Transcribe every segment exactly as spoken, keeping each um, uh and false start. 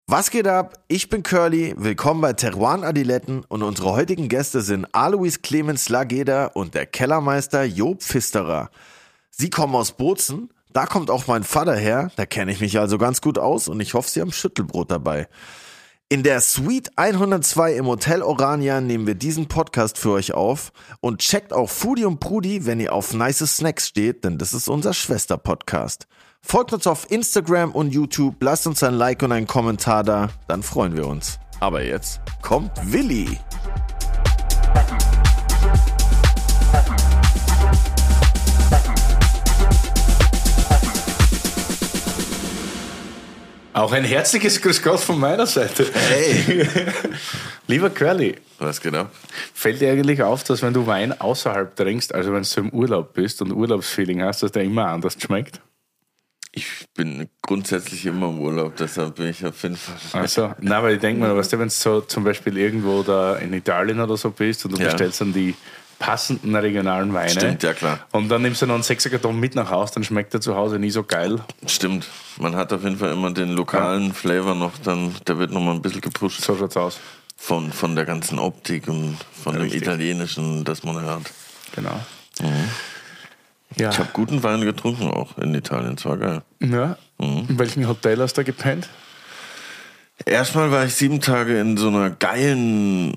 Was geht ab? Ich bin Curly, willkommen bei Teruan Adiletten und unsere heutigen Gäste sind Alois Clemens Lageda und der Kellermeister Joop Pfisterer. Sie kommen aus Bozen, da kommt auch mein Vater her, da kenne ich mich also ganz gut aus und ich hoffe, Sie haben Schüttelbrot dabei. In der Suite hundertzwei im Hotel Orania nehmen wir diesen Podcast für euch auf und checkt auch Foodie und Prudi, wenn ihr auf nice Snacks steht, denn das ist unser Schwester-Podcast. Folgt uns auf Instagram und YouTube, lasst uns ein Like und einen Kommentar da, dann freuen wir uns. Aber jetzt kommt Willi. Auch ein herzliches Grüß Gott von meiner Seite. Hey. Lieber Curly. Was geht ab? Fällt dir eigentlich auf, dass wenn du Wein außerhalb trinkst, also wenn du im Urlaub bist und Urlaubsfeeling hast, dass der immer anders schmeckt? Ich bin grundsätzlich immer im Urlaub, deshalb bin ich auf jeden Fall. Also, nein, weil ich denke mir, weißt du, wenn du so zum Beispiel irgendwo da in Italien oder so bist und du Ja. bestellst dann die passenden regionalen Weine. Stimmt, ja klar. Und dann nimmst du noch einen Sechser-Karton mit nach Hause, dann schmeckt der zu Hause nie so geil. Stimmt. Man hat auf jeden Fall immer den lokalen Flavor noch, dann, der wird nochmal ein bisschen gepusht So schaut's aus. von, von der ganzen Optik und von dem Richtig. Italienischen, das man hört. Genau. Ja. Ich habe guten Wein getrunken auch in Italien, das war geil. ja. In welchem Hotel hast du da gepennt? Erstmal war ich sieben Tage in so einer geilen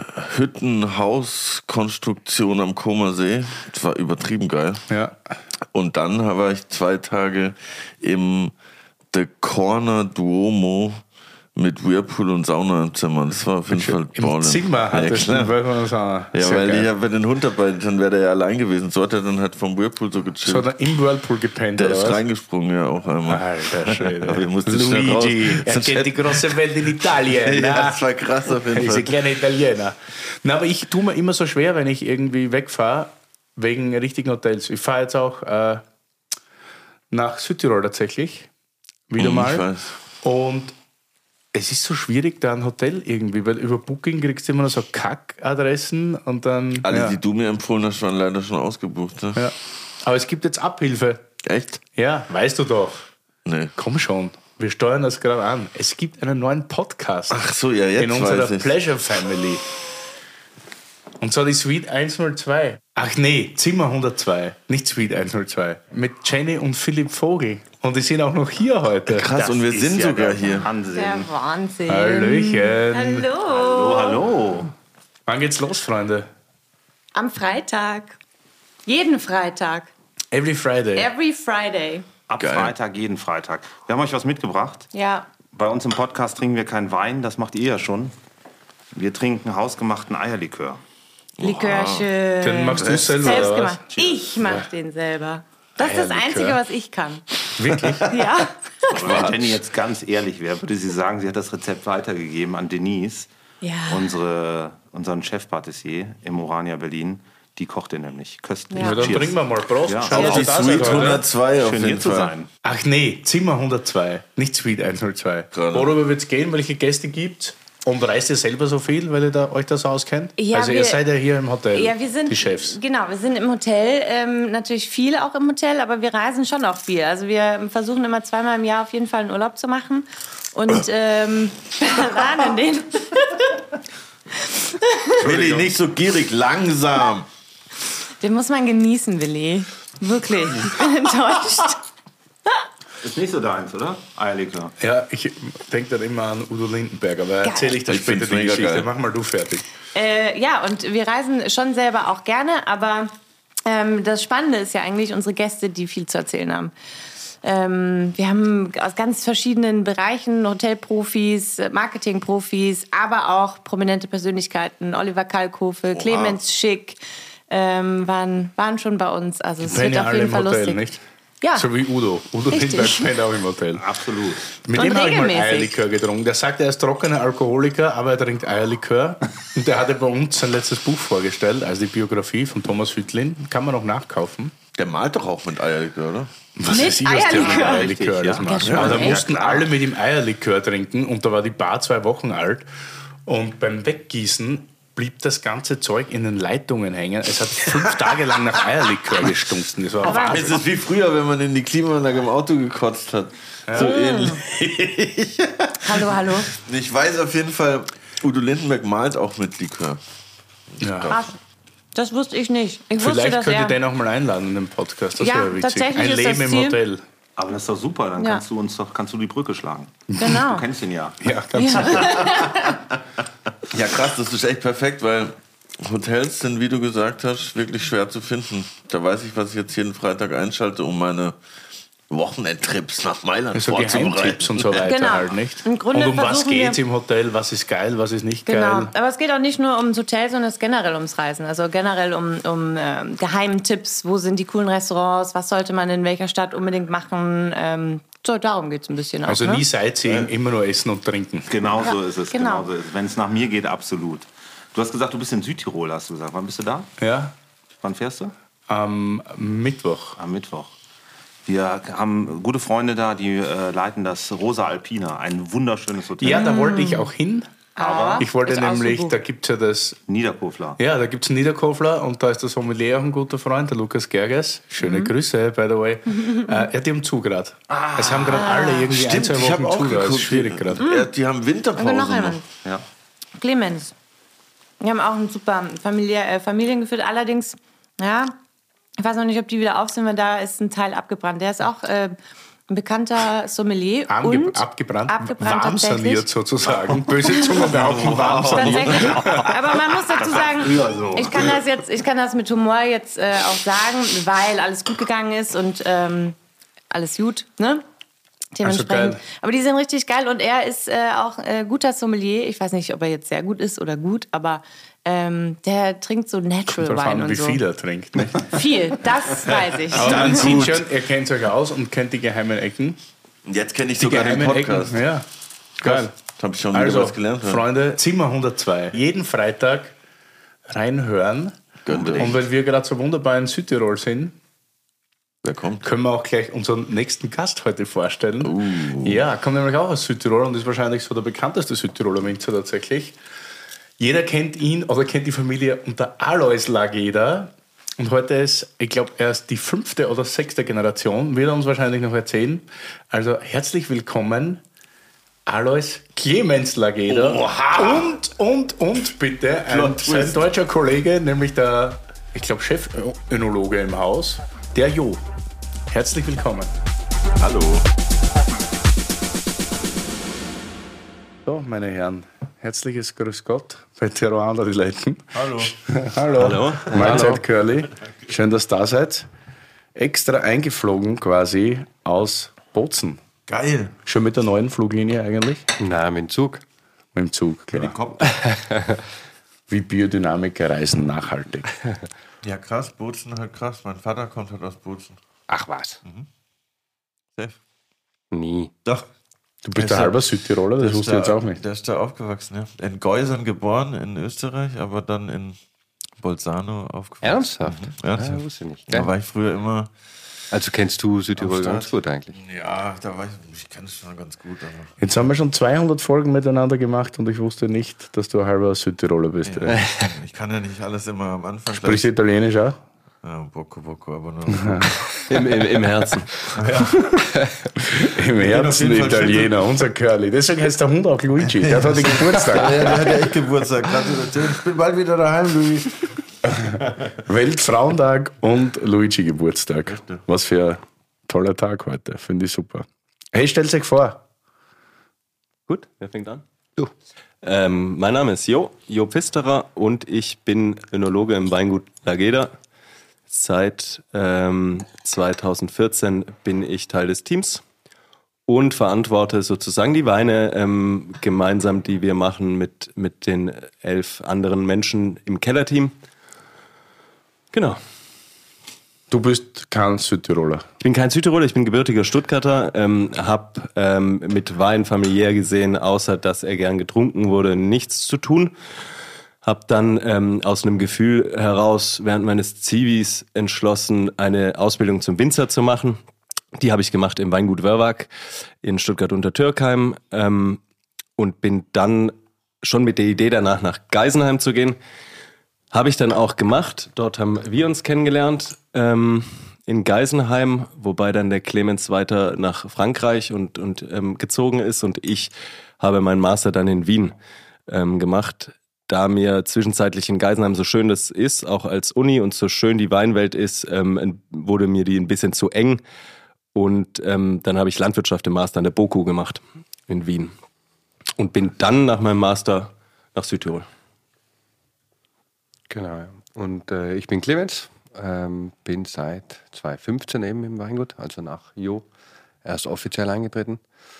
Hüttenhauskonstruktion am Comer See. Das war übertrieben geil. Ja. Und dann war ich zwei Tage im The Corner Duomo mit Whirlpool und Sauna im Zimmer. Das war auf jeden Fall Im ballin'. Zimmer hattest ja, du klar. einen Sauna. Ja, Sehr weil geil. ich habe den Hund dabei, dann wäre der ja allein gewesen. So hat er dann halt vom Whirlpool so gechillt. So, dann im Whirlpool gepennt, Der oder ist was? reingesprungen, ja, auch einmal. Alter Schwede. Aber wir mussten schnell raus. Luigi, er Sonst kennt die große Welt in Italien. Ja, na? das war krass auf jeden Diese Fall. kleine Italiener. Na, aber ich tue mir immer so schwer, wenn ich irgendwie wegfahre, wegen richtigen Hotels. Ich fahre jetzt auch äh, nach Südtirol tatsächlich. Wieder Hm, mal. ich weiß. Und es ist so schwierig, da ein Hotel irgendwie, weil über Booking kriegst du immer noch so Kackadressen und dann. Alle, ja. die du mir empfohlen hast, waren leider schon ausgebucht. Ne? Ja. Aber es gibt jetzt Abhilfe. Echt? Ja, weißt du doch. Nee. Komm schon, wir steuern das gerade an. Es gibt einen neuen Podcast Ach so, ja, jetzt in unserer weiß ich. Pleasure Family. Und zwar die Suite hundertzwei. Ach nee, Zimmer hundertzwei, nicht Suite hundertzwei. Mit Jenny und Philipp Vogel. Und die sind auch noch hier heute. Krass, und wir ist sind ja sogar der hier. Wahnsinn. Der Wahnsinn. Hallöchen. Hallo. Hallo, hallo. Wann geht's los, Freunde? Am Freitag. Jeden Freitag. Every Friday. Every Friday. Ab Geil. Freitag, jeden Freitag. Wir haben euch was mitgebracht. Ja. Bei uns im Podcast trinken wir keinen Wein, das macht ihr ja schon. Wir trinken hausgemachten Eierlikör. Likörchen. Den machst du selber, Selbst oder was? gemacht. Ich mach den selber. Das ist das Eierlikör. Einzige, was ich kann. Wirklich? Ja. Wenn Jenny jetzt ganz ehrlich wäre, würde sie sagen, sie hat das Rezept weitergegeben an Denise, Ja. unsere, unseren Chefpatissier im Orania Berlin. Die kocht ihr nämlich köstlich. Ja. Ja, dann Cheers. trinken wir mal. Prost. Ja. Schau, Auf was die da Suite seid heute. hundertzwei auf Schön hier jeden zu Fall. sein. Ach nee, Zimmer hundertzwei, nicht Suite hundertzwei. Gerade. Worüber wird es gehen, welche Gäste gibt? Und reist ihr selber so viel, weil ihr da, euch das auskennt? Ja, also ihr wir- seid ja hier im Hotel, Ja, wir sind, die Chefs. Genau, wir sind im Hotel, ähm, natürlich viel auch im Hotel, aber wir reisen schon auch viel. Also wir versuchen immer zweimal im Jahr auf jeden Fall einen Urlaub zu machen. Und ähm, planen den. Willi, nicht so gierig, langsam. Den muss man genießen, Willi. Wirklich. Ich bin enttäuscht. Ist nicht so deins, oder? Eierlikör. Ja, ich denke dann immer an Udo Lindenberg, aber Geil. erzähle ich dir Ich später find's die mega Geschichte. geil. Mach mal du fertig. Äh, ja, und wir reisen schon selber auch gerne, aber ähm, das Spannende ist ja eigentlich unsere Gäste, die viel zu erzählen haben. Ähm, wir haben aus ganz verschiedenen Bereichen Hotelprofis, Marketingprofis, aber auch prominente Persönlichkeiten. Oliver Kalkofe, Clemens Schick ähm, waren, waren schon bei uns. Also es Pennen wird auf alle jeden im Fall Hotel, lustig. nicht? Ja. So wie Udo. Udo Richtig. Lindenberg pennt auch im Hotel. Absolut. Mit Und dem habe ich mal regelmäßig. Eierlikör getrunken. Der sagt, er ist trockener Alkoholiker, aber er trinkt Eierlikör. Und der hatte bei uns sein letztes Buch vorgestellt, also die Biografie von Thomas Hüttlin. Kann man noch nachkaufen. Der malt doch auch mit Eierlikör, oder? Was Mit weiß ich, was der mit Eierlikör? Eierlikör Richtig, das ja. macht. Ja, Ja, da schon, mussten ja, klar. alle mit ihm Eierlikör trinken und da war die Bar zwei Wochen alt. Und beim Weggießen blieb das ganze Zeug in den Leitungen hängen. Es hat fünf Tage lang nach Eierlikör gestunken. Das war Wahnsinn. Es ist wie früher, wenn man in die Klimaanlage im Auto gekotzt hat. So ähnlich. Hallo, hallo. Ich weiß auf jeden Fall, Udo Lindenberg malt auch mit Likör. Ja. Ach, das wusste ich nicht. Ich wusste, Vielleicht dass könnt ihr er... den auch mal einladen in den Podcast. Das Ja, wäre witzig. tatsächlich Ein ist Leben das im Ziel. Hotel. Aber das ist doch super, dann Ja. kannst du uns doch, kannst du die Brücke schlagen. Genau. Du kennst ihn ja. Ja, ganz sicher. Ja, krass, das ist echt perfekt, weil Hotels sind, wie du gesagt hast, wirklich schwer zu finden. Da weiß ich, was ich jetzt jeden Freitag einschalte, um meine Wochenendtrips nach Mailand Also vorzubereiten. Geheimtipps und so weiter Genau. halt, nicht? Im Grunde und um was versuchen wir- geht's im Hotel? Was ist geil, was ist nicht Genau, geil? aber es geht auch nicht nur ums Hotel, sondern es ist generell ums Reisen. Also generell um, um ähm, Geheimtipps, wo sind die coolen Restaurants, was sollte man in welcher Stadt unbedingt machen. Ähm, so, darum geht es ein bisschen auch. Also ne? nie Sightseeing, immer nur essen und trinken. Genau so ist es. genau. Genau so ist es. Wenn es nach mir geht, absolut. Du hast gesagt, du bist in Südtirol, hast du gesagt. Wann bist du da? Ja, Wann fährst du? am Mittwoch. Am Mittwoch. Wir haben gute Freunde da, die äh, leiten das Rosa Alpina, ein wunderschönes Hotel. Ja, da wollte ich auch hin. Aber Ich wollte ist nämlich, ausgebucht. da gibt es ja das, Niederkofler. ja, da gibt es einen Niederkofler und da ist der Sommelier auch ein guter Freund, der Lukas Gerges. Schöne Mhm. Grüße, by the way. äh, er hat die haben zu gerade. es haben gerade alle irgendwie ein, Stimmt, zwei ich habe Wochen auch zu, das ist geguckt. schwierig gerade. Ja, die haben Winterpause Aber noch noch. jemand. Ja. Clemens. Wir haben auch ein super Familie, äh, Familien geführt. Allerdings, ja, ich weiß noch nicht, ob die wieder auf sind, weil da ist ein Teil abgebrannt. Der ist auch äh, ein bekannter Sommelier Ange und abgebrannt, abgebrannt warm tatsächlich. saniert sozusagen. Böse Zunge behaupten, warm saniert. Tatsächlich. Aber man muss dazu sagen, früher so. ich kann das jetzt, ich kann das mit Humor jetzt äh, auch sagen, weil alles gut gegangen ist und ähm, alles gut, ne? Dementsprechend. geil. Aber die sind richtig geil und er ist äh, auch äh, guter Sommelier. Ich weiß nicht, ob er jetzt sehr gut ist oder gut, aber ähm, der trinkt so Natural Darauf Wine an, und wie so. viel er trinkt. Nicht? Viel, das weiß ich. Aber man sieht schon, ihr kennt euch aus und kennt die geheimen Ecken. Und jetzt kenne ich Die sogar den geheimen Podcast. Ecken, ja. Geil. Das habe ich schon wieder Also, was gelernt. ja. Freunde, Zimmer hundertzwei. Jeden Freitag reinhören. Gönnt euch. Und weil wir gerade so wunderbar in Südtirol sind, Wer kommt? können wir auch gleich unseren nächsten Gast heute vorstellen. Uh. Ja, kommt nämlich auch aus Südtirol und ist wahrscheinlich so der bekannteste Südtiroler Winzer tatsächlich. Jeder kennt ihn oder kennt die Familie unter Alois Lageder. Und heute ist, ich glaube, erst die fünfte oder sechste Generation, wird er uns wahrscheinlich noch erzählen. Also herzlich willkommen, Alois Clemens Lageder. Und, und, und bitte ein, Plot sein Twist. deutscher Kollege, nämlich der, ich glaube, Chefönologe im Haus, der Jo. Herzlich willkommen. Hallo. So, meine Herren, herzliches Grüß Gott bei Terroir an die Leiten. Hallo. Hallo. Hallo. Mahlzeit, Curly. Schön, dass ihr da seid. Extra eingeflogen quasi aus Bozen. Geil. Schon mit der neuen Fluglinie eigentlich? Nein, mit dem Zug. Mit dem Zug, klar. Helikopter. Wie Biodynamiker reisen nachhaltig. Ja, krass. Bozen halt krass. Mein Vater kommt halt aus Bozen. Ach was. Safe. Nie. Doch. Du bist Ist der ja- halber Südtiroler, das Der wusste ich ist jetzt da- auch nicht. Der ist da aufgewachsen, ja. In Geusern geboren, in Österreich, aber dann in Bolzano aufgewachsen. Ernsthaft? Mhm. Ernsthaft. Ja, wusste ich nicht. Da war ich früher immer. Also kennst du Südtirol Am Start. ganz gut eigentlich. Ja, da war ich. Ich kenne es schon ganz gut. Aber Jetzt haben wir schon zweihundert Folgen miteinander gemacht und ich wusste nicht, dass du ein halber Südtiroler bist. ja, ich kann ja nicht alles immer am Anfang. Sprichst du Italienisch auch? Ja, Bocco Bocco, aber nur. Im, im, im Herzen. Im Herzen jeden Fall Italiener, unser Curly. Deswegen heißt der Hund auch Luigi. Der hat heute Geburtstag. Ja, der hat ja echt Geburtstag. Gratulation. Ich bin bald wieder daheim, Louis. Weltfrauentag und Luigi Geburtstag. Was für ein toller Tag heute. Finde ich super. Hey, stellt euch vor. Gut, wer fängt an? Du. Ähm, mein Name ist Jo, Jo Pfisterer und ich bin Önologe im Weingut Lageder. Seit ähm, zweitausendvierzehn bin ich Teil des Teams und verantworte sozusagen die Weine ähm, gemeinsam, die wir machen mit, mit den elf anderen Menschen im Kellerteam. Genau. Du bist kein Südtiroler. Ich bin kein Südtiroler, ich bin gebürtiger Stuttgarter, ähm, habe ähm, mit Wein familiär gesehen, außer dass er gern getrunken wurde, nichts zu tun. Hab dann ähm, aus einem Gefühl heraus während meines Zivis entschlossen, eine Ausbildung zum Winzer zu machen. Die habe ich gemacht im Weingut Wörwag in Stuttgart unter Türkheim ähm, und bin dann schon mit der Idee danach nach Geisenheim zu gehen. Habe ich dann auch gemacht. Dort haben wir uns kennengelernt ähm, in Geisenheim, wobei dann der Clemens weiter nach Frankreich und, und ähm, gezogen ist und ich habe meinen Master dann in Wien ähm, gemacht. Da mir zwischenzeitlich in Geisenheim so schön das ist, auch als Uni und so schön die Weinwelt ist, ähm, wurde mir die ein bisschen zu eng. Und ähm, dann habe ich Landwirtschaft im Master an der BOKU gemacht in Wien. Und bin dann nach meinem Master nach Südtirol. Genau, ja. Und äh, ich bin Clemens, ähm, bin seit zwanzig fünfzehn eben im Weingut, also nach Jo, erst offiziell eingetreten.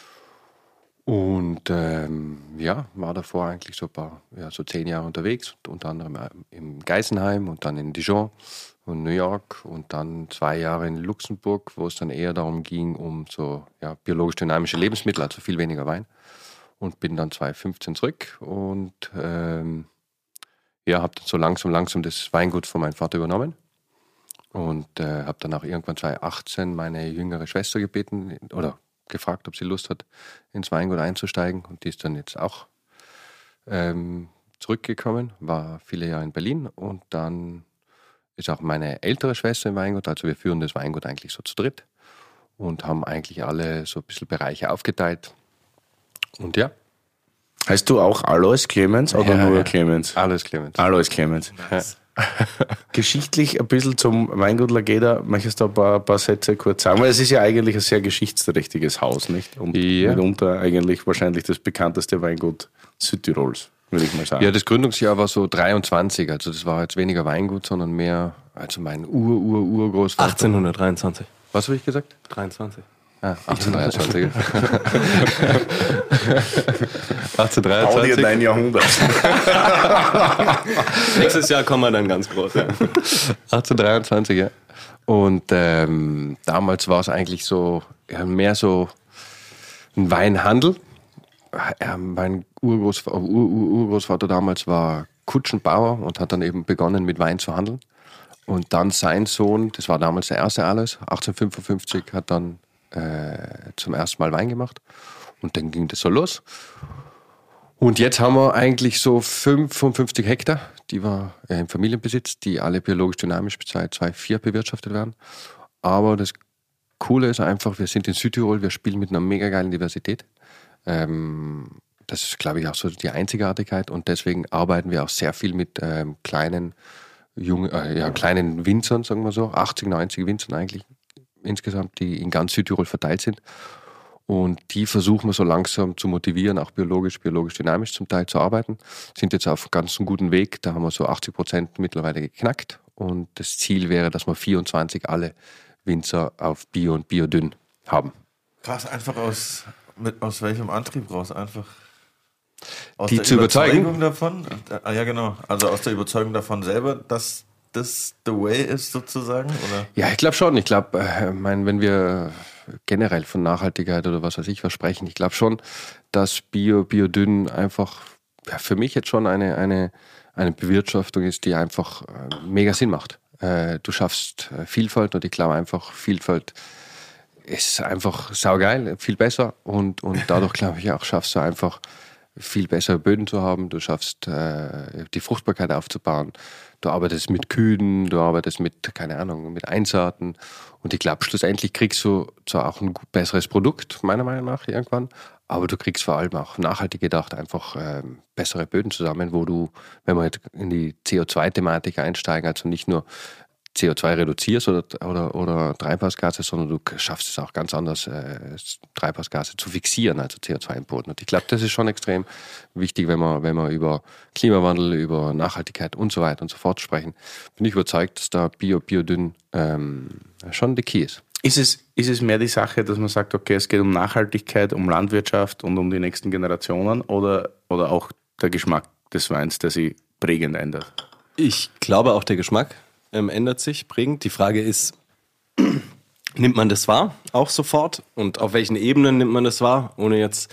Und ähm, ja, war davor eigentlich so ein paar, ja, so zehn Jahre unterwegs, unter anderem im Geisenheim und dann in Dijon und New York und dann zwei Jahre in Luxemburg, wo es dann eher darum ging, um so ja, biologisch dynamische Lebensmittel, also viel weniger Wein. Und bin dann zwanzig fünfzehn zurück und ähm, ja, habe dann so langsam, langsam das Weingut von meinem Vater übernommen und äh, habe dann auch irgendwann zwanzig achtzehn meine jüngere Schwester gebeten oder gefragt, ob sie Lust hat, ins Weingut einzusteigen. Und die ist dann jetzt auch ähm, zurückgekommen, war viele Jahre in Berlin und dann ist auch meine ältere Schwester im Weingut. Also wir führen das Weingut eigentlich so zu dritt und haben eigentlich alle so ein bisschen Bereiche aufgeteilt. Und ja. Heißt du auch Alois Clemens oder Ja, nur ja. Clemens? Alois Clemens. Alois Clemens. Nice. Geschichtlich ein bisschen zum Weingut Lageda, möchtest du ein paar, paar Sätze kurz sagen? Weil es ist ja eigentlich ein sehr geschichtsträchtiges Haus, nicht? Und Ja. mitunter eigentlich wahrscheinlich das bekannteste Weingut Südtirols, würde ich mal sagen. Ja, das Gründungsjahr war so dreiundzwanzig, also das war jetzt weniger Weingut, sondern mehr, also mein Ur-Ur-Urgroßvater. achtzehnhundertdreiundzwanzig. Was habe ich gesagt? dreiundzwanzig. Ah, achtzehnhundertdreiundzwanzig. Bau dir achtzehnhundertdreiundzwanzig. dein Jahrhundert. Nächstes Jahr kommen wir dann ganz groß. Ja. achtzehnhundertdreiundzwanzig, ja. Und ähm, damals war es eigentlich so, ja, mehr so ein Weinhandel. Ja, mein Urgroßv- Ur- Ur- Urgroßvater damals war Kutschenbauer und hat dann eben begonnen mit Wein zu handeln. Und dann sein Sohn, das war damals der erste Alois, achtzehnhundertfünfundfünfzig, hat dann äh, zum ersten Mal Wein gemacht. Und dann ging das so los. Und jetzt haben wir eigentlich so fünfundfünfzig Hektar, die wir äh, im Familienbesitz, die alle biologisch dynamisch seit zweitausendvier bewirtschaftet werden. Aber das Coole ist einfach, wir sind in Südtirol, wir spielen mit einer mega geilen Diversität. Ähm, das ist, glaube ich, auch so die Einzigartigkeit. Und deswegen arbeiten wir auch sehr viel mit ähm, kleinen Junge, äh, ja, kleinen Winzern, sagen wir so, achtzig, neunzig Winzern eigentlich insgesamt, die in ganz Südtirol verteilt sind. Und die versuchen wir so langsam zu motivieren, auch biologisch, biologisch dynamisch zum Teil zu arbeiten. Sind jetzt auf ganz einem guten Weg, da haben wir so achtzig Prozent mittlerweile geknackt. Und das Ziel wäre, dass wir vierundzwanzig alle Winzer auf Bio und Biodünn haben. Krass, einfach aus, mit, aus welchem Antrieb raus? Einfach aus Die der zu überzeugen? Überzeugung davon? Ah, ja, genau. Also aus der Überzeugung davon selber, dass das the way ist sozusagen? Oder? Ja, ich glaube schon. Ich glaube, äh, mein, wenn wir generell von Nachhaltigkeit oder was weiß ich was sprechen, ich glaube schon, dass Bio, Biodünn einfach ja, für mich jetzt schon eine, eine, eine Bewirtschaftung ist, die einfach äh, mega Sinn macht. Äh, du schaffst äh, Vielfalt und ich glaube einfach, Vielfalt ist einfach saugeil, viel besser und, und dadurch glaube ich auch schaffst du einfach viel bessere Böden zu haben, du schaffst äh, die Fruchtbarkeit aufzubauen, du arbeitest mit Kühen, du arbeitest mit, keine Ahnung, mit Einsaaten und ich glaube, schlussendlich kriegst du zwar auch ein gut, besseres Produkt, meiner Meinung nach, irgendwann, aber du kriegst vor allem auch nachhaltig gedacht einfach äh, bessere Böden zusammen, wo du, wenn wir jetzt in die C O zwei Thematik einsteigen, also nicht nur C O zwei reduzierst oder, oder, oder Treibhausgase, sondern du schaffst es auch ganz anders, äh, Treibhausgase zu fixieren, also C O zwei im Boden. Und ich glaube, das ist schon extrem wichtig, wenn wir, wenn wir über Klimawandel, über Nachhaltigkeit und so weiter und so fort sprechen. Bin ich überzeugt, dass da Bio, Biodünn ähm, schon der Key ist. Ist es, ist es mehr die Sache, dass man sagt, okay, es geht um Nachhaltigkeit, um Landwirtschaft und um die nächsten Generationen oder, oder auch der Geschmack des Weins, der sich prägend ändert? Ich glaube auch der Geschmack ähm, ändert sich prägend. Die Frage ist, nimmt man das wahr auch sofort und auf welchen Ebenen nimmt man das wahr, ohne jetzt,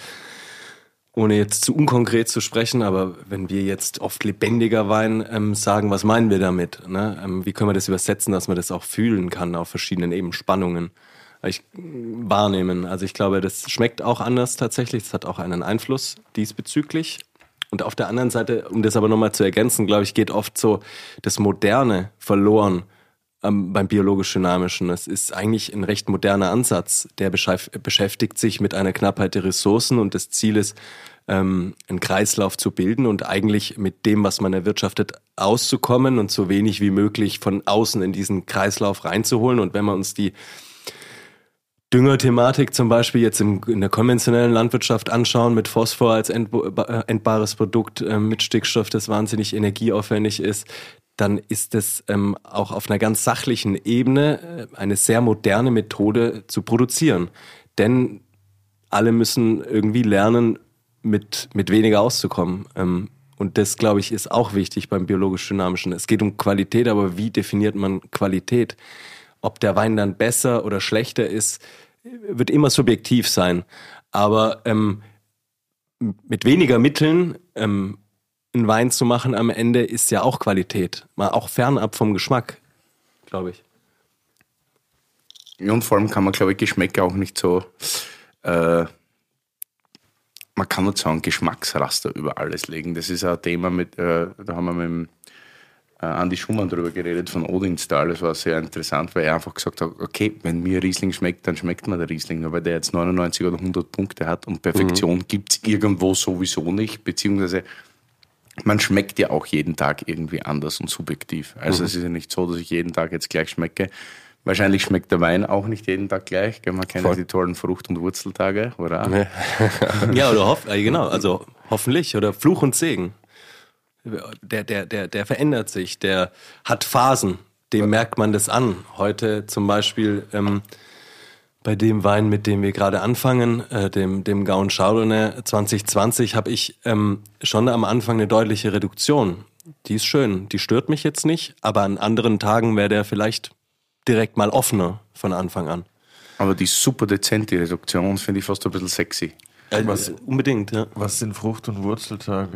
ohne jetzt zu unkonkret zu sprechen, aber wenn wir jetzt oft lebendiger Wein ähm, sagen, was meinen wir damit? Ne? Ähm, wie können wir das übersetzen, dass man das auch fühlen kann auf verschiedenen Ebenen, Spannungen ich, wahrnehmen. Also ich glaube, das schmeckt auch anders tatsächlich, das hat auch einen Einfluss diesbezüglich. Und auf der anderen Seite, um das aber nochmal zu ergänzen, glaube ich, geht oft so das Moderne verloren ähm, beim biologisch-dynamischen. Es ist eigentlich ein recht moderner Ansatz, der beschäftigt sich mit einer Knappheit der Ressourcen und das Ziel ist, ähm, einen Kreislauf zu bilden und eigentlich mit dem, was man erwirtschaftet, auszukommen und so wenig wie möglich von außen in diesen Kreislauf reinzuholen. Und wenn wir uns die Düngerthematik zum Beispiel jetzt im, in der konventionellen Landwirtschaft anschauen, mit Phosphor als entbares Produkt, äh, mit Stickstoff, das wahnsinnig energieaufwendig ist, dann ist das ähm, auch auf einer ganz sachlichen Ebene äh, eine sehr moderne Methode zu produzieren. Denn alle müssen irgendwie lernen, mit, mit weniger auszukommen. Ähm, und das, glaube ich, ist auch wichtig beim biologisch-dynamischen. Es geht um Qualität, aber wie definiert man Qualität? Ob der Wein dann besser oder schlechter ist, wird immer subjektiv sein. Aber ähm, mit weniger Mitteln ähm, einen Wein zu machen am Ende ist ja auch Qualität. Mal auch fernab vom Geschmack, glaube ich. Ja, und vor allem kann man, glaube ich, Geschmäcker auch nicht so, äh, man kann nicht so ein Geschmacksraster über alles legen. Das ist ein Thema, mit, äh, da haben wir mit dem äh, Andi Schumann drüber geredet, von Odinstal. Das war sehr interessant, weil er einfach gesagt hat, okay, wenn mir Riesling schmeckt, dann schmeckt mir der Riesling. Nur weil der jetzt neunundneunzig oder hundert Punkte hat und Perfektion mhm. gibt es irgendwo sowieso nicht, beziehungsweise man schmeckt ja auch jeden Tag irgendwie anders und subjektiv. Also mhm. es ist ja nicht so, dass ich jeden Tag jetzt gleich schmecke. Wahrscheinlich schmeckt der Wein auch nicht jeden Tag gleich. Man kennt ja die tollen Frucht- und Wurzeltage, oder? Nee. Ja, oder hoff, genau, also hoffentlich. Oder Fluch und Segen. Der, der, der, der verändert sich, der hat Phasen, dem merkt man das an. Heute zum Beispiel ähm, bei dem Wein, mit dem wir gerade anfangen, äh, dem, dem Gaon Chardonnay zwanzig zwanzig, habe ich ähm, schon am Anfang eine deutliche Reduktion. Die ist schön, die stört mich jetzt nicht, aber an anderen Tagen wäre der vielleicht direkt mal offener von Anfang an. Aber die super dezente Reduktion finde ich fast ein bisschen sexy. Äh, was, unbedingt, ja. Was sind Frucht- und Wurzeltage?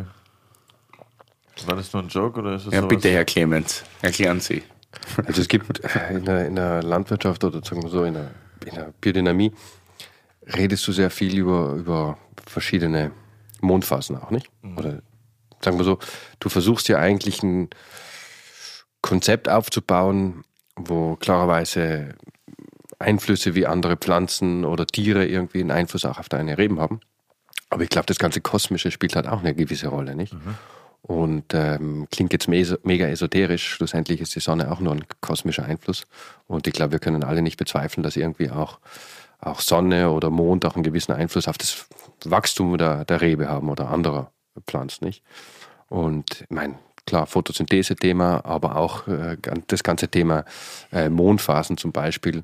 War das nur ein Joke oder ist das Ja, sowas? bitte, Herr Clemens, erklären Sie. Also es gibt in der, in der Landwirtschaft oder sagen wir so in der, in der Biodynamie redest du sehr viel über, über verschiedene Mondphasen auch, nicht? Mhm. Oder sagen wir so, du versuchst ja eigentlich ein Konzept aufzubauen, wo klarerweise Einflüsse wie andere Pflanzen oder Tiere irgendwie einen Einfluss auch auf deine Reben haben. Aber ich glaube, das ganze Kosmische spielt halt auch eine gewisse Rolle, nicht? Mhm. Und ähm, klingt jetzt me- mega esoterisch, schlussendlich ist die Sonne auch nur ein kosmischer Einfluss. Und ich glaube, wir können alle nicht bezweifeln, dass irgendwie auch, auch Sonne oder Mond auch einen gewissen Einfluss auf das Wachstum der, der Rebe haben oder anderer Pflanzen, nicht? Und ich meine, klar, Photosynthese-Thema, aber auch äh, das ganze Thema äh, Mondphasen zum Beispiel.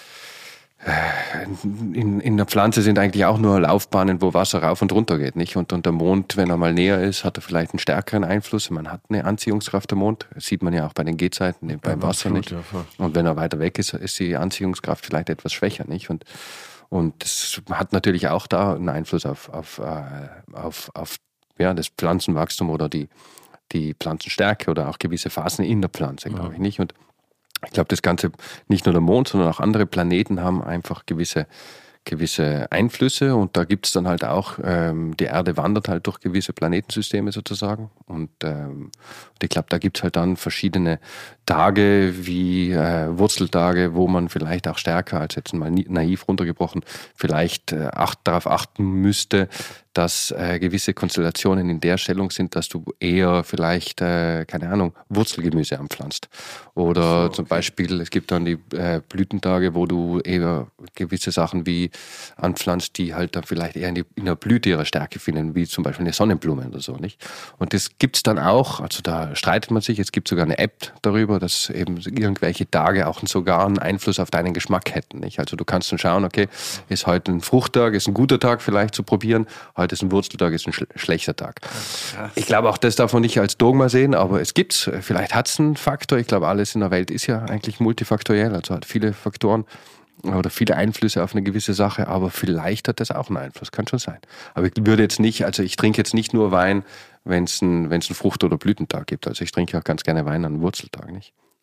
Äh, in, in der Pflanze sind eigentlich auch nur Laufbahnen, wo Wasser rauf und runter geht, nicht? Und, und der Mond, wenn er mal näher ist, hat er vielleicht einen stärkeren Einfluss. Man hat eine Anziehungskraft, der Mond. Das sieht man ja auch bei den Gehzeiten, ja, beim Wasser, absolut, nicht? Ja, und wenn er weiter weg ist, ist die Anziehungskraft vielleicht etwas schwächer, nicht? Und, und das hat natürlich auch da einen Einfluss auf, auf, äh, auf, auf ja, das Pflanzenwachstum oder die die Pflanzenstärke oder auch gewisse Phasen in der Pflanze, glaube ich, nicht? Und ich glaube, das Ganze, nicht nur der Mond, sondern auch andere Planeten haben einfach gewisse, gewisse Einflüsse und da gibt es dann halt auch, ähm, die Erde wandert halt durch gewisse Planetensysteme sozusagen und, ähm, und ich glaube, da gibt es halt dann verschiedene Tage wie äh, Wurzeltage, wo man vielleicht auch stärker, als jetzt mal naiv runtergebrochen, vielleicht äh, acht, darauf achten müsste, dass äh, gewisse Konstellationen in der Stellung sind, dass du eher vielleicht, äh, keine Ahnung, Wurzelgemüse anpflanzt. Oder so, okay. Zum Beispiel, es gibt dann die äh, Blütentage, wo du eher gewisse Sachen wie anpflanzt, die halt dann vielleicht eher in, die, in der Blüte ihrer Stärke finden, wie zum Beispiel eine Sonnenblume oder so, nicht? Und das gibt's dann auch, also da streitet man sich, es gibt sogar eine App darüber, dass eben irgendwelche Tage auch sogar einen Einfluss auf deinen Geschmack hätten, nicht? Also du kannst dann schauen, okay, ist heute ein Fruchttag, ist ein guter Tag vielleicht zu probieren, heute ist ein Wurzeltag, ist ein schl- schlechter Tag. Krass. Ich glaube, auch das darf man nicht als Dogma sehen, aber es gibt's. Vielleicht hat es einen Faktor. Ich glaube, alles in der Welt ist ja eigentlich multifaktoriell, also hat viele Faktoren oder viele Einflüsse auf eine gewisse Sache, aber vielleicht hat das auch einen Einfluss, kann schon sein. Aber ich würde jetzt nicht, also ich trinke jetzt nicht nur Wein, wenn es einen, wenn's einen Frucht- oder Blütentag gibt. Also ich trinke auch ganz gerne Wein an einem Wurzeltag, nicht?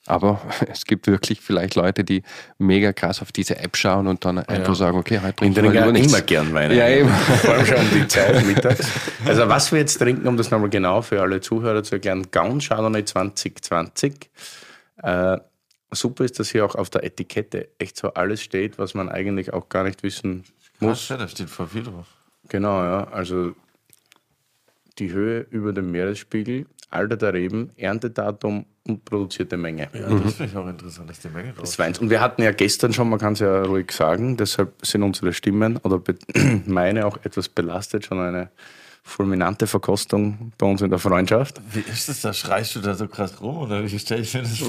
Aber es gibt wirklich vielleicht Leute, die mega krass auf diese App schauen und dann einfach ja. sagen, okay, heute trinken wir lieber nichts. Immer gern Wein. Ja, eben. Vor allem schon um die Zeit mittags. Also was wir jetzt trinken, um das nochmal genau für alle Zuhörer zu erklären, Gaun Chardonnay zwanzig zwanzig. Äh, super ist, dass hier auch auf der Etikette echt so alles steht, was man eigentlich auch gar nicht wissen muss. Ja, da steht voll viel drauf. Genau, ja. Also die Höhe über dem Meeresspiegel, Alter der Reben, Erntedatum und produzierte Menge. Ja, das finde ich auch interessant, dass die Menge drauf des Weins. Und wir hatten ja gestern schon, man kann es ja ruhig sagen, deshalb sind unsere Stimmen oder meine auch etwas belastet, schon eine fulminante Verkostung bei uns in der Freundschaft. Wie ist das da? Schreist du da so krass rum? Oder wie stelle ich mir das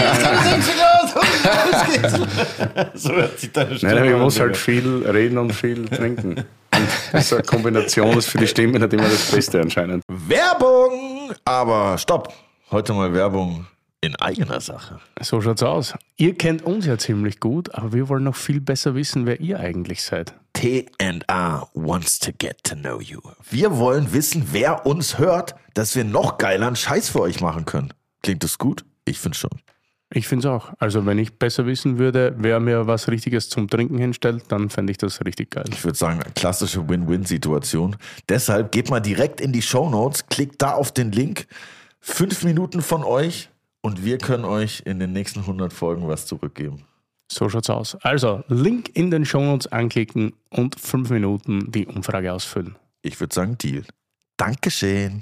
vor? So hört sich deine Stimme Nein, ich an, muss Digga. halt viel reden und viel trinken. Und das ist eine Kombination, ist für die Stimme nicht immer das Beste anscheinend. Werbung! Aber stopp! Heute mal Werbung in eigener Sache. So schaut's aus. Ihr kennt uns ja ziemlich gut, aber wir wollen noch viel besser wissen, wer ihr eigentlich seid. T and A wants to get to know you. Wir wollen wissen, wer uns hört, dass wir noch geileren Scheiß für euch machen können. Klingt das gut? Ich finde schon. Ich finde es auch. Also wenn ich besser wissen würde, wer mir was Richtiges zum Trinken hinstellt, dann fände ich das richtig geil. Ich würde sagen, eine klassische Win-Win-Situation. Deshalb geht mal direkt in die Shownotes, klickt da auf den Link. Fünf Minuten von euch und wir können euch in den nächsten hundert Folgen was zurückgeben. So schaut's aus. Also, Link in den Shownotes anklicken und fünf Minuten die Umfrage ausfüllen. Ich würde sagen, Deal. Dankeschön.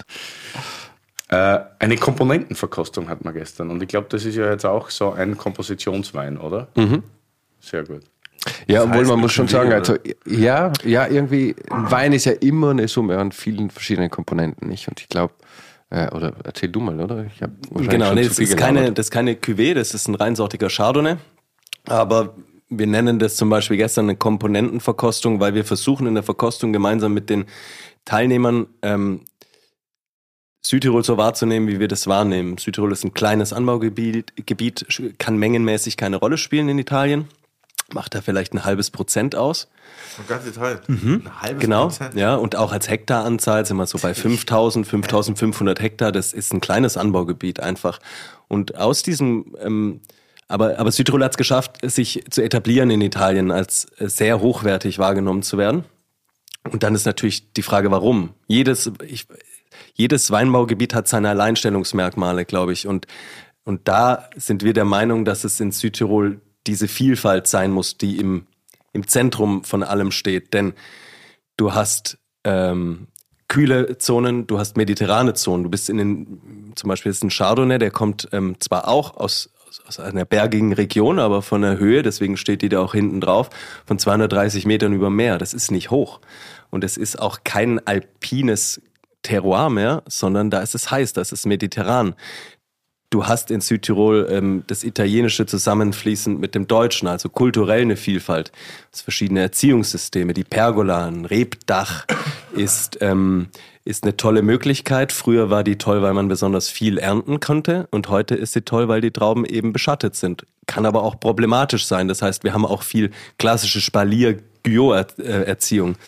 Äh, eine Komponentenverkostung hatten wir gestern. Und ich glaube, das ist ja jetzt auch so ein Kompositionswein, oder? Mhm. Sehr gut. Ja, Das obwohl heißt man muss schon Cuvée, sagen, oder? also ja, ja, irgendwie, ein Wein ist ja immer eine Summe an vielen verschiedenen Komponenten, nicht? Und ich glaube, äh, oder erzähl du mal, oder? Ich hab wahrscheinlich Genau, schon nee, zu das viel ist, keine, gelabert. das ist keine Cuvée, das ist ein reinsortiger Chardonnay. Aber wir nennen das zum Beispiel gestern eine Komponentenverkostung, weil wir versuchen in der Verkostung gemeinsam mit den Teilnehmern ähm, Südtirol so wahrzunehmen, wie wir das wahrnehmen. Südtirol ist ein kleines Anbaugebiet, Gebiet, kann mengenmäßig keine Rolle spielen in Italien. Macht da vielleicht ein halbes Prozent aus. Ein ganzes Teil. Ein halbes Genau, Prozent. ja, und auch als Hektaranzahl sind wir so bei fünftausend, fünftausendfünfhundert Hektar. Das ist ein kleines Anbaugebiet einfach. Und aus diesem, ähm, aber, aber Südtirol hat es geschafft, sich zu etablieren in Italien, als sehr hochwertig wahrgenommen zu werden. Und dann ist natürlich die Frage, warum? Jedes, ich, jedes Weinbaugebiet hat seine Alleinstellungsmerkmale, glaube ich. Und, und da sind wir der Meinung, dass es in Südtirol diese Vielfalt sein muss, die im, im Zentrum von allem steht. Denn du hast ähm, kühle Zonen, du hast mediterrane Zonen. Du bist in den, zum Beispiel ist ein Chardonnay, der kommt ähm, zwar auch aus, aus einer bergigen Region, aber von der Höhe, deswegen steht die da auch hinten drauf, von zweihundertdreißig Metern über Meer. Das ist nicht hoch. Und es ist auch kein alpines Terroir mehr, sondern da ist es heiß, da ist es mediterran. Du hast in Südtirol ähm, das Italienische zusammenfließend mit dem Deutschen, also kulturell eine Vielfalt. Es verschiedene Erziehungssysteme, die Pergola, ein Rebdach ist, ähm, ist eine tolle Möglichkeit. Früher war die toll, weil man besonders viel ernten konnte und heute ist sie toll, weil die Trauben eben beschattet sind. Kann aber auch problematisch sein. Das heißt, wir haben auch viel klassische Spalier-Guyot-Erziehung.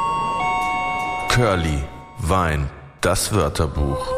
Curly, Wein, das Wörterbuch.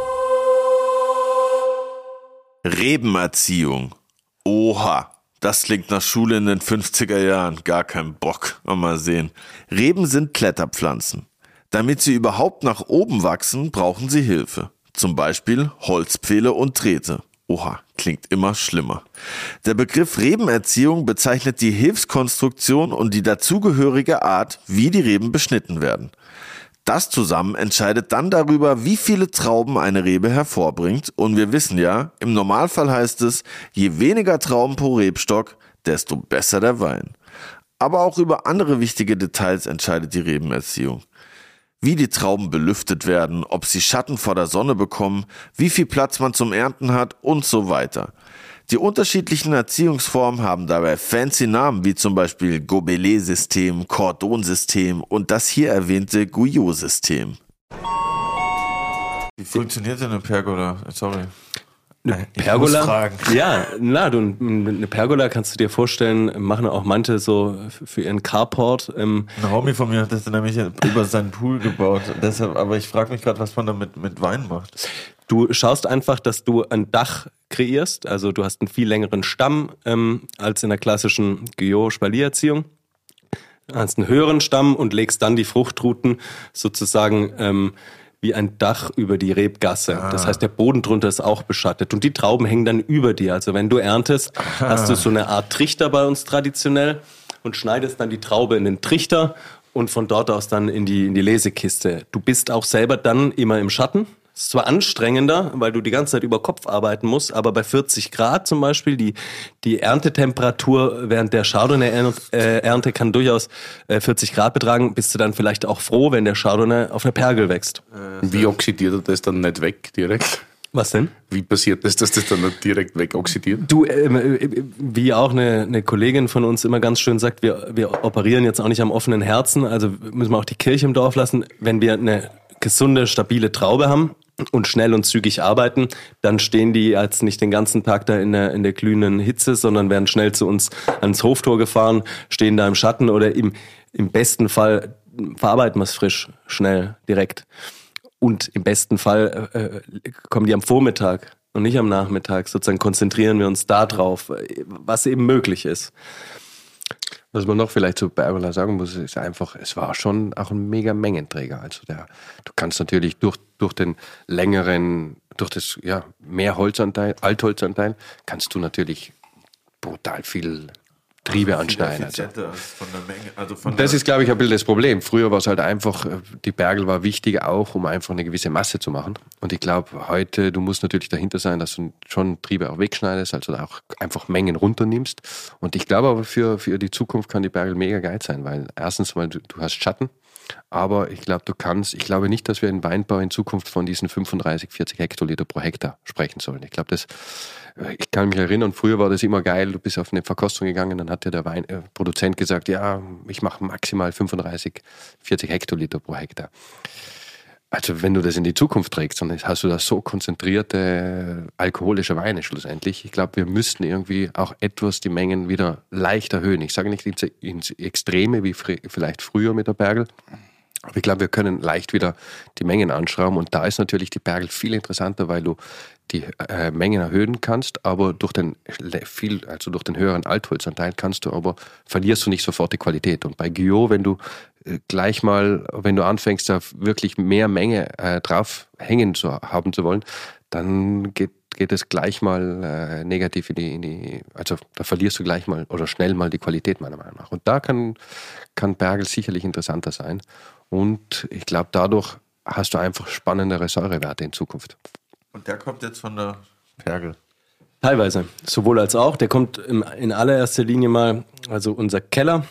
Rebenerziehung. Oha, das klingt nach Schule in den fünfziger Jahren. Gar kein Bock. Mal sehen. Reben sind Kletterpflanzen. Damit sie überhaupt nach oben wachsen, brauchen sie Hilfe. Zum Beispiel Holzpfähle und Drähte. Oha, klingt immer schlimmer. Der Begriff Rebenerziehung bezeichnet die Hilfskonstruktion und die dazugehörige Art, wie die Reben beschnitten werden. Das zusammen entscheidet dann darüber, wie viele Trauben eine Rebe hervorbringt. Und wir wissen ja, im Normalfall heißt es, je weniger Trauben pro Rebstock, desto besser der Wein. Aber auch über andere wichtige Details entscheidet die Rebenerziehung. Wie die Trauben belüftet werden, ob sie Schatten vor der Sonne bekommen, wie viel Platz man zum Ernten hat und so weiter. Die unterschiedlichen Erziehungsformen haben dabei fancy Namen, wie zum Beispiel Gobelet-System, Cordon-System und das hier erwähnte Guyot-System. Wie funktioniert denn eine Pergola? Sorry. Eine Ich Pergola? muss fragen. Ja, na, du, eine Pergola kannst du dir vorstellen, machen auch manche so für ihren Carport. Ähm, Ein Homie von mir hat das nämlich über seinen Pool gebaut. Deshalb, aber ich frage mich gerade, was man da mit, mit Wein macht. Du schaust einfach, dass du ein Dach kreierst. Also du hast einen viel längeren Stamm ähm, als in der klassischen Guyot-Spaliererziehung. Du hast einen höheren Stamm und legst dann die Fruchtruten sozusagen ähm, wie ein Dach über die Rebgasse. Ah. Das heißt, der Boden drunter ist auch beschattet und die Trauben hängen dann über dir. Also wenn du erntest, Aha. hast du so eine Art Trichter bei uns traditionell und schneidest dann die Traube in den Trichter und von dort aus dann in die, in die Lesekiste. Du bist auch selber dann immer im Schatten. Es ist zwar anstrengender, weil du die ganze Zeit über Kopf arbeiten musst, aber bei vierzig Grad zum Beispiel, die, die Erntetemperatur während der Chardonnay-Ernte kann durchaus vierzig Grad betragen, bist du dann vielleicht auch froh, wenn der Chardonnay auf einer Pergel wächst. Wie oxidiert er das dann nicht weg direkt? Was denn? Wie passiert das, dass das dann nicht direkt wegoxidiert? Du, äh, wie auch eine, eine Kollegin von uns immer ganz schön sagt, wir, wir operieren jetzt auch nicht am offenen Herzen, also müssen wir auch die Kirche im Dorf lassen. Wenn wir eine gesunde, stabile Traube haben und schnell und zügig arbeiten, dann stehen die jetzt nicht den ganzen Tag da in der, in der glühenden Hitze, sondern werden schnell zu uns ans Hoftor gefahren, stehen da im Schatten oder im, im besten Fall verarbeiten wir es frisch, schnell, direkt. Und im besten Fall äh, kommen die am Vormittag und nicht am Nachmittag. Sozusagen konzentrieren wir uns da drauf, was eben möglich ist. Was man noch vielleicht zu Pergola sagen muss, ist einfach, es war schon auch ein mega Mengenträger. Also der, du kannst natürlich durch, durch den längeren, durch das ja, mehr Holzanteil, Altholzanteil, kannst du natürlich brutal viel Triebe anschneiden. Also. Von der Menge, also von das ist, glaube ich, ein bisschen das Problem. Früher war es halt einfach, die Pergel war wichtig auch, um einfach eine gewisse Masse zu machen. Und ich glaube, heute, du musst natürlich dahinter sein, dass du schon Triebe auch wegschneidest, also auch einfach Mengen runternimmst. Und ich glaube aber, für, für die Zukunft kann die Pergel mega geil sein, weil erstens mal, du, du hast Schatten, aber ich glaube, du kannst, ich glaube nicht, dass wir im Weinbau in Zukunft von diesen fünfunddreißig, vierzig Hektoliter pro Hektar sprechen sollen. Ich glaube, das, ich kann mich erinnern, früher war das immer geil, du bist auf eine Verkostung gegangen, dann hat dir der Wein, äh, Produzent gesagt, ja, ich mache maximal fünfunddreißig, vierzig Hektoliter pro Hektar. Also wenn du das in die Zukunft trägst, dann hast du da so konzentrierte alkoholische Weine schlussendlich. Ich glaube, wir müssten irgendwie auch etwas die Mengen wieder leicht erhöhen. Ich sage nicht ins, ins Extreme, wie fr- vielleicht früher mit der Pergel, aber ich glaube, wir können leicht wieder die Mengen anschrauben und da ist natürlich die Pergel viel interessanter, weil du die äh, Mengen erhöhen kannst, aber durch den viel, also durch den höheren Altholzanteil kannst du aber, verlierst du nicht sofort die Qualität. Und bei Guyot, wenn du äh, gleich mal, wenn du anfängst, da wirklich mehr Menge äh, drauf hängen zu haben zu wollen, dann geht, geht es gleich mal äh, negativ in die, in die, also da verlierst du gleich mal oder schnell mal die Qualität meiner Meinung nach. Und da kann, kann Pergel sicherlich interessanter sein. Und ich glaube, dadurch hast du einfach spannendere Säurewerte in Zukunft. Und der kommt jetzt von der Pergel? Teilweise, sowohl als auch. Der kommt in allererster Linie mal, also unser Keller,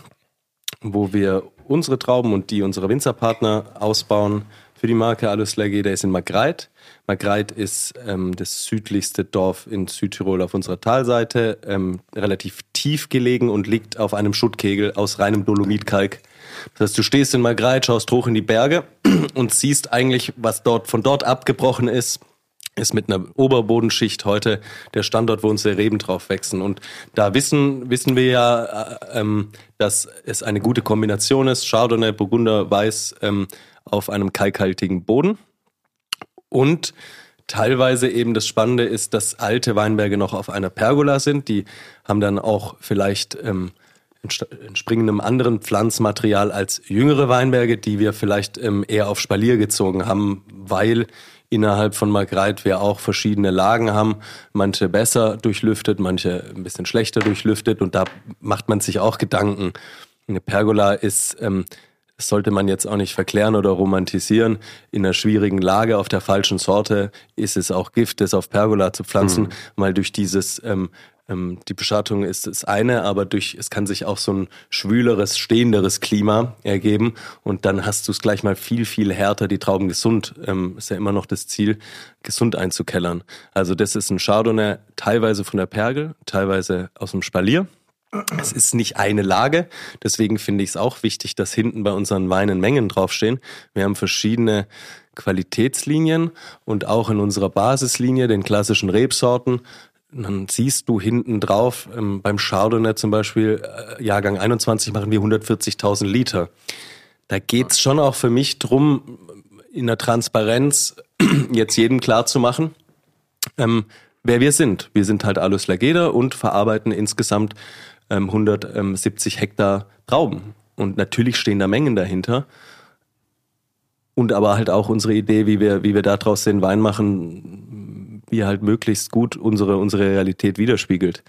wo wir unsere Trauben und die unserer Winzerpartner ausbauen für die Marke Alois Laguet, der ist in Margreit. Margreit ist ähm, das südlichste Dorf in Südtirol auf unserer Talseite, ähm, relativ tief gelegen und liegt auf einem Schuttkegel aus reinem Dolomitkalk. Das heißt, du stehst in Margreit, schaust hoch in die Berge und siehst eigentlich, was dort von dort abgebrochen ist, ist mit einer Oberbodenschicht heute der Standort, wo unsere Reben drauf wachsen. Und da wissen, wissen wir ja, ähm, dass es eine gute Kombination ist, Chardonnay, Burgunder, Weiß ähm, auf einem kalkhaltigen Boden. Und teilweise eben das Spannende ist, dass alte Weinberge noch auf einer Pergola sind. Die haben dann auch vielleicht ähm, entspringen einem anderen Pflanzmaterial als jüngere Weinberge, die wir vielleicht ähm, eher auf Spalier gezogen haben, weil innerhalb von Margreit wir auch verschiedene Lagen haben, manche besser durchlüftet, manche ein bisschen schlechter durchlüftet und da macht man sich auch Gedanken. Eine Pergola ist, ähm, das sollte man jetzt auch nicht verklären oder romantisieren, in einer schwierigen Lage auf der falschen Sorte ist es auch Gift, das auf Pergola zu pflanzen, mhm. weil durch dieses ähm, die Beschattung ist das eine, aber durch es kann sich auch so ein schwüleres, stehenderes Klima ergeben und dann hast du es gleich mal viel, viel härter, die Trauben gesund, ähm, ist ja immer noch das Ziel, gesund einzukellern. Also das ist ein Chardonnay, teilweise von der Pergel, teilweise aus dem Spalier. Es ist nicht eine Lage, deswegen finde ich es auch wichtig, dass hinten bei unseren Weinen Mengen draufstehen. Wir haben verschiedene Qualitätslinien und auch in unserer Basislinie, den klassischen Rebsorten, dann siehst du hinten drauf, ähm, beim Chardonnay zum Beispiel, äh, Jahrgang einundzwanzig machen wir hundertvierzigtausend Liter. Da geht's schon auch für mich drum, in der Transparenz jetzt jedem klar zu machen, ähm, wer wir sind. Wir sind halt Alois Lageda und verarbeiten insgesamt ähm, hundertsiebzig Hektar Trauben. Und natürlich stehen da Mengen dahinter. Und aber halt auch unsere Idee, wie wir, wie wir daraus den Wein machen, wie halt möglichst gut unsere, unsere Realität widerspiegelt.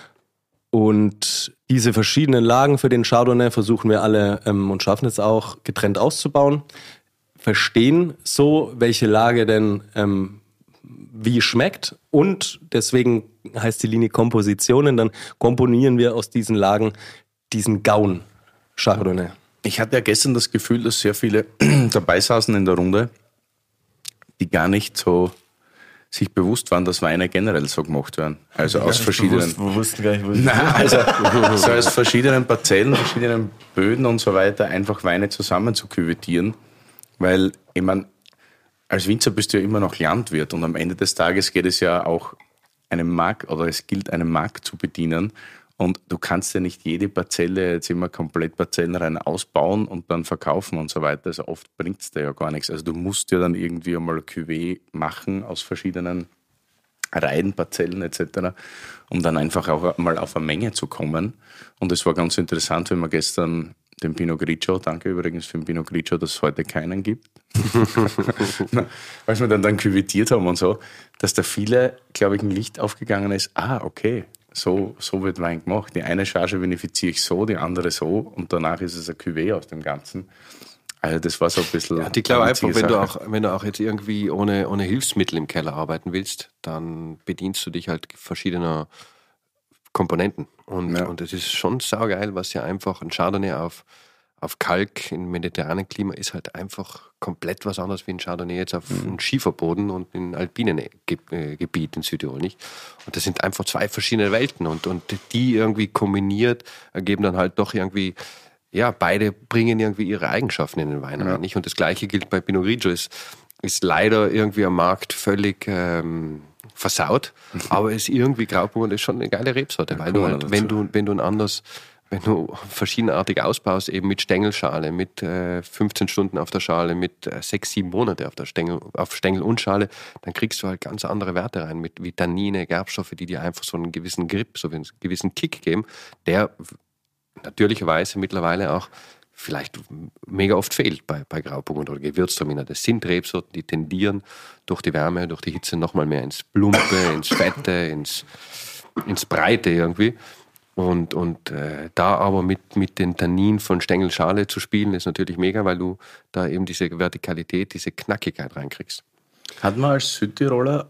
Und diese verschiedenen Lagen für den Chardonnay versuchen wir alle ähm, und schaffen es auch, getrennt auszubauen. Verstehen so, welche Lage denn ähm, wie schmeckt. Und deswegen heißt die Linie Kompositionen. Dann komponieren wir aus diesen Lagen diesen Gauen Chardonnay. Ich hatte ja gestern das Gefühl, dass sehr viele dabei saßen in der Runde, die gar nicht so sich bewusst waren, dass Weine generell so gemacht werden. Also aus verschiedenen... Wir wussten gar nicht, wo Nein, also so aus verschiedenen Parzellen, verschiedenen Böden und so weiter einfach Weine zusammen zu küvettieren. Weil, ich meine, als Winzer bist du ja immer noch Landwirt und am Ende des Tages geht es ja auch einem Markt, oder es gilt, einen Markt zu bedienen. Und du kannst ja nicht jede Parzelle jetzt immer komplett parzellenrein ausbauen und dann verkaufen und so weiter. Also oft bringt es dir ja gar nichts. Also du musst ja dann irgendwie einmal Cuvée machen aus verschiedenen Reihen, Parzellen et cetera, um dann einfach auch mal auf eine Menge zu kommen. Und es war ganz interessant, wenn man gestern den Pinot Grigio, danke übrigens für den Pinot Grigio, dass es heute keinen gibt, als wir dann, dann küvettiert haben und so, dass da viele, glaube ich, ein Licht aufgegangen ist, ah, okay, So, so wird Wein gemacht. Die eine Charge vinifiziere ich so, die andere so und danach ist es ein Cuvée aus dem Ganzen. Also das war so ein bisschen... Ja, ich glaube einfach, wenn du, auch, wenn du auch jetzt irgendwie ohne, ohne Hilfsmittel im Keller arbeiten willst, dann bedienst du dich halt verschiedener Komponenten. Und, Ja. und es ist schon saugeil, was ja einfach ein Chardonnay auf, auf Kalk im mediterranen Klima ist halt einfach komplett was anderes wie ein Chardonnay jetzt auf einem Schieferboden und in alpinen Ge- äh, Gebiet in Südtirol, nicht? Und das sind einfach zwei verschiedene Welten und, und die irgendwie kombiniert ergeben dann halt doch irgendwie, ja, beide bringen irgendwie ihre Eigenschaften in den Wein rein, nicht? Und das Gleiche gilt bei Pinot Grigio, ist, ist leider irgendwie am Markt völlig ähm, versaut, aber ist irgendwie Grauburgunder ist schon eine geile Rebsorte, weil du halt, wenn du, wenn du ein anderes wenn du verschiedenartig ausbaust, eben mit Stängelschale, mit äh, fünfzehn Stunden auf der Schale, mit äh, sechs, sieben Monate auf der Stängel, auf Stängel und Schale, dann kriegst du halt ganz andere Werte rein, mit Vitamine, Gerbstoffe, die dir einfach so einen gewissen Grip, so einen gewissen Kick geben, der natürlicherweise mittlerweile auch vielleicht mega oft fehlt bei, bei Grauburgunder oder Gewürztraminer. Das sind Rebsorten, die tendieren durch die Wärme, durch die Hitze nochmal mehr ins Plumpe, ins Fette, ins, ins Breite irgendwie. Und, und äh, da aber mit, mit den Tanninen von Stängelschale zu spielen, ist natürlich mega, weil du da eben diese Vertikalität, diese Knackigkeit reinkriegst. Hat man als Südtiroler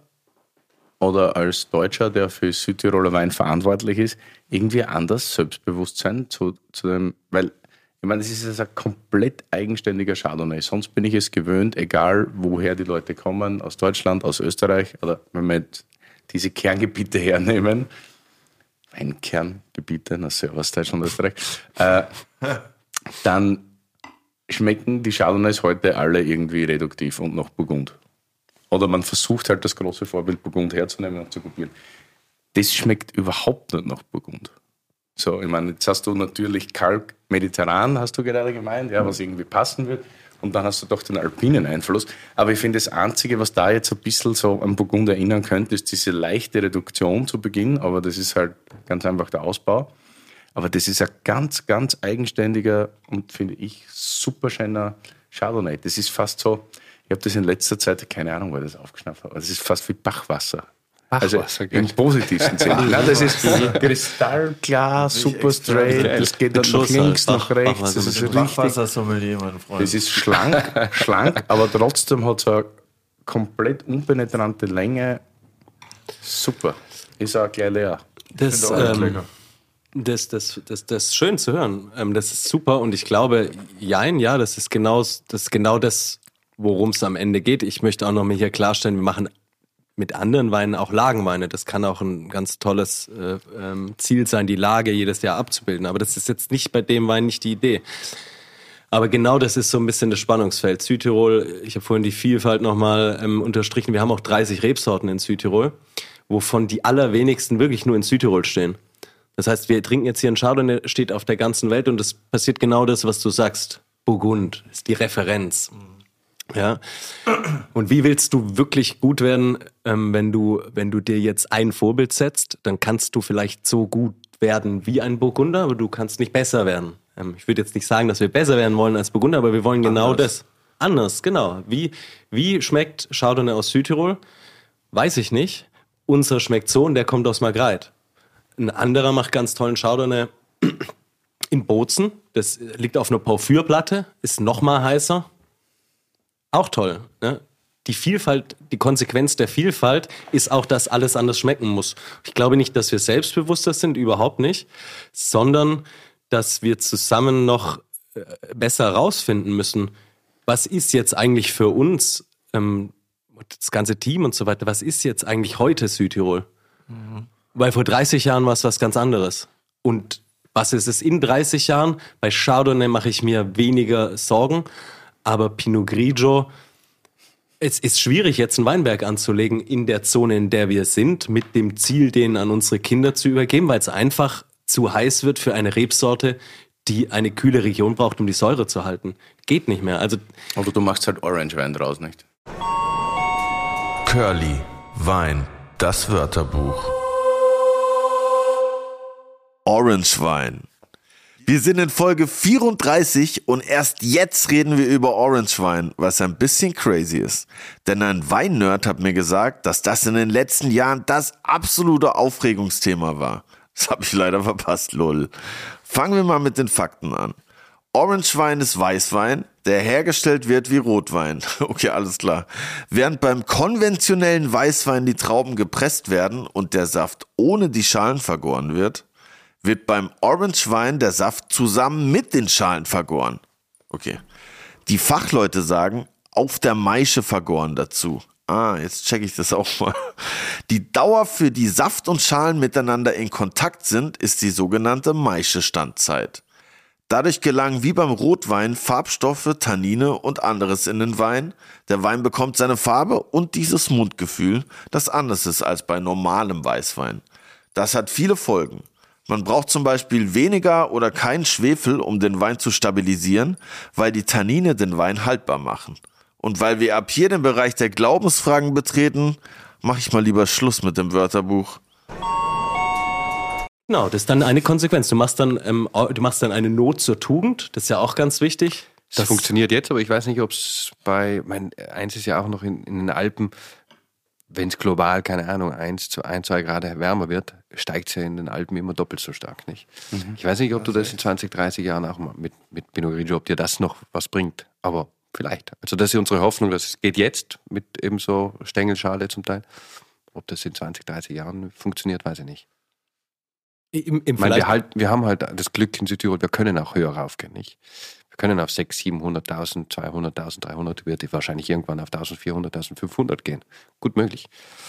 oder als Deutscher, der für Südtiroler Wein verantwortlich ist, irgendwie anders Selbstbewusstsein zu, zu dem, weil ich meine, es ist jetzt ein komplett eigenständiger Chardonnay. Sonst bin ich es gewöhnt, egal woher die Leute kommen, aus Deutschland, aus Österreich, oder wenn wir jetzt diese Kerngebiete hernehmen, Weinkerngebiete, na Servus, Deutschland, Österreich, äh, dann schmecken die Chardonnays heute alle irgendwie reduktiv und nach Burgund. Oder man versucht halt das große Vorbild Burgund herzunehmen und zu kopieren. Das schmeckt überhaupt nicht nach Burgund. So, ich meine, jetzt hast du natürlich Kalk mediterran, hast du gerade gemeint, ja, was irgendwie passen wird. Und dann hast du doch den alpinen Einfluss. Aber ich finde, das Einzige, was da jetzt ein bisschen so an Burgund erinnern könnte, ist diese leichte Reduktion zu Beginn. Aber das ist halt ganz einfach der Ausbau. Aber das ist ein ganz, ganz eigenständiger und, finde ich, super schöner Chardonnay. Das ist fast so, ich habe das in letzter Zeit, keine Ahnung, wo ich das aufgeschnappt habe, das ist fast wie Bachwasser. Bachwasser, also im positivsten Sinne. Nein, das ist kristallklar, super straight, das geht dann nach links, nach rechts. Das ist richtig. Bachwasser-Sommelier, mein Freund. Das ist schlank, schlank, aber trotzdem hat es eine komplett unpenetrante Länge. Super. Ist auch gleich leer. Das, ähm, das, das, das, das ist schön zu hören. Ähm, das ist super und ich glaube, jein, ja, das ist genau das, ist genau das worum es am Ende geht. Ich möchte auch noch mal hier klarstellen, wir machen mit anderen Weinen auch Lagenweine. Das kann auch ein ganz tolles äh, ähm, Ziel sein, die Lage jedes Jahr abzubilden. Aber das ist jetzt nicht bei dem Wein nicht die Idee. Aber genau das ist so ein bisschen das Spannungsfeld. Südtirol, ich habe vorhin die Vielfalt nochmal ähm, unterstrichen. Wir haben auch dreißig Rebsorten in Südtirol, wovon die allerwenigsten wirklich nur in Südtirol stehen. Das heißt, wir trinken jetzt hier einen Chardonnay, steht auf der ganzen Welt und es passiert genau das, was du sagst. Burgund ist die Referenz. Ja. Und wie willst du wirklich gut werden, ähm, wenn du, wenn du dir jetzt ein Vorbild setzt, dann kannst du vielleicht so gut werden wie ein Burgunder, aber du kannst nicht besser werden. Ähm, ich würde jetzt nicht sagen, dass wir besser werden wollen als Burgunder, aber wir wollen genau Anders. das. Anders, genau. Wie, wie schmeckt Chardonnay aus Südtirol? Weiß ich nicht. Unser schmeckt so und der kommt aus Margreid. Ein anderer macht ganz tollen Chardonnay in Bozen. Das liegt auf einer Porphyrplatte, ist noch mal heißer. Auch toll. Ne? Die Vielfalt, die Konsequenz der Vielfalt ist auch, dass alles anders schmecken muss. Ich glaube nicht, dass wir selbstbewusster sind, überhaupt nicht, sondern dass wir zusammen noch äh, besser herausfinden müssen, was ist jetzt eigentlich für uns, ähm, das ganze Team und so weiter, was ist jetzt eigentlich heute Südtirol? Mhm. Weil vor dreißig Jahren war es was ganz anderes. Und was ist es in dreißig Jahren? Bei Chardonnay mache ich mir weniger Sorgen, aber Pinot Grigio, es ist schwierig, jetzt einen Weinberg anzulegen in der Zone, in der wir sind, mit dem Ziel, den an unsere Kinder zu übergeben, weil es einfach zu heiß wird für eine Rebsorte, die eine kühle Region braucht, um die Säure zu halten. Geht nicht mehr. Also, Oder du machst halt Orange-Wein draus, nicht? Curly, Wein, das Wörterbuch. Orangewein. Wir sind in Folge vierunddreißig und erst jetzt reden wir über Orangewein, was ein bisschen crazy ist. Denn ein Weinnerd hat mir gesagt, dass das in den letzten Jahren das absolute Aufregungsthema war. Das habe ich leider verpasst, lol. Fangen wir mal mit den Fakten an. Orangewein ist Weißwein, der hergestellt wird wie Rotwein. Okay, alles klar. Während beim konventionellen Weißwein die Trauben gepresst werden und der Saft ohne die Schalen vergoren wird, wird beim Orangewein der Saft zusammen mit den Schalen vergoren. Okay. Die Fachleute sagen, auf der Maische vergoren dazu. Ah, jetzt checke ich das auch mal. Die Dauer, für die Saft und Schalen miteinander in Kontakt sind, ist die sogenannte Maische-Standzeit. Dadurch gelangen wie beim Rotwein Farbstoffe, Tannine und anderes in den Wein. Der Wein bekommt seine Farbe und dieses Mundgefühl, das anders ist als bei normalem Weißwein. Das hat viele Folgen. Man braucht zum Beispiel weniger oder keinen Schwefel, um den Wein zu stabilisieren, weil die Tannine den Wein haltbar machen. Und weil wir ab hier den Bereich der Glaubensfragen betreten, mache ich mal lieber Schluss mit dem Wörterbuch. genau, das ist dann eine Konsequenz. Du machst dann, ähm, du machst dann eine Not zur Tugend, das ist ja auch ganz wichtig. Das, Das funktioniert jetzt, aber ich weiß nicht, ob es bei, mein, eins ist ja auch noch in, in den Alpen, wenn es global, keine Ahnung, eins zu ein, zwei Grad wärmer wird, steigt es ja in den Alpen immer doppelt so stark, nicht? Mhm. Ich weiß nicht, ob du das in zwanzig, dreißig Jahren auch mal mit, mit Pinot Grigio, ob dir das noch was bringt, aber vielleicht. Also das ist unsere Hoffnung, dass es geht jetzt mit eben so Stängelschale zum Teil. Ob das in zwanzig, dreißig Jahren funktioniert, weiß ich nicht. Im, im Ich meine, wir, halt, wir haben halt das Glück in Südtirol, wir können auch höher raufgehen, nicht? Wir können auf sechshunderttausend, siebenhunderttausend, zweihunderttausend, dreihundert, wird wahrscheinlich irgendwann auf eintausendvierhundert, eintausendfünfhundert gehen. Gut möglich.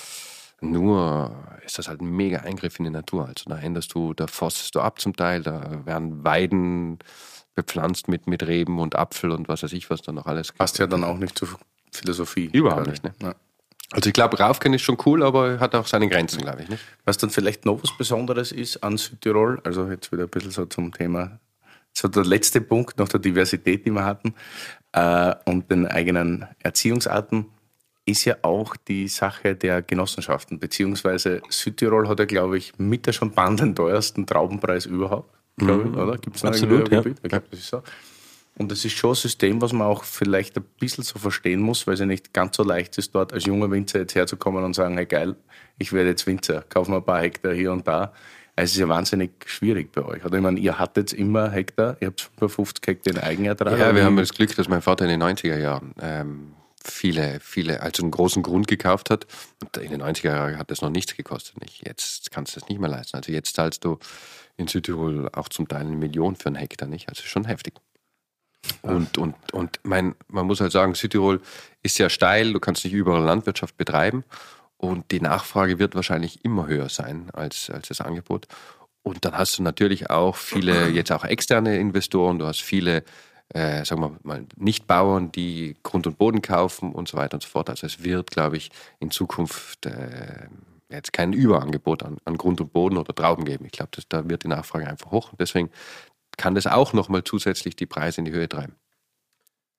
Nur ist das halt ein mega Eingriff in die Natur. Also da änderst du, da forstest du ab zum Teil, da werden Weiden bepflanzt mit, mit Reben und Apfel und was weiß ich, was da noch alles gibt. Passt ja dann auch nicht zur Philosophie. Überhaupt nicht, ne? Ja. Also ich glaube, raufgehen ist schon cool, aber hat auch seine Grenzen, glaube ich, nicht? Was dann vielleicht noch was Besonderes ist an Südtirol, also jetzt wieder ein bisschen so zum Thema, so der letzte Punkt nach der Diversität, die wir hatten, äh, und den eigenen Erziehungsarten, ist ja auch die Sache der Genossenschaften, beziehungsweise Südtirol hat ja, glaube ich, mit der Champagne den teuersten Traubenpreis überhaupt, glaube ich, oder? Gibt's Absolut, ja. Ich glaube, das ist so. Und das ist schon ein System, was man auch vielleicht ein bisschen so verstehen muss, weil es ja nicht ganz so leicht ist, dort als junger Winzer jetzt herzukommen und sagen, hey geil, ich werde jetzt Winzer, kaufe mir ein paar Hektar hier und da. Also es ist ja wahnsinnig schwierig bei euch. Oder ich meine, ihr hattet immer Hektar, ihr habt fünfundfünfzig Hektar in Eigenertrag. Ja, wir haben das Glück, dass mein Vater in den neunziger Jahren ähm, viele, viele, also einen großen Grund gekauft hat. Und in den neunziger Jahren hat das noch nichts gekostet. Nicht? Jetzt kannst du das nicht mehr leisten. Also jetzt zahlst du in Südtirol auch zum Teil eine Million für einen Hektar, nicht? Also schon heftig. Und, und, und mein, man muss halt sagen, Südtirol ist sehr steil, du kannst nicht überall Landwirtschaft betreiben und die Nachfrage wird wahrscheinlich immer höher sein als, als das Angebot. Und dann hast du natürlich auch viele, jetzt auch externe Investoren, du hast viele, äh, sagen wir mal, Nicht-Bauern, die Grund und Boden kaufen und so weiter und so fort. Also es wird, glaube ich, in Zukunft äh, jetzt kein Überangebot an, an Grund und Boden oder Trauben geben. Ich glaube, da wird die Nachfrage einfach hoch und deswegen kann das auch nochmal zusätzlich die Preise in die Höhe treiben.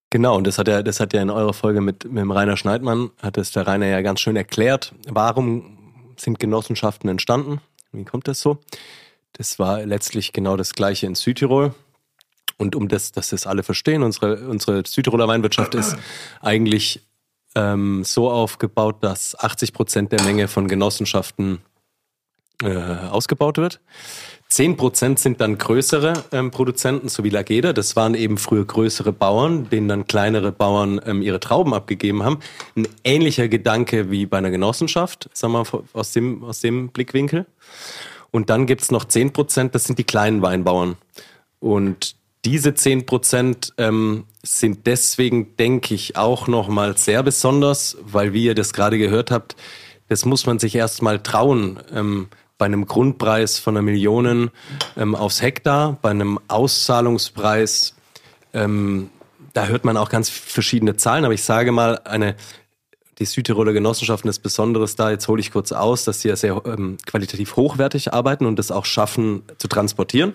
Genau, und das hat ja, das hat ja in eurer Folge mit, mit dem Rainer Schneidmann, hat es der Rainer ja ganz schön erklärt. Warum sind Genossenschaften entstanden? Wie kommt das so? Das war letztlich genau das Gleiche in Südtirol. Und um das, dass das alle verstehen, unsere, unsere Südtiroler Weinwirtschaft ist eigentlich ähm, so aufgebaut, dass achtzig Prozent der Menge von Genossenschaften äh, ausgebaut wird. zehn Prozent sind dann größere ähm, Produzenten, so wie Lageda. Das waren eben früher größere Bauern, denen dann kleinere Bauern ähm, ihre Trauben abgegeben haben. Ein ähnlicher Gedanke wie bei einer Genossenschaft, sagen wir mal, aus dem, aus dem Blickwinkel. Und dann gibt's noch zehn Prozent, das sind die kleinen Weinbauern. Und diese zehn Prozent ähm, sind deswegen, denke ich, auch nochmal sehr besonders, weil, wie ihr das gerade gehört habt, das muss man sich erst mal trauen, ähm, bei einem Grundpreis von einer Million ähm, aufs Hektar, bei einem Auszahlungspreis, ähm, da hört man auch ganz verschiedene Zahlen, aber ich sage mal, eine, die Südtiroler Genossenschaften ist Besonderes da, jetzt hole ich kurz aus, dass sie ja sehr ähm, qualitativ hochwertig arbeiten und das auch schaffen zu transportieren.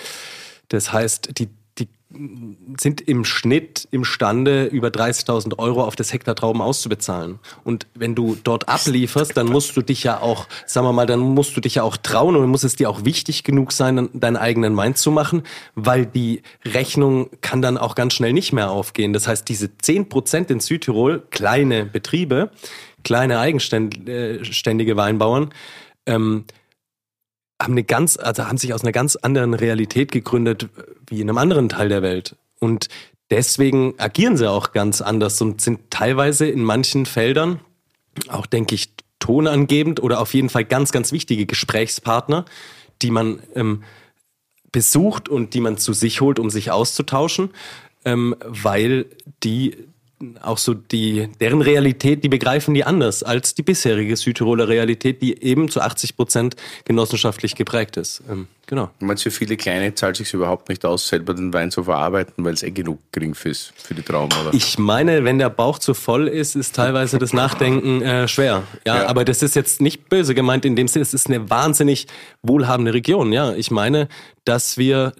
Das heißt, die, die sind im Schnitt imstande, über dreißigtausend Euro auf das Hektar Trauben auszubezahlen. Und wenn du dort ablieferst, dann musst du dich ja auch, sagen wir mal, dann musst du dich ja auch trauen und muss es dir auch wichtig genug sein, deinen eigenen Wein zu machen, weil die Rechnung kann dann auch ganz schnell nicht mehr aufgehen. Das heißt, diese zehn Prozent in Südtirol, kleine Betriebe, kleine eigenständige Weinbauern, ähm, haben eine ganz, also haben sich aus einer ganz anderen Realität gegründet wie in einem anderen Teil der Welt. Und deswegen agieren sie auch ganz anders und sind teilweise in manchen Feldern auch, denke ich, tonangebend oder auf jeden Fall ganz, ganz wichtige Gesprächspartner, die man ähm, besucht und die man zu sich holt, um sich auszutauschen, ähm, weil die auch so die, deren Realität, die begreifen die anders als die bisherige Südtiroler Realität, die eben zu achtzig Prozent genossenschaftlich geprägt ist. Ähm, genau. Du meinst, für viele Kleine zahlt es sich überhaupt nicht aus, selber den Wein zu verarbeiten, weil es eh genug Grimpf ist für die Trauben, oder? Ich meine, wenn der Bauch zu voll ist, ist teilweise das Nachdenken äh, schwer. Ja, ja, aber das ist jetzt nicht böse gemeint in dem Sinne, es ist eine wahnsinnig wohlhabende Region. Ja, ich meine, dass wir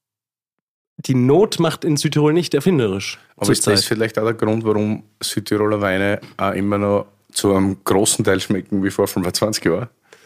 die Not macht in Südtirol nicht erfinderisch. Aber ist das vielleicht auch der Grund, warum Südtiroler Weine auch immer noch zu einem großen Teil schmecken wie vor fünfundzwanzig Jahren?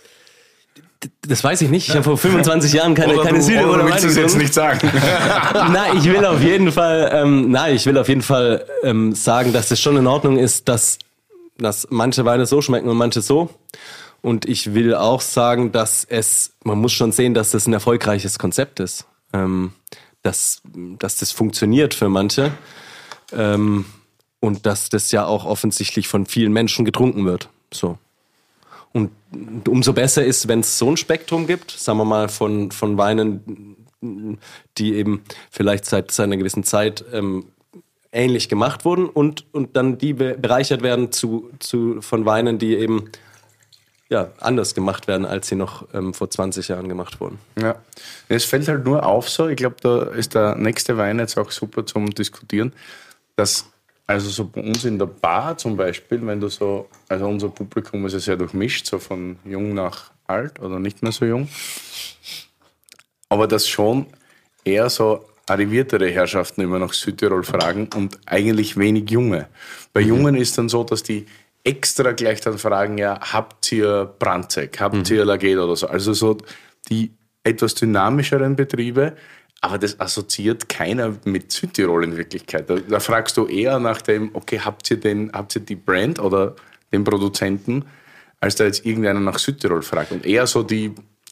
Das weiß ich nicht. Ich habe vor fünfundzwanzig Jahren keine, keine du, Südtiroler Weine getrunken. Willst du jetzt nicht sagen? Nein, ich will auf jeden Fall, ähm, nein, ich will auf jeden Fall ähm, sagen, dass es schon in Ordnung ist, dass, dass manche Weine so schmecken und manche so. Und ich will auch sagen, dass es, man muss schon sehen, dass das ein erfolgreiches Konzept ist. Ähm, Dass, dass das funktioniert für manche ähm, und dass das ja auch offensichtlich von vielen Menschen getrunken wird. So. Und umso besser ist, wenn es so ein Spektrum gibt, sagen wir mal, von, von Weinen, die eben vielleicht seit, seit einer gewissen Zeit ähm, ähnlich gemacht wurden und, und dann die be- bereichert werden zu, zu, von Weinen, die eben ja, anders gemacht werden, als sie noch ähm, vor zwanzig Jahren gemacht wurden. Ja, es fällt halt nur auf so, ich glaube, da ist der nächste Wein jetzt auch super zum Diskutieren, dass also so bei uns in der Bar zum Beispiel, wenn du so, also unser Publikum ist ja sehr durchmischt, so von jung nach alt oder nicht mehr so jung, aber dass schon eher so arriviertere Herrschaften immer nach Südtirol fragen und eigentlich wenig Junge. Bei Jungen ist dann so, dass die extra gleich dann fragen, ja, habt ihr Brandzeug, habt mhm. ihr Lageda oder so. Also so die etwas dynamischeren Betriebe, aber das assoziiert keiner mit Südtirol in Wirklichkeit. Da, da fragst du eher nach dem, okay, habt ihr, den, habt ihr die Brand oder den Produzenten, als da jetzt irgendeiner nach Südtirol fragt. Und eher so die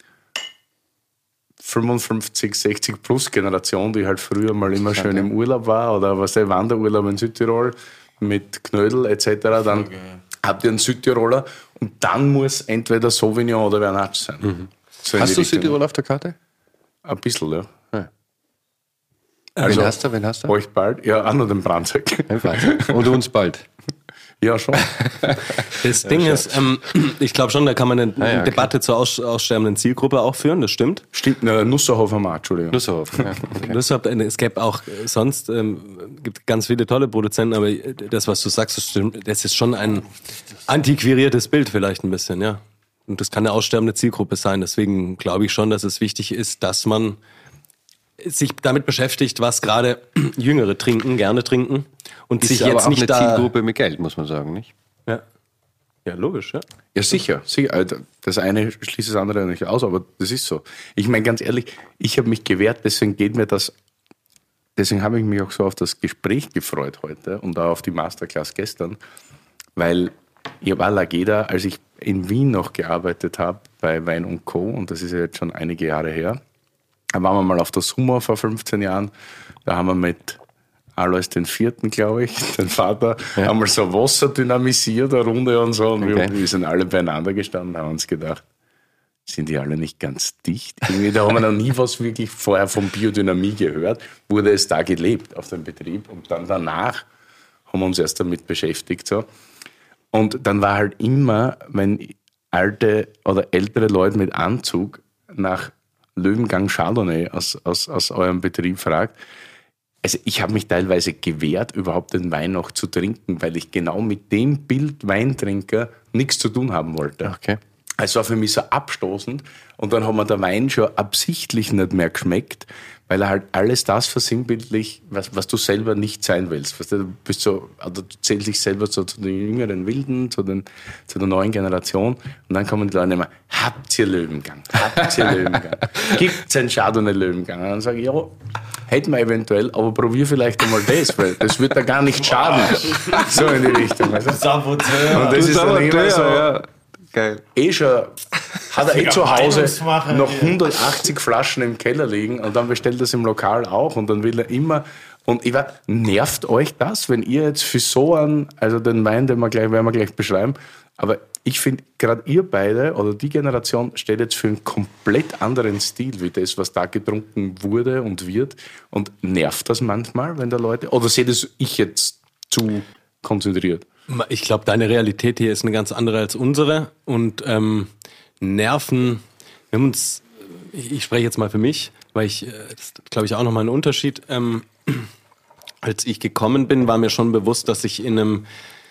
fünfundfünfzig, sechzig plus Generation, die halt früher mal immer schön im Urlaub war oder was der Wanderurlaub in Südtirol mit Knödel et cetera, dann okay. Habt ihr einen Südtiroler und dann muss entweder Sauvignon oder Vernatsch sein. Mhm. So hast du Südtirol auf der Karte? Ein bisschen, ja. ja. Also, wen hast du? Wen hast du? Euch bald? Ja, auch noch den Brandzeug. Und uns bald. Ja, schon. Das Ding ja, ist, ähm, ich glaube schon, da kann man eine ah, ja, Debatte okay. zur aus, aussterbenden Zielgruppe auch führen, das stimmt. Stimmt, ne, Nusserhofer Markt, Entschuldigung. Nusserhofer, ja. Okay. Nusserhofer, es gäbe auch sonst, ähm, gibt ganz viele tolle Produzenten, aber das, was du sagst, das stimmt, das ist schon ein antiquiertes Bild vielleicht ein bisschen, ja. Und das kann eine aussterbende Zielgruppe sein, deswegen glaube ich schon, dass es wichtig ist, dass man sich damit beschäftigt, was gerade Jüngere trinken, gerne trinken. Und ist sich aber jetzt auch nicht eine da... Zielgruppe mit Geld, muss man sagen, nicht? Ja. ja, logisch, ja. Ja, sicher, sicher. Also das eine schließt das andere nicht aus, aber das ist so. Ich meine, ganz ehrlich, ich habe mich gewehrt, deswegen geht mir das, deswegen habe ich mich auch so auf das Gespräch gefreut heute und auch auf die Masterclass gestern, weil ich war Lageda, als ich in Wien noch gearbeitet habe bei Wein und Co. und das ist ja jetzt schon einige Jahre her. Da waren wir mal auf der Summer vor fünfzehn Jahren, da haben wir mit Alois den Vierten, glaube ich, den Vater, ja. einmal so Wasser dynamisiert, eine Runde und so. Und okay. wir, wir sind alle beieinander gestanden, haben uns gedacht, sind die alle nicht ganz dicht? Irgendwie, da haben wir noch nie was wirklich vorher von Biodynamie gehört, wurde es da gelebt auf dem Betrieb. Und dann danach haben wir uns erst damit beschäftigt. So. Und dann war halt immer, wenn alte oder ältere Leute mit Anzug nach Löwengang Chardonnay aus, aus, aus eurem Betrieb fragt, also ich habe mich teilweise gewehrt, überhaupt den Wein noch zu trinken, weil ich genau mit dem Bild Weintrinker nichts zu tun haben wollte. Okay. Es war für mich so abstoßend und dann hat mir der Wein schon absichtlich nicht mehr geschmeckt, weil er halt alles das versinnbildlich, was, was du selber nicht sein willst. Weißt du, du bist so, also du zählst dich selber so zu den jüngeren Wilden, zu, den, zu der neuen Generation und dann kommen die Leute immer, habt ihr Löwengang? Habt ihr Löwengang? Gibt's ein Chardonnay Löwengang? Und dann sage ich, ja, hätten wir eventuell, aber probier vielleicht einmal das, weil das wird da gar nicht schaden. So in die Richtung. Weißt du? Saboteur. Und das ist dann immer so, ja. Geil. eh schon, hat er eh zu Hause noch hundertachtzig Flaschen im Keller liegen und dann bestellt er es im Lokal auch und dann will er immer, und ich weiß, nervt euch das, wenn ihr jetzt für so einen, also den Wein, den wir gleich, werden wir gleich beschreiben, aber ich finde, gerade ihr beide oder die Generation steht jetzt für einen komplett anderen Stil wie das, was da getrunken wurde und wird, und nervt das manchmal, wenn da Leute, oder seht es ich jetzt zu konzentriert? Ich glaube, deine Realität hier ist eine ganz andere als unsere. Und ähm, Nerven, wir haben uns, ich, ich spreche jetzt mal für mich, weil ich, das glaube ich auch nochmal ein Unterschied. Ähm, als ich gekommen bin, war mir schon bewusst, dass ich in einem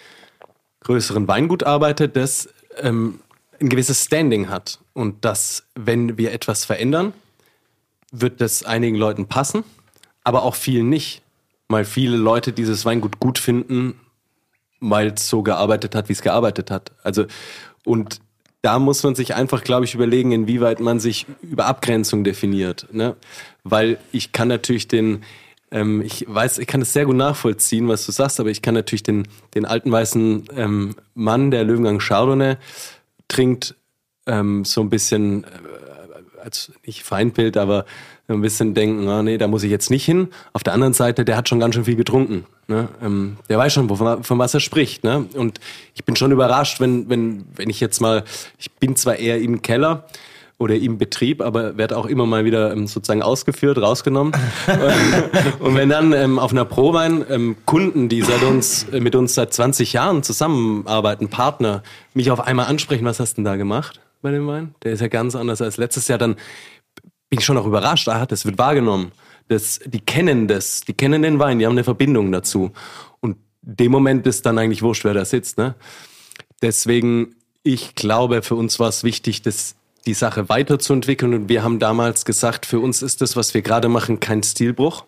größeren Weingut arbeite, das ähm, ein gewisses Standing hat. Und dass, wenn wir etwas verändern, wird das einigen Leuten passen, aber auch vielen nicht. Weil viele Leute dieses Weingut gut finden, weil es so gearbeitet hat, wie es gearbeitet hat. Also, und da muss man sich einfach, glaube ich, überlegen, inwieweit man sich über Abgrenzung definiert. Ne? Weil ich kann natürlich den, ähm, ich weiß, ich kann es sehr gut nachvollziehen, was du sagst, aber ich kann natürlich den, den alten weißen ähm, Mann, der Löwengang Chardonnay trinkt, ähm, so ein bisschen, äh, als nicht Feindbild, aber ein bisschen denken, ah, nee, da muss ich jetzt nicht hin. Auf der anderen Seite, der hat schon ganz schön viel getrunken. Ne? Ähm, der weiß schon, wovon, von was er spricht. Ne? Und ich bin schon überrascht, wenn, wenn, wenn ich jetzt mal, ich bin zwar eher im Keller oder im Betrieb, aber werde auch immer mal wieder ähm, sozusagen ausgeführt, rausgenommen. Und wenn dann ähm, auf einer Prowein ähm, Kunden, die seit uns, äh, mit uns seit zwanzig Jahren zusammenarbeiten, Partner, mich auf einmal ansprechen, was hast du denn da gemacht bei dem Wein? Der ist ja ganz anders als letztes Jahr, dann bin ich schon auch überrascht, ah, das wird wahrgenommen. Das, die kennen das, die kennen den Wein, die haben eine Verbindung dazu. Und in dem Moment ist dann eigentlich wurscht, wer da sitzt. Ne? Deswegen, ich glaube, für uns war es wichtig, das, die Sache weiterzuentwickeln. Und wir haben damals gesagt, für uns ist das, was wir gerade machen, kein Stilbruch,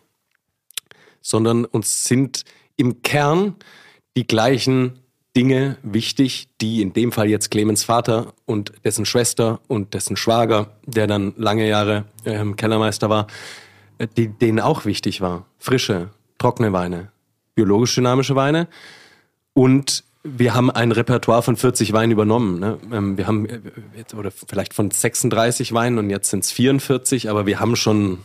sondern uns sind im Kern die gleichen Dinge wichtig, die in dem Fall jetzt Clemens Vater und dessen Schwester und dessen Schwager, der dann lange Jahre ähm, Kellermeister war, die, denen auch wichtig war. Frische, trockene Weine, biologisch dynamische Weine. Und wir haben ein Repertoire von vierzig Weinen übernommen. Ne? Ähm, wir haben jetzt, oder vielleicht von sechsunddreißig Weinen und jetzt sind es vierundvierzig, aber wir haben schon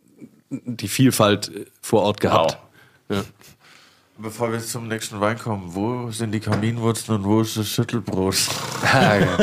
die Vielfalt vor Ort gehabt. Wow. Ja. Bevor wir zum nächsten Wein kommen, wo sind die Kaminwurzeln und wo ist das Schüttelbrot? Ah, ja.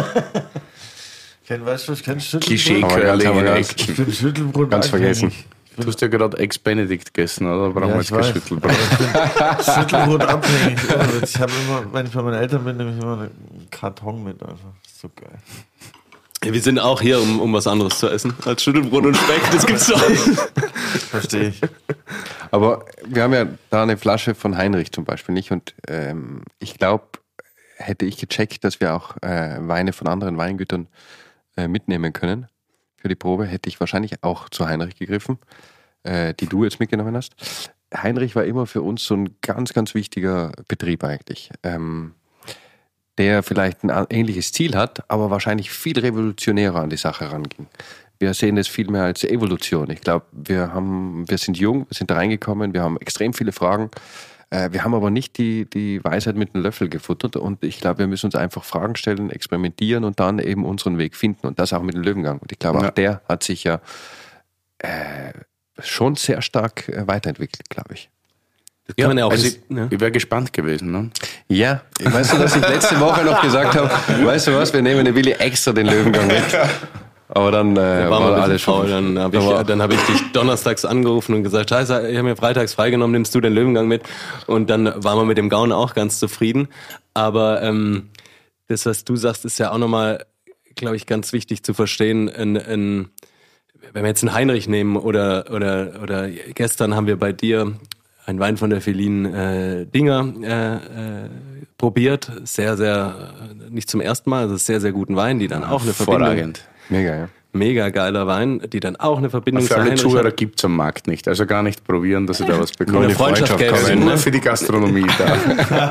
Ken, weißt du, ich kenne Schüttelbrot. Klischee-Curling. Ich bin Schüttelbrot ganz vergessen. Du hast ja gerade Ex-Benedict gegessen, oder? Brauchen wir jetzt kein Schüttelbrot. Schüttelbrot abhängig. Ich habe immer, wenn ich bei meinen Eltern bin, nehme ich immer einen Karton mit. Einfach. So geil. Wir sind auch hier, um, um was anderes zu essen als Schüttelbrot und Speck. Das gibt's doch. Verstehe ich. Aber wir haben ja da eine Flasche von Heinrich zum Beispiel nicht. Und ähm, ich glaube, hätte ich gecheckt, dass wir auch äh, Weine von anderen Weingütern äh, mitnehmen können für die Probe, hätte ich wahrscheinlich auch zu Heinrich gegriffen, äh, die du jetzt mitgenommen hast. Heinrich war immer für uns so ein ganz, ganz wichtiger Betrieb eigentlich, ähm, der vielleicht ein ähnliches Ziel hat, aber wahrscheinlich viel revolutionärer an die Sache ranging. Wir sehen das viel mehr als Evolution. Ich glaube, wir haben, wir sind jung, wir sind da reingekommen, wir haben extrem viele Fragen. Äh, wir haben aber nicht die, die Weisheit mit einem Löffel gefuttert und ich glaube, wir müssen uns einfach Fragen stellen, experimentieren und dann eben unseren Weg finden und das auch mit dem Löwengang. Und ich glaube, Ja. auch der hat sich ja äh, schon sehr stark äh, weiterentwickelt, glaube ich. Das kann man ja auch also nicht, ich, ne? ich wäre gespannt gewesen. Ne? Ja, weißt du, dass ich letzte Woche noch gesagt habe, weißt du was, wir nehmen den Willi extra den Löwengang mit. Aber dann äh, War war, mal ein alles bisschen faul. schon. Dann habe ich, Aber- dann hab ich dich donnerstags angerufen und gesagt, scheiße, ich habe mir freitags freigenommen, nimmst du den Löwengang mit? Und dann waren wir mit dem Gauen auch ganz zufrieden. Aber ähm, das, was du sagst, ist ja auch nochmal, glaube ich, ganz wichtig zu verstehen. Ein, ein, wenn wir jetzt einen Heinrich nehmen oder, oder, oder gestern haben wir bei dir einen Wein von der Feline äh, Dinger äh, äh, probiert. Sehr, sehr, äh, nicht zum ersten Mal, also sehr, sehr guten Wein, die dann auch eine Verbindung... Hervorragend. Mega, ja. Mega geiler Wein, die dann auch eine Verbindung Für zu alle Heinrich Zuhörer hat. gibt es am Markt nicht. Also gar nicht probieren, dass ihr da was Nur bekommt. eine Freundschaft gäbe es, Nur ne? für die Gastronomie da.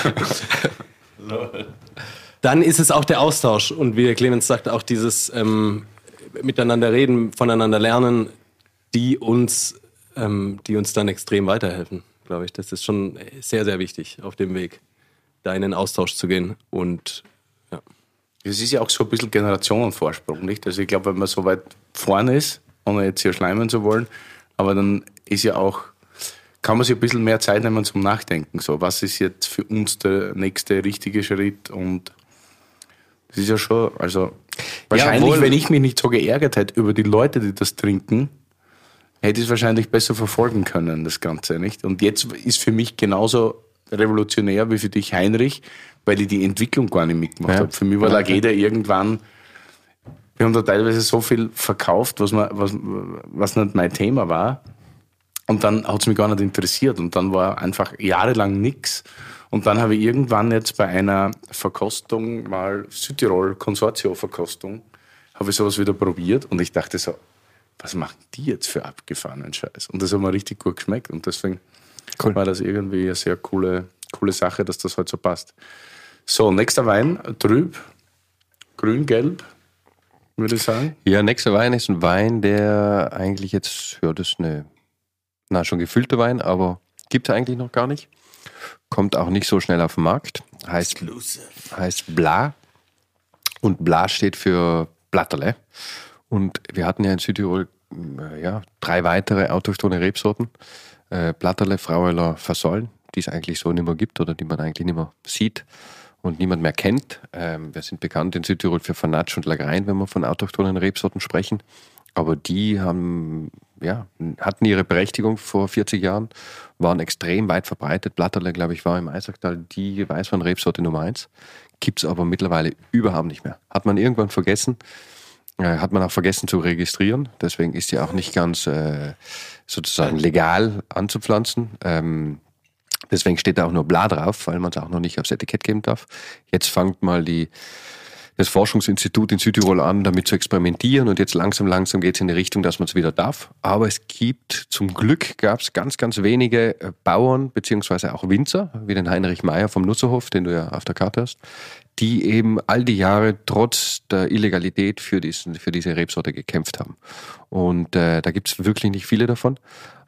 Dann ist es auch der Austausch und wie Clemens sagt, auch dieses ähm, miteinander reden, voneinander lernen, die uns, ähm, die uns dann extrem weiterhelfen, glaube ich. Das ist schon sehr, sehr wichtig auf dem Weg, da in den Austausch zu gehen und ja. Es ist ja auch so ein bisschen Generationenvorsprung, nicht? Also ich glaube, wenn man so weit vorne ist, ohne jetzt hier schleimen zu wollen, aber dann ist ja auch, kann man sich ein bisschen mehr Zeit nehmen zum Nachdenken. So, was ist jetzt für uns der nächste richtige Schritt? Und das ist ja schon, also wahrscheinlich, wohl. wenn ich mich nicht so geärgert hätte über die Leute, die das trinken, hätte ich es wahrscheinlich besser verfolgen können, das Ganze, nicht? Und jetzt ist für mich genauso revolutionär wie für dich Heinrich, weil ich die Entwicklung gar nicht mitgemacht Ja. habe. Für mich war Ja. Lageda irgendwann, wir haben da teilweise so viel verkauft, was, man, was, was nicht mein Thema war. Und dann hat es mich gar nicht interessiert. Und dann war einfach jahrelang nichts. Und dann habe ich irgendwann jetzt bei einer Verkostung, mal Südtirol Consortio-Verkostung, habe ich sowas wieder probiert. Und ich dachte so, was machen die jetzt für abgefahrenen Scheiß? Und das hat mir richtig gut geschmeckt. Und deswegen Cool. war das irgendwie eine sehr coole, coole Sache, dass das halt so passt. So, nächster Wein, trüb, grün-gelb, würde ich sagen. Ja, nächster Wein ist ein Wein, der eigentlich jetzt, ja, das ist eine, na, schon gefüllter Wein, aber gibt es eigentlich noch gar nicht. Kommt auch nicht so schnell auf den Markt. Heißt, heißt Bla. Und Bla steht für Blatterle. Und wir hatten ja in Südtirol äh, ja, drei weitere autochthone Rebsorten. Äh, Blatterle, Fraueler, Fasollen, die es eigentlich so nicht mehr gibt oder die man eigentlich nicht mehr sieht und niemand mehr kennt. Ähm, wir sind bekannt in Südtirol für Fanatsch und Lagrein, wenn wir von autochthonen Rebsorten sprechen. Aber die haben, ja, hatten ihre Berechtigung vor vierzig Jahren, waren extrem weit verbreitet. Blatterle, glaube ich, war im Eisacktal die Weißwein-Rebsorte Nummer eins. Gibt es aber mittlerweile überhaupt nicht mehr. Hat man irgendwann vergessen. Äh, hat man auch vergessen zu registrieren. Deswegen ist sie auch nicht ganz äh, sozusagen legal anzupflanzen. Ähm, deswegen steht da auch nur Bla drauf, weil man es auch noch nicht aufs Etikett geben darf. Jetzt fängt mal die, das Forschungsinstitut in Südtirol an, damit zu experimentieren und jetzt langsam, langsam geht es in die Richtung, dass man es wieder darf. Aber es gibt, zum Glück gab es ganz, ganz wenige Bauern beziehungsweise auch Winzer, wie den Heinrich Meyer vom Nutzerhof, den du ja auf der Karte hast, die eben all die Jahre trotz der Illegalität für, diesen, für diese Rebsorte gekämpft haben. Und äh, da gibt es wirklich nicht viele davon.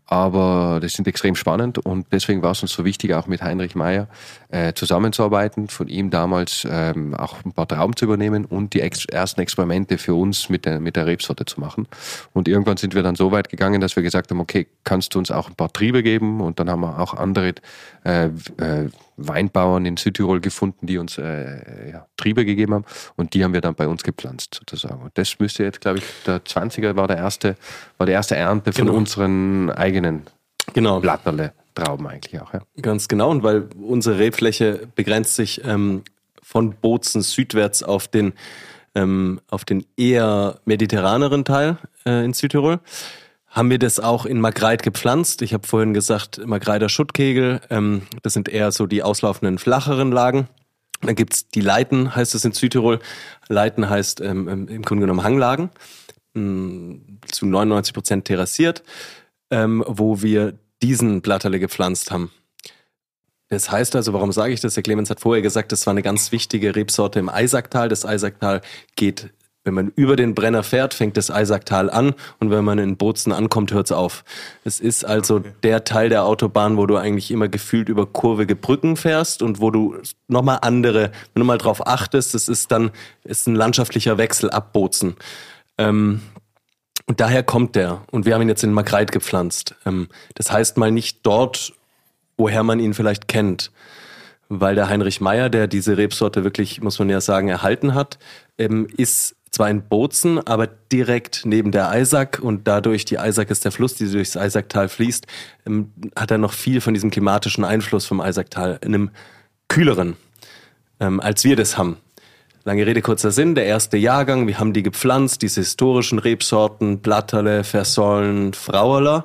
Aber das sind extrem spannend und deswegen war es uns so wichtig, auch mit Heinrich Meyer äh, zusammenzuarbeiten, von ihm damals ähm, auch ein paar Trauben zu übernehmen und die ex- ersten Experimente für uns mit der, mit der Rebsorte zu machen. Und irgendwann sind wir dann so weit gegangen, dass wir gesagt haben, okay, kannst du uns auch ein paar Triebe geben? Und dann haben wir auch andere äh, äh, Weinbauern in Südtirol gefunden, die uns äh, ja, Triebe gegeben haben und die haben wir dann bei uns gepflanzt sozusagen. Und das müsste jetzt, glaube ich, der zwanziger war der erste, war die erste Ernte von Genau. unseren eigenen Genau. Blatterle Trauben eigentlich auch. Ja. Ganz genau, und weil unsere Rebfläche begrenzt sich ähm, von Bozen südwärts auf den, ähm, auf den eher mediterraneren Teil äh, in Südtirol, haben wir das auch in Margreit gepflanzt. Ich habe vorhin gesagt, Margreiter Schuttkegel, ähm, das sind eher so die auslaufenden, flacheren Lagen. Dann gibt's die Leiten, heißt es in Südtirol. Leiten heißt ähm, im Grunde genommen Hanglagen, mh, zu neunundneunzig Prozent terrassiert, ähm, wo wir diesen Blatterle gepflanzt haben. Das heißt also, warum sage ich das? Der Clemens hat vorher gesagt, das war eine ganz wichtige Rebsorte im Eisacktal. Das Eisacktal geht, wenn man über den Brenner fährt, fängt das Eisacktal an und wenn man in Bozen ankommt, hört es auf. Es ist also okay. der Teil der Autobahn, wo du eigentlich immer gefühlt über kurvige Brücken fährst und wo du nochmal andere, wenn du mal drauf achtest, das ist dann ist ein landschaftlicher Wechsel ab Bozen. Ähm, und daher kommt der. Und wir haben ihn jetzt in Markreid gepflanzt. Ähm, das heißt mal nicht dort, woher man ihn vielleicht kennt. Weil der Heinrich Meyer, der diese Rebsorte wirklich, muss man ja sagen, erhalten hat, ähm, ist zwar in Bozen, aber direkt neben der Eisack und dadurch, die Eisack ist der Fluss, der durchs Eisacktal fließt, ähm, hat er noch viel von diesem klimatischen Einfluss vom Eisacktal in einem kühleren, ähm, als wir das haben. Lange Rede, kurzer Sinn, der erste Jahrgang, wir haben die gepflanzt, diese historischen Rebsorten, Blatterle, Versollen, Frauerler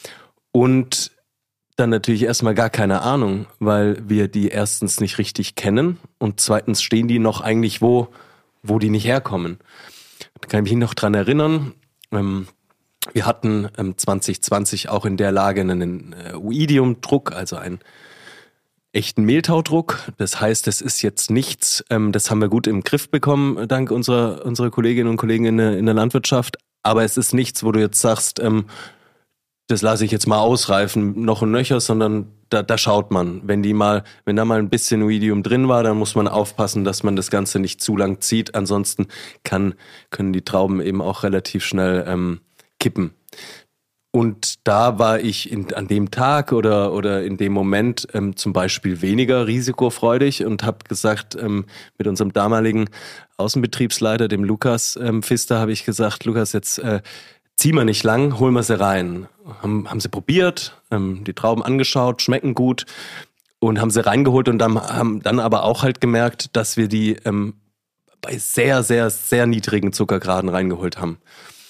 und dann natürlich erstmal gar keine Ahnung, weil wir die erstens nicht richtig kennen und zweitens stehen die noch eigentlich wo, wo die nicht herkommen. Da kann ich mich noch dran erinnern, ähm, wir hatten ähm, zwanzig zwanzig auch in der Lage einen äh, Oidium-Druck, also einen echten Mehltaudruck. Das heißt, es ist jetzt nichts, ähm, das haben wir gut im Griff bekommen, dank unserer, unserer Kolleginnen und Kollegen in der, in der Landwirtschaft, aber es ist nichts, wo du jetzt sagst, ähm, das lasse ich jetzt mal ausreifen, noch und nöcher, sondern da, da schaut man. Wenn die mal, wenn da mal ein bisschen Oidium drin war, dann muss man aufpassen, dass man das Ganze nicht zu lang zieht. Ansonsten kann, können die Trauben eben auch relativ schnell ähm, kippen. Und da war ich in, an dem Tag oder, oder in dem Moment ähm, zum Beispiel weniger risikofreudig und habe gesagt, ähm, mit unserem damaligen Außenbetriebsleiter, dem Lukas ähm, Pfister, habe ich gesagt, Lukas, jetzt äh, ziehen wir nicht lang, holen wir sie rein. Haben, haben sie probiert, ähm, die Trauben angeschaut, schmecken gut und haben sie reingeholt und dann, haben dann aber auch halt gemerkt, dass wir die ähm, bei sehr, sehr, sehr niedrigen Zuckergraden reingeholt haben.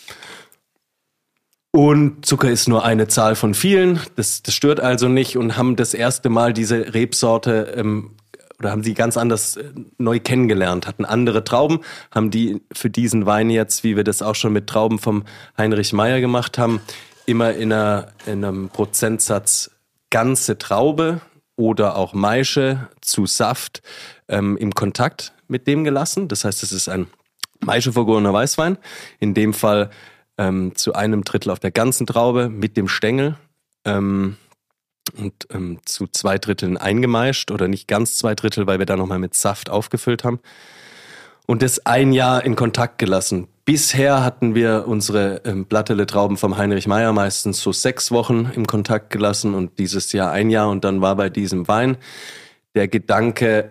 Und Zucker ist nur eine Zahl von vielen, das, das stört also nicht und haben das erste Mal diese Rebsorte ähm, oder haben sie ganz anders neu kennengelernt, hatten andere Trauben, haben die für diesen Wein jetzt, wie wir das auch schon mit Trauben vom Heinrich Meyer gemacht haben, immer in, einer, in einem Prozentsatz ganze Traube oder auch Maische zu Saft ähm, im Kontakt mit dem gelassen. Das heißt, es ist ein Maische vergorener Weißwein, in dem Fall ähm, zu einem Drittel auf der ganzen Traube mit dem Stängel. Ähm, und ähm, zu zwei Dritteln eingemeischt oder nicht ganz zwei Drittel, weil wir da nochmal mit Saft aufgefüllt haben und das ein Jahr in Kontakt gelassen. Bisher hatten wir unsere ähm, Blatterle-Trauben vom Heinrich Meyer meistens so sechs Wochen im Kontakt gelassen und dieses Jahr ein Jahr und dann war bei diesem Wein der Gedanke,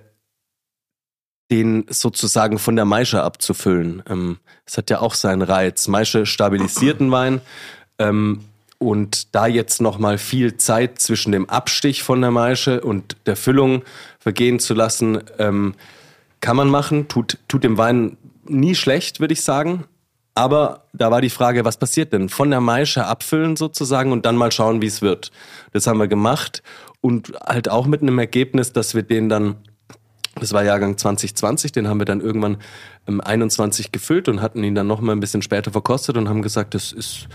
den sozusagen von der Maische abzufüllen. Ähm, das hat ja auch seinen Reiz. Maische stabilisiert einen Wein, ähm, und da jetzt nochmal viel Zeit zwischen dem Abstich von der Maische und der Füllung vergehen zu lassen, ähm, kann man machen. Tut, tut dem Wein nie schlecht, würde ich sagen. Aber da war die Frage, was passiert denn? Von der Maische abfüllen sozusagen und dann mal schauen, wie es wird. Das haben wir gemacht und halt auch mit einem Ergebnis, dass wir den dann, das war Jahrgang zwanzig zwanzig, den haben wir dann irgendwann im einundzwanzig gefüllt und hatten ihn dann nochmal ein bisschen später verkostet und haben gesagt, das ist...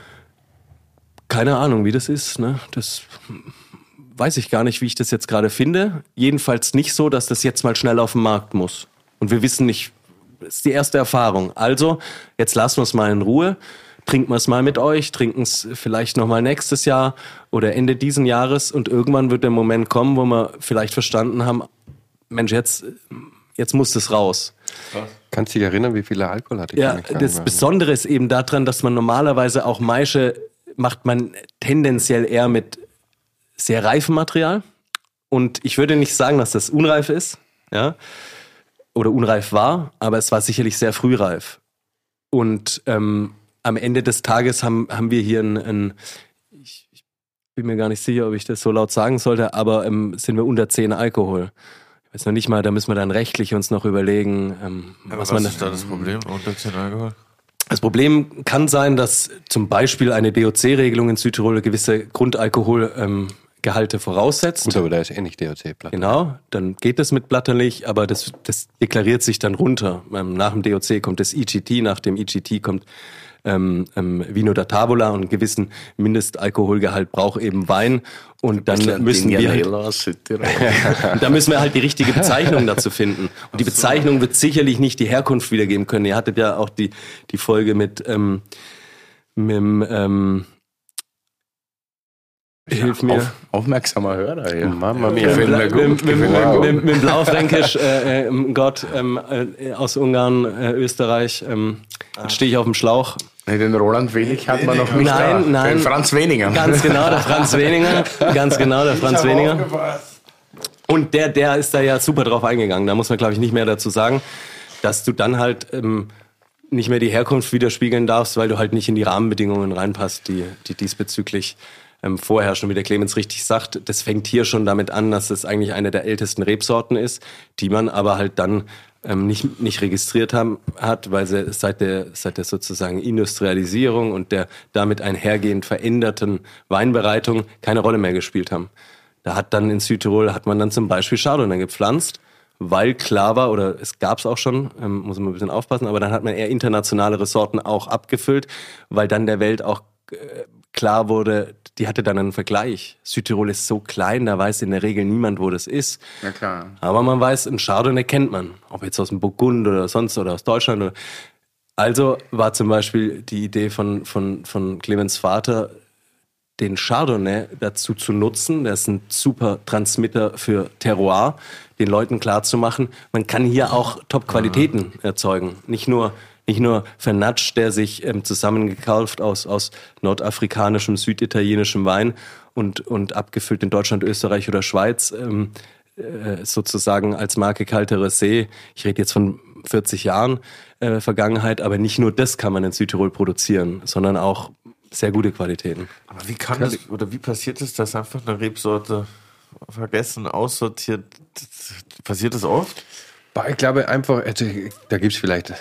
Keine Ahnung, wie das ist. Ne? Das weiß ich gar nicht, wie ich das jetzt gerade finde. Jedenfalls nicht so, dass das jetzt mal schnell auf den Markt muss. Und wir wissen nicht, das ist die erste Erfahrung. Also, jetzt lassen wir es mal in Ruhe. Trinken wir es mal mit euch, trinken es vielleicht nochmal nächstes Jahr oder Ende diesen Jahres. Und irgendwann wird der Moment kommen, wo wir vielleicht verstanden haben, Mensch, jetzt, jetzt muss das raus. Was? Kannst du dich erinnern, wie viel Alkohol hatte ich? Ja, das Besondere ist eben daran, dass man normalerweise auch Maische macht man tendenziell eher mit sehr reifem Material. Und ich würde nicht sagen, dass das unreif ist, ja, oder unreif war, aber es war sicherlich sehr frühreif. Und ähm, am Ende des Tages haben, haben wir hier ein, ein ich, ich bin mir gar nicht sicher, ob ich das so laut sagen sollte, aber ähm, sind wir unter zehn Alkohol. Ich weiß noch nicht mal, da müssen wir dann rechtlich uns noch überlegen. Ähm, was was man ist da das Problem unter zehn Alkohol? Das Problem kann sein, dass zum Beispiel eine D O C-Regelung in Südtirol gewisse Grundalkoholgehalte ähm, voraussetzt. Gut, aber da ist eh nicht D O C-Blatt. Genau, dann geht es mit Blatterlich, aber das, das deklariert sich dann runter. Ähm, nach dem D O C kommt das I G T, nach dem I G T kommt ähm, ähm, Vino da Tavola und einen gewissen Mindestalkoholgehalt braucht eben Wein. Und dann müssen wir halt, da müssen wir halt die richtige Bezeichnung dazu finden. Und die Bezeichnung wird sicherlich nicht die Herkunft wiedergeben können. Ihr hattet ja auch die, die Folge mit, ähm, mit ähm, Hilf mir. Auf, aufmerksamer Hörer, ja. Mama mia. Mit, Gefällt mir gut. mit, mit, Wow. mit, mit Blaufränkisch, äh, äh, Gott, ähm, äh, aus Ungarn, äh, Österreich. Ähm, jetzt stehe ich auf dem Schlauch. Nee, den Roland Wenig hat man noch nicht Nein, da. nein. Den Franz Weninger. Ganz genau, der Franz Weninger. Ganz genau, der Franz Weninger. Und der, der ist da ja super drauf eingegangen. Da muss man, glaube ich, nicht mehr dazu sagen, dass du dann halt ähm, nicht mehr die Herkunft widerspiegeln darfst, weil du halt nicht in die Rahmenbedingungen reinpasst, die, die diesbezüglich ähm, vorherrschen. Wie der Clemens richtig sagt, das fängt hier schon damit an, dass es eigentlich eine der ältesten Rebsorten ist, die man aber halt dann ähm, nicht, nicht registriert haben, hat, weil sie seit der, seit der sozusagen Industrialisierung und der damit einhergehend veränderten Weinbereitung keine Rolle mehr gespielt haben. Da hat dann in Südtirol, hat man dann zum Beispiel Chardonnay gepflanzt, weil klar war, oder es gab es auch schon, ähm, muss man ein bisschen aufpassen, aber dann hat man eher internationale Ressorten auch abgefüllt, weil dann der Welt auch äh, klar wurde, die hatte dann einen Vergleich. Südtirol ist so klein, da weiß in der Regel niemand, wo das ist. Ja, klar. Aber man weiß, ein Chardonnay kennt man, ob jetzt aus dem Burgund oder sonst oder aus Deutschland. Oder. Also war zum Beispiel die Idee von, von, von Clemens Vater, den Chardonnay dazu zu nutzen, der ist ein super Transmitter für Terroir, den Leuten klarzumachen, man kann hier auch Top-Qualitäten erzeugen. Nicht nur, nicht nur Vernatsch, der sich ähm, zusammengekauft aus, aus nordafrikanischem, süditalienischem Wein und, und abgefüllt in Deutschland, Österreich oder Schweiz, ähm, äh, sozusagen als Marke Kaltere See. Ich rede jetzt von vierzig Jahren äh, Vergangenheit, aber nicht nur das kann man in Südtirol produzieren, sondern auch sehr gute Qualitäten. Aber wie kann das, oder wie passiert es, dass einfach eine Rebsorte vergessen, aussortiert? Passiert das oft? Ich glaube einfach, also, da gibt es vielleicht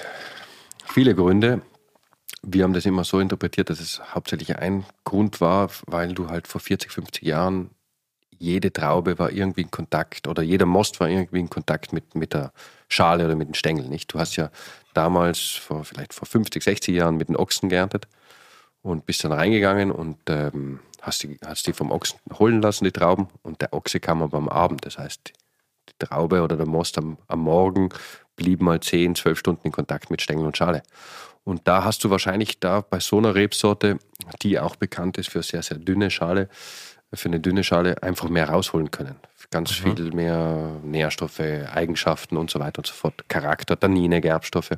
viele Gründe. Wir haben das immer so interpretiert, dass es hauptsächlich ein Grund war, weil du halt vor vierzig, fünfzig Jahren jede Traube war irgendwie in Kontakt oder jeder Most war irgendwie in Kontakt mit, mit der Schale oder mit den Stängeln. Nicht? Du hast ja damals, vor, vielleicht vor fünfzig, sechzig Jahren mit den Ochsen geerntet und bist dann reingegangen und ähm, hast, die, hast die vom Ochsen holen lassen, die Trauben, und der Ochse kam aber am Abend. Das heißt, die Traube oder der Most am, am Morgen blieb mal zehn, zwölf Stunden in Kontakt mit Stängel und Schale. Und da hast du wahrscheinlich da bei so einer Rebsorte, die auch bekannt ist für sehr, sehr dünne Schale, für eine dünne Schale einfach mehr rausholen können. Ganz mhm. viel mehr Nährstoffe, Eigenschaften und so weiter und so fort. Charakter, Tannine, Gerbstoffe.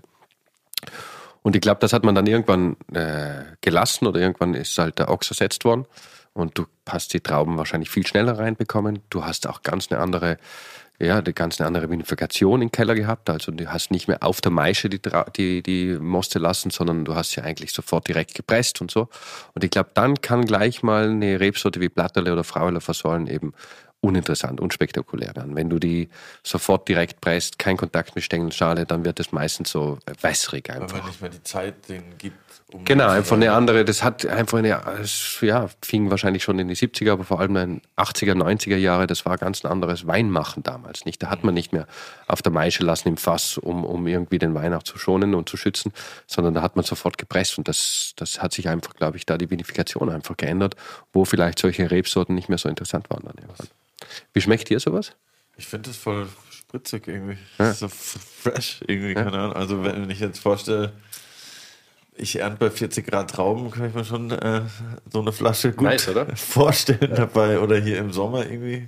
Und ich glaube, das hat man dann irgendwann äh, gelassen oder irgendwann ist halt der Ochs ersetzt worden und du hast die Trauben wahrscheinlich viel schneller reinbekommen. Du hast auch ganz eine andere, ja, eine ganz eine andere Vinifikation im Keller gehabt. Also du hast nicht mehr auf der Maische die, die, die Moste lassen, sondern du hast sie eigentlich sofort direkt gepresst und so. Und ich glaube, dann kann gleich mal eine Rebsorte wie Platterle oder Fraueler Versäulen eben uninteressant, unspektakulär werden. Wenn du die sofort direkt presst, kein Kontakt mit Stängel und Schale, dann wird das meistens so wässrig einfach. Weil man nicht mehr die Zeit denen gibt. Um genau, einfach eine andere, das hat einfach eine, ja, fing wahrscheinlich schon in die siebziger, aber vor allem in den achtziger, neunziger Jahre, das war ganz ein anderes Weinmachen damals. Nicht? Da hat man nicht mehr auf der Maische lassen im Fass, um, um irgendwie den Wein auch zu schonen und zu schützen, sondern da hat man sofort gepresst und das, das hat sich einfach, glaube ich, da die Vinifikation einfach geändert, wo vielleicht solche Rebsorten nicht mehr so interessant waren dann irgendwann. Wie schmeckt dir sowas? Ich finde das voll spritzig irgendwie. Ja. Das ist so fresh irgendwie, keine Ahnung. Also wenn ich jetzt vorstelle, ich ernte bei vierzig Grad Trauben, kann ich mir schon äh, so eine Flasche gut Nice, oder? vorstellen dabei. Oder hier im Sommer irgendwie.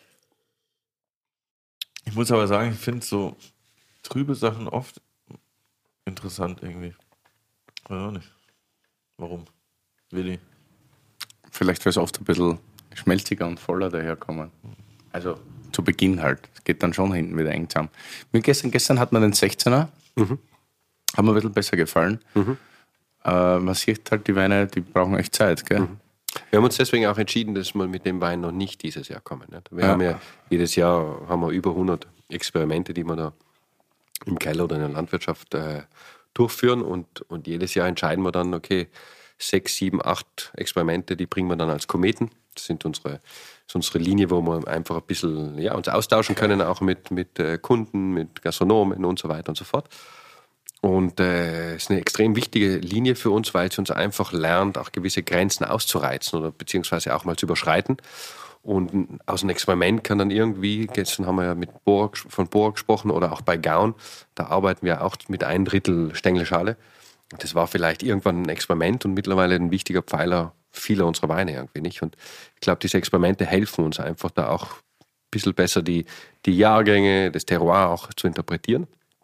Ich muss aber sagen, ich finde so trübe Sachen oft interessant irgendwie. Weiß auch nicht. Warum? Willi? Vielleicht, weil es oft ein bisschen schmelziger und voller daherkommen. Also zu Beginn halt. Geht dann schon hinten wieder eng zusammen. Mir gestern, gestern hat man den sechzehner. Mhm. Hat mir ein bisschen besser gefallen. Mhm. Äh, man sieht halt, die Weine, die brauchen echt Zeit. Gell? Mhm. Wir haben uns deswegen auch entschieden, dass wir mit dem Wein noch nicht dieses Jahr kommen. Nicht? Wir ja. haben ja jedes Jahr haben wir über hundert Experimente, die wir da im Keller oder in der Landwirtschaft äh, durchführen und, und jedes Jahr entscheiden wir dann, okay, sechs, sieben, acht Experimente, die bringen wir dann als Kometen. Das sind unsere, das ist unsere Linie, wo wir einfach ein bisschen ja, uns austauschen können, auch mit, mit äh, Kunden, mit Gastronomen und so weiter und so fort. Und äh, es ist eine extrem wichtige Linie für uns, weil es uns einfach lernt, auch gewisse Grenzen auszureizen oder beziehungsweise auch mal zu überschreiten. Und aus einem Experiment kann dann irgendwie, gestern haben wir ja mit Bohr, von Bohr gesprochen oder auch bei Gaun, da arbeiten wir auch mit ein Drittel Stängelschale. Das war vielleicht irgendwann ein Experiment und mittlerweile ein wichtiger Pfeiler vieler unserer Weine irgendwie nicht. Und ich glaube, diese Experimente helfen uns einfach da auch ein bisschen besser die, die Jahrgänge, das Terroir auch zu interpretieren.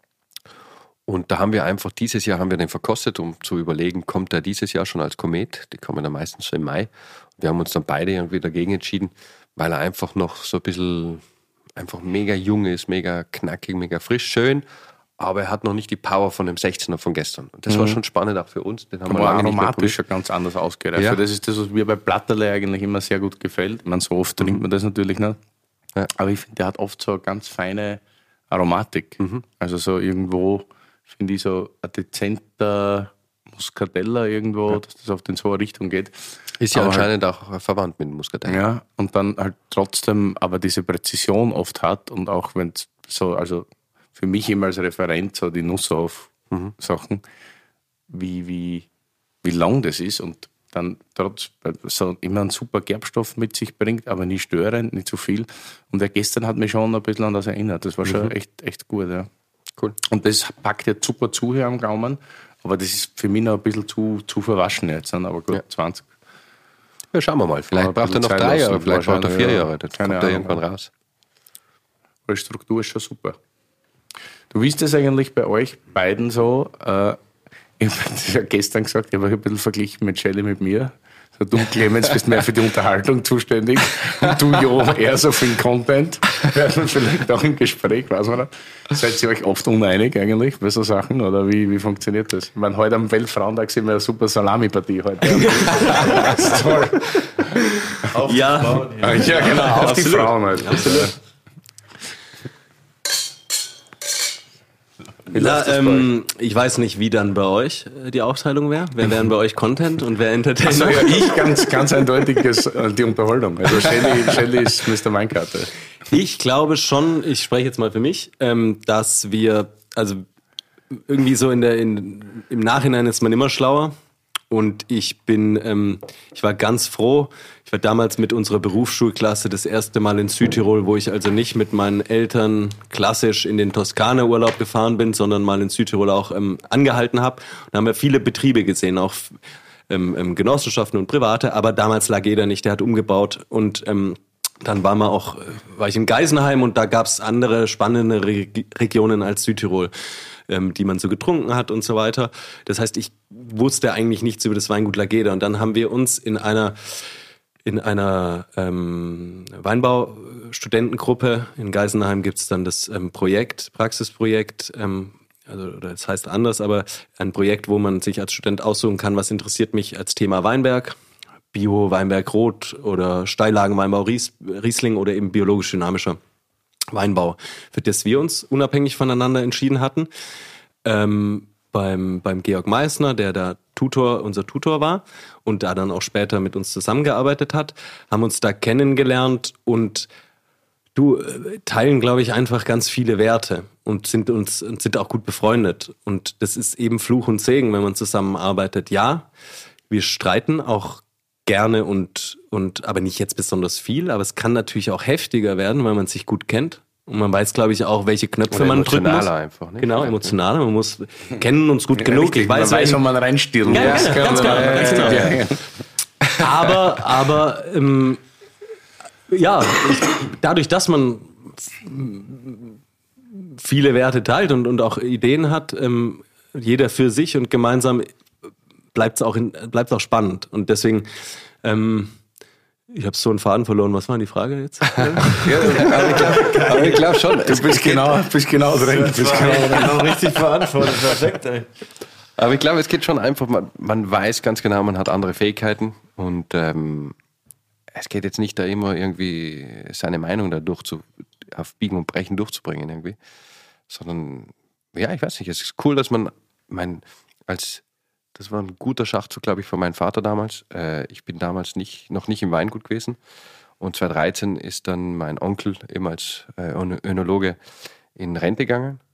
Und da haben wir einfach, dieses Jahr haben wir den verkostet, um zu überlegen, kommt er dieses Jahr schon als Komet? Die kommen dann meistens so im Mai. Wir haben uns dann beide irgendwie dagegen entschieden, weil er einfach noch so ein bisschen, einfach mega jung ist, mega knackig, mega frisch, schön. Aber er hat noch nicht die Power von dem sechzehner von gestern. Und das mhm. war schon spannend auch für uns. Den haben wir lange nicht mehr probiert. Aromatisch ganz anders ausgereift. Ja. Das ist das, was mir bei Platterle eigentlich immer sehr gut gefällt. Ich meine, so oft trinkt man das natürlich nicht. Ja. Aber ich finde, der hat oft so eine ganz feine Aromatik. Mhm. Also so irgendwo, finde ich, so ein dezenter Muscatella irgendwo, ja. dass das auf den so eine Richtung geht. Ist ja aber anscheinend halt, auch verwandt mit dem Muscatella. Ja, und dann halt trotzdem aber diese Präzision oft hat und auch wenn es so, also für mich immer als Referent so die Nusshof-Sachen, mhm. wie, wie, wie lang das ist und dann trotz so immer einen super Gerbstoff mit sich bringt, aber nie störend, nicht zu viel. Und der gestern hat mich schon ein bisschen an das erinnert. Das war schon mhm. echt, echt gut, ja. Cool. Und das packt jetzt super zu hier am Gaumen, aber das ist für mich noch ein bisschen zu, zu verwaschen jetzt, aber gut, ja. zwanzig. Ja, schauen wir mal. Vielleicht braucht er noch drei Jahre, vielleicht braucht er vier Jahre. Das kommt er irgendwann raus. Die Struktur ist schon super. Du wisst es eigentlich bei euch beiden so, äh, ich habe ja gestern gesagt, ich habe ein bisschen verglichen mit Shelley mit mir. So, du, Clemens, bist mehr für die Unterhaltung zuständig und du, Jo, eher so für den Content. Werden wir vielleicht auch im Gespräch, weiß man nicht. Seid ihr euch oft uneinig eigentlich bei so Sachen oder wie, wie funktioniert das? Ich meine, heute am Weltfrauentag sind wir eine super Salami-Partie heute. Ganz toll. Auf ja. Die Frauen, ja. ja, genau, auf Absolut. Die Frauen halt. Absolut. Na, ähm, ich weiß nicht, wie dann bei euch die Aufteilung wäre. Wer wären bei euch Content und wer Entertainment? Also ja, ich ganz, ganz eindeutig ist die Unterhaltung. Also Shelley, Shelley ist Mister Weinkarte. Ich glaube schon, ich spreche jetzt mal für mich, ähm, dass wir, also irgendwie so in der, in, im Nachhinein ist man immer schlauer. Und ich bin, ähm, ich war ganz froh. Ich war damals mit unserer Berufsschulklasse das erste Mal in Südtirol, wo ich also nicht mit meinen Eltern klassisch in den Toskana-Urlaub gefahren bin, sondern mal in Südtirol auch ähm, angehalten habe. Und da haben wir viele Betriebe gesehen, auch ähm, ähm, Genossenschaften und Private. Aber damals lag jeder nicht, der hat umgebaut. Und ähm, dann war man auch, war ich in Geisenheim und da gab es andere spannende Re- Regionen als Südtirol, ähm, die man so getrunken hat und so weiter. Das heißt, ich wusste eigentlich nichts über das Weingut Lageda. Und dann haben wir uns in einer in einer ähm, Weinbaustudentengruppe in Geisenheim gibt es dann das ähm, Projekt, Praxisprojekt, ähm, also oder das heißt anders, aber ein Projekt, wo man sich als Student aussuchen kann, was interessiert mich als Thema Weinberg, Bio, Weinberg Rot oder Steillagenweinbau Ries, Riesling oder eben biologisch dynamischer Weinbau, für das wir uns unabhängig voneinander entschieden hatten. Ähm, beim, beim Georg Meissner, der da Tutor, unser Tutor war und da dann auch später mit uns zusammengearbeitet hat, haben uns da kennengelernt und du teilen, glaube ich, einfach ganz viele Werte und sind uns und sind auch gut befreundet. Und das ist eben Fluch und Segen, wenn man zusammenarbeitet. Ja, wir streiten auch gerne und, und aber nicht jetzt besonders viel, aber es kann natürlich auch heftiger werden, weil man sich gut kennt. Und man weiß, glaube ich, auch, welche Knöpfe Oder man drücken muss. Emotionaler einfach. Nicht? Genau, emotionaler. Man muss kennen uns gut genug. Richtig, ich weiß, man weiß, wo man reinstieren ja, muss. Ja, ganz genau. Ganz genau. Ja, ja. Aber, aber ähm, ja, ich, dadurch, dass man viele Werte teilt und, und auch Ideen hat, ähm, jeder für sich und gemeinsam, bleibt es auch, in, bleibt's auch spannend. Und deswegen... Ähm, Ich habe so einen Faden verloren. Was war die Frage jetzt? ja, aber ich glaube glaub schon. Du bist genau, bist genau drin. Das bist genau, genau richtig verantwortet. Perfekt, ey. Aber ich glaube, es geht schon einfach, man, man weiß ganz genau, man hat andere Fähigkeiten und ähm, es geht jetzt nicht da immer irgendwie seine Meinung da durch zu, auf Biegen und Brechen durchzubringen irgendwie, sondern, ja, ich weiß nicht, es ist cool, dass man, mein, als Das war ein guter Schachzug, glaube ich, von meinem Vater damals. Äh, ich bin damals nicht, noch nicht im Weingut gewesen. Und zweitausenddreizehn ist dann mein Onkel eben als äh, Önologe in Rente gegangen.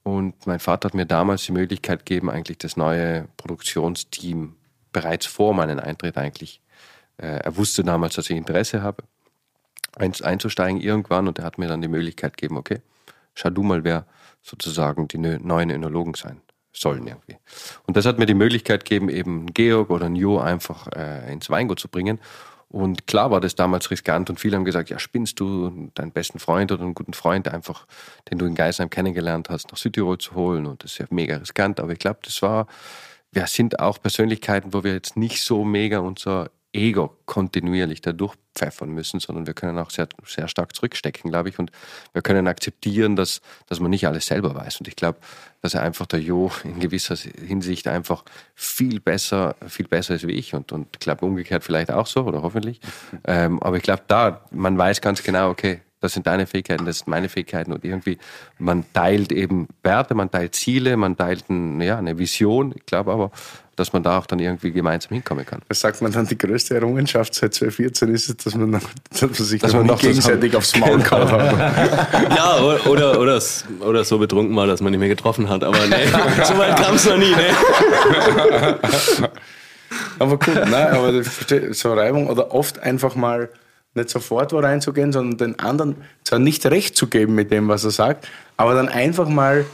Und mein Vater hat mir damals die Möglichkeit gegeben, eigentlich das neue Produktionsteam bereits vor meinem Eintritt eigentlich. Äh, er wusste damals, dass ich Interesse habe, ein, einzusteigen irgendwann, und er hat mir dann die Möglichkeit gegeben, okay, schau du mal, wer sozusagen die neuen Önologen sein sollen irgendwie. Und das hat mir die Möglichkeit gegeben, eben Georg oder einen Jo einfach äh, ins Weingut zu bringen. Und klar war das damals riskant und viele haben gesagt, ja, spinnst du, deinen besten Freund oder einen guten Freund einfach, den du in Geisheim kennengelernt hast, nach Südtirol zu holen, und das ist ja mega riskant, aber ich glaube, das war, wir sind auch Persönlichkeiten, wo wir jetzt nicht so mega unser Ego kontinuierlich da durchpfeffern müssen, sondern wir können auch sehr, sehr stark zurückstecken, glaube ich, und wir können akzeptieren, dass, dass man nicht alles selber weiß, und ich glaube, dass er einfach der Jo in gewisser Hinsicht einfach viel besser, viel besser ist wie ich, und, und ich glaube umgekehrt vielleicht auch so, oder hoffentlich, ähm, aber ich glaube da, man weiß ganz genau, okay, das sind deine Fähigkeiten, das sind meine Fähigkeiten, und irgendwie, man teilt eben Werte, man teilt Ziele, man teilt ein, ja, eine Vision, ich glaube aber, dass man da auch dann irgendwie gemeinsam hinkommen kann. Was sagt man dann, die größte Errungenschaft seit zwanzig vierzehn ist es, dass man, noch, dass man sich dass noch man nicht noch gegenseitig aufs Maul gehauen hat. Ja, oder, oder, oder, oder so betrunken war, dass man nicht mehr getroffen hat. Aber nee, so weit kam es noch nie. Nee. Aber gut, nein, aber ich verstehe, so Reibung oder oft einfach mal nicht sofort wo reinzugehen, sondern den anderen zwar nicht recht zu geben mit dem, was er sagt, aber dann einfach mal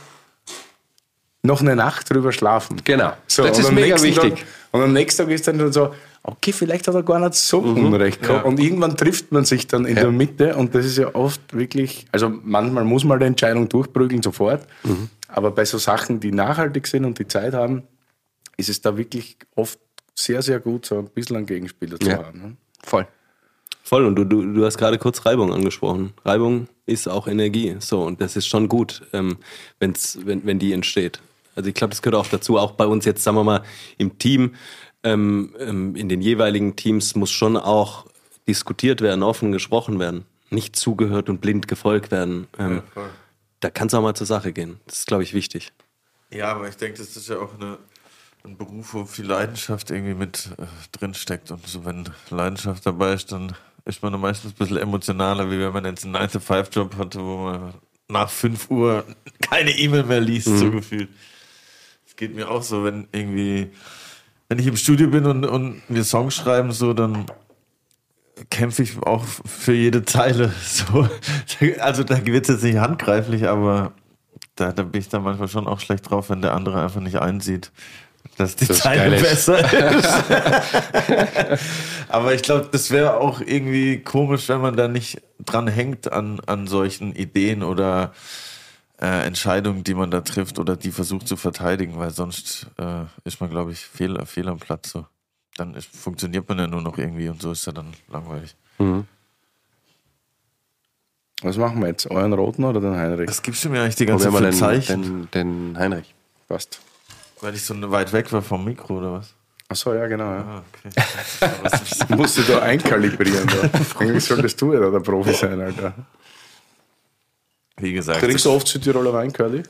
noch eine Nacht drüber schlafen. Genau, so, das ist mega wichtig. Tag, und am nächsten Tag ist dann schon so, okay, vielleicht hat er gar nicht so mhm. Unrecht gehabt. Ja. Und irgendwann trifft man sich dann in ja. der Mitte, und das ist ja oft wirklich, also manchmal muss man die Entscheidung durchprügeln sofort, mhm. aber bei so Sachen, die nachhaltig sind und die Zeit haben, ist es da wirklich oft sehr, sehr gut, so ein bisschen einen Gegenspieler zu ja. haben. Ne? Voll. Voll, und du, du, du hast gerade kurz Reibung angesprochen. Reibung ist auch Energie, so, und das ist schon gut, ähm, wenn's, wenn, wenn die entsteht. Also ich glaube, das gehört auch dazu, auch bei uns jetzt, sagen wir mal, im Team, ähm, ähm, in den jeweiligen Teams muss schon auch diskutiert werden, offen gesprochen werden, nicht zugehört und blind gefolgt werden. Ähm, ja, da kann es auch mal zur Sache gehen. Das ist, glaube ich, wichtig. Ja, aber ich denke, das ist ja auch eine, ein Beruf, wo viel Leidenschaft irgendwie mit äh, drin steckt, und so, wenn Leidenschaft dabei ist, dann ist man meistens ein bisschen emotionaler, wie wenn man jetzt einen nine to five Job hatte, wo man nach fünf Uhr keine E-Mail mehr liest, mhm. so gefühlt. Das geht mir auch so, wenn irgendwie, wenn ich im Studio bin und, und wir Songs schreiben, so, dann kämpfe ich auch für jede Zeile. So. Also da wird es jetzt nicht handgreiflich, aber da, da bin ich dann manchmal schon auch schlecht drauf, wenn der andere einfach nicht einsieht, dass die das Zeile besser ist. Aber ich glaube, das wäre auch irgendwie komisch, wenn man da nicht dran hängt an, an solchen Ideen oder äh, Entscheidungen, die man da trifft oder die versucht zu verteidigen, weil sonst äh, ist man, glaube ich, fehl, fehl am Platz. So. Dann ist, funktioniert man ja nur noch irgendwie, und so ist ja dann langweilig. Mhm. Was machen wir jetzt? Euren Roten oder den Heinrich? Das gibst du mir eigentlich die ganze Zeit Zeichen. Den, den Heinrich. Passt. Weil ich so weit weg war vom Mikro, oder was? Achso, ja, genau. Ja. Ah, okay. Musst du da einkalibrieren. Da. Eigentlich solltest du ja da der Profi sein, Alter. Wie gesagt. Trinkst du oft Südtiroler Wein, Curly?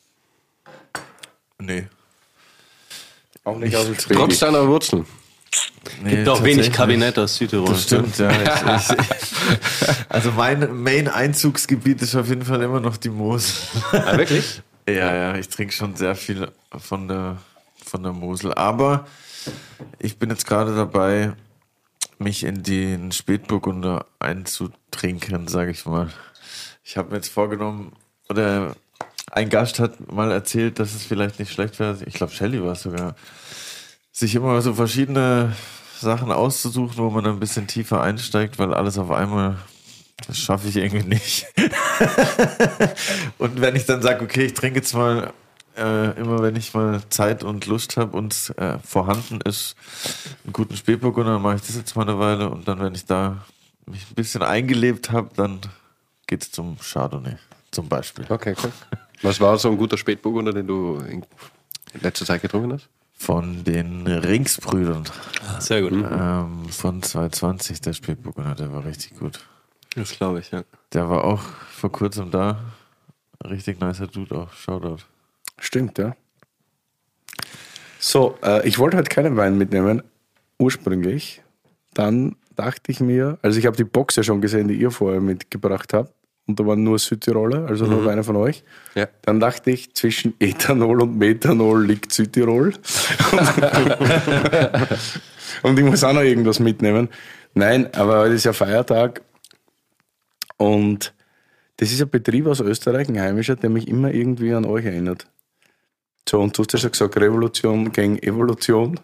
Nee. Auch nicht aus dem Spiel. Trotz deiner Wurzeln. Nee, gibt auch wenig Kabinett aus Südtirol. Das stimmt, ja. Ich, ich, also mein Main-Einzugsgebiet ist auf jeden Fall immer noch die Mosel. Ah, wirklich? Ja, ja, ich trinke schon sehr viel von der, von der Mosel. Aber ich bin jetzt gerade dabei, mich in den Spätburgunder einzutrinken, sage ich mal. Ich habe mir jetzt vorgenommen, oder ein Gast hat mal erzählt, dass es vielleicht nicht schlecht wäre, ich glaube Shelly war es sogar, sich immer so verschiedene Sachen auszusuchen, wo man ein bisschen tiefer einsteigt, weil alles auf einmal, das schaffe ich irgendwie nicht. Und wenn ich dann sage, okay, ich trinke jetzt mal, äh, immer wenn ich mal Zeit und Lust habe und äh, vorhanden ist, einen guten Spätburgunder, dann mache ich das jetzt mal eine Weile, und dann, wenn ich da mich ein bisschen eingelebt habe, dann geht es zum Chardonnay zum Beispiel. Okay, cool. Was war so ein guter Spätburgunder, den du in letzter Zeit getrunken hast? Von den Ringsbrüdern. Ah, sehr gut. Ähm, von zwanzig zwanzig, der Spätburgunder, der war richtig gut. Das glaube ich, ja. Der war auch vor kurzem da. Richtig nicer Dude auch. Shoutout. Stimmt, ja. So, äh, ich wollte heute keinen Wein mitnehmen, ursprünglich. Dann dachte ich mir, also ich habe die Box ja schon gesehen, die ihr vorher mitgebracht habt. und da waren nur Südtiroler, also nur einer von euch. Ja. Dann dachte ich, zwischen Ethanol und Methanol liegt Südtirol. Und ich muss auch noch irgendwas mitnehmen. Nein, aber heute ist ja Feiertag und das ist ein Betrieb aus Österreich, ein heimischer, der mich immer irgendwie an euch erinnert. So, und du hast ja schon gesagt, Revolution gegen Evolution.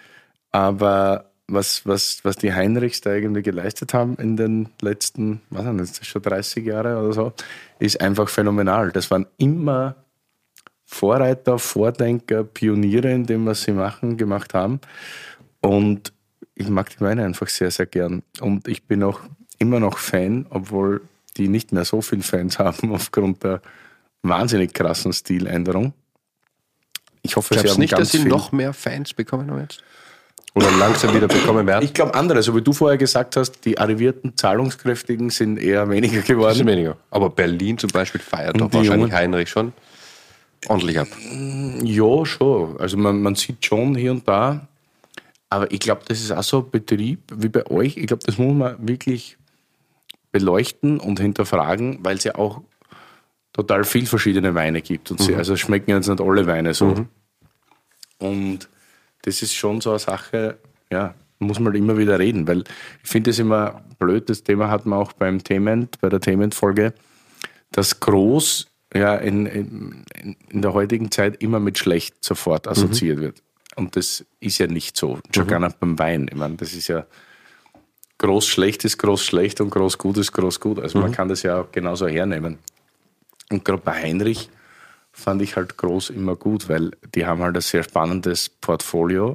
Aber was, was, was die Heinrichs da irgendwie geleistet haben in den letzten, was sind das, schon dreißig Jahre oder so, ist einfach phänomenal. Das waren immer Vorreiter, Vordenker, Pioniere in dem, was sie machen, gemacht haben. Und ich mag die Weine einfach sehr, sehr gern. Und ich bin auch immer noch Fan, obwohl die nicht mehr so viele Fans haben aufgrund der wahnsinnig krassen Stiländerung. Ich hoffe, Glaubst sie haben nicht, ganz dass sie viel noch mehr Fans bekommen haben jetzt? Oder langsam wieder bekommen werden? Ich glaube andere, so wie du vorher gesagt hast, die arrivierten Zahlungskräftigen sind eher weniger geworden. Das ist weniger. Aber Berlin zum Beispiel feiert Und doch die wahrscheinlich Jungen? Heinrich schon ordentlich ab. Ja, schon. Also man, man sieht schon hier und da. Aber ich glaube, das ist auch so ein Betrieb wie bei euch. Ich glaube, das muss man wirklich beleuchten und hinterfragen, weil es ja auch total viel verschiedene Weine gibt. Und sie, also schmecken jetzt nicht alle Weine so. Mhm. Und das ist schon so eine Sache, ja, muss man immer wieder reden, weil ich finde es immer blöd, das Thema hat man auch beim Thement, bei der Thement-Folge, dass groß ja in, in, in der heutigen Zeit immer mit schlecht sofort assoziiert mhm. wird. Und das ist ja nicht so, schon Mhm. gar nicht beim Wein. Ich meine, das ist ja groß schlecht ist groß schlecht und groß gut ist groß gut. Also mhm. man kann das ja auch genauso hernehmen. Und gerade bei Heinrich fand ich halt groß immer gut, weil die haben halt ein sehr spannendes Portfolio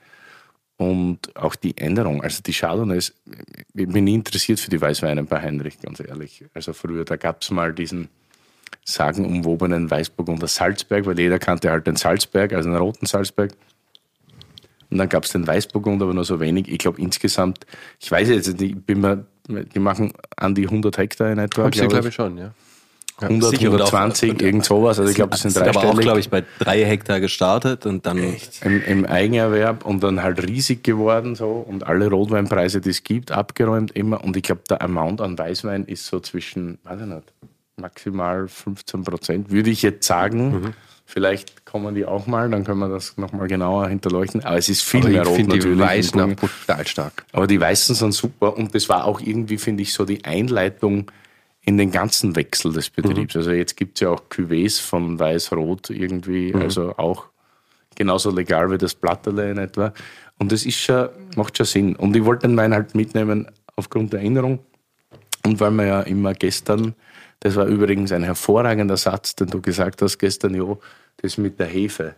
und auch die Änderung. Also die Chardonnays, ich bin nie interessiert für die Weißweine bei Heinrich, ganz ehrlich. Also früher, da gab es mal diesen sagenumwobenen Weißburgunder Salzberg, weil jeder kannte halt den Salzberg, also den roten Salzberg. Und dann gab es den Weißburgunder, aber nur so wenig. Ich glaube insgesamt, ich weiß jetzt nicht, ich bin mir, die machen an die hundert Hektar in etwa. Haben sie, glaube glaube ich ich, schon, ja. hundert, Sicher, und auch- hundertzwanzig, und- irgend sowas. Also ich glaube, das sind sind aber auch, dreistellig. glaube ich, bei drei Hektar gestartet und dann Im, Im Eigenerwerb und dann halt riesig geworden so und alle Rotweinpreise, die es gibt, abgeräumt immer. Und ich glaube, der Amount an Weißwein ist so zwischen, weiß ich nicht, maximal fünfzehn Prozent, würde ich jetzt sagen. Mhm. Vielleicht kommen die auch mal, dann können wir das nochmal genauer hinterleuchten. Aber es ist viel Aber mehr ich Rot finde die natürlich. Weißen im auch brutal stark. Aber die Weißen sind super und das war auch irgendwie, finde ich, so die Einleitung in den ganzen Wechsel des Betriebs. Also jetzt gibt es ja auch Cuvées von Weiß-Rot irgendwie, also auch genauso legal wie das Platterle in etwa. Und das ist schon, macht schon Sinn. Und ich wollte den Wein halt mitnehmen aufgrund der Erinnerung und weil wir ja immer gestern, das war übrigens ein hervorragender Satz, den du gesagt hast gestern, Jo, das mit der Hefe.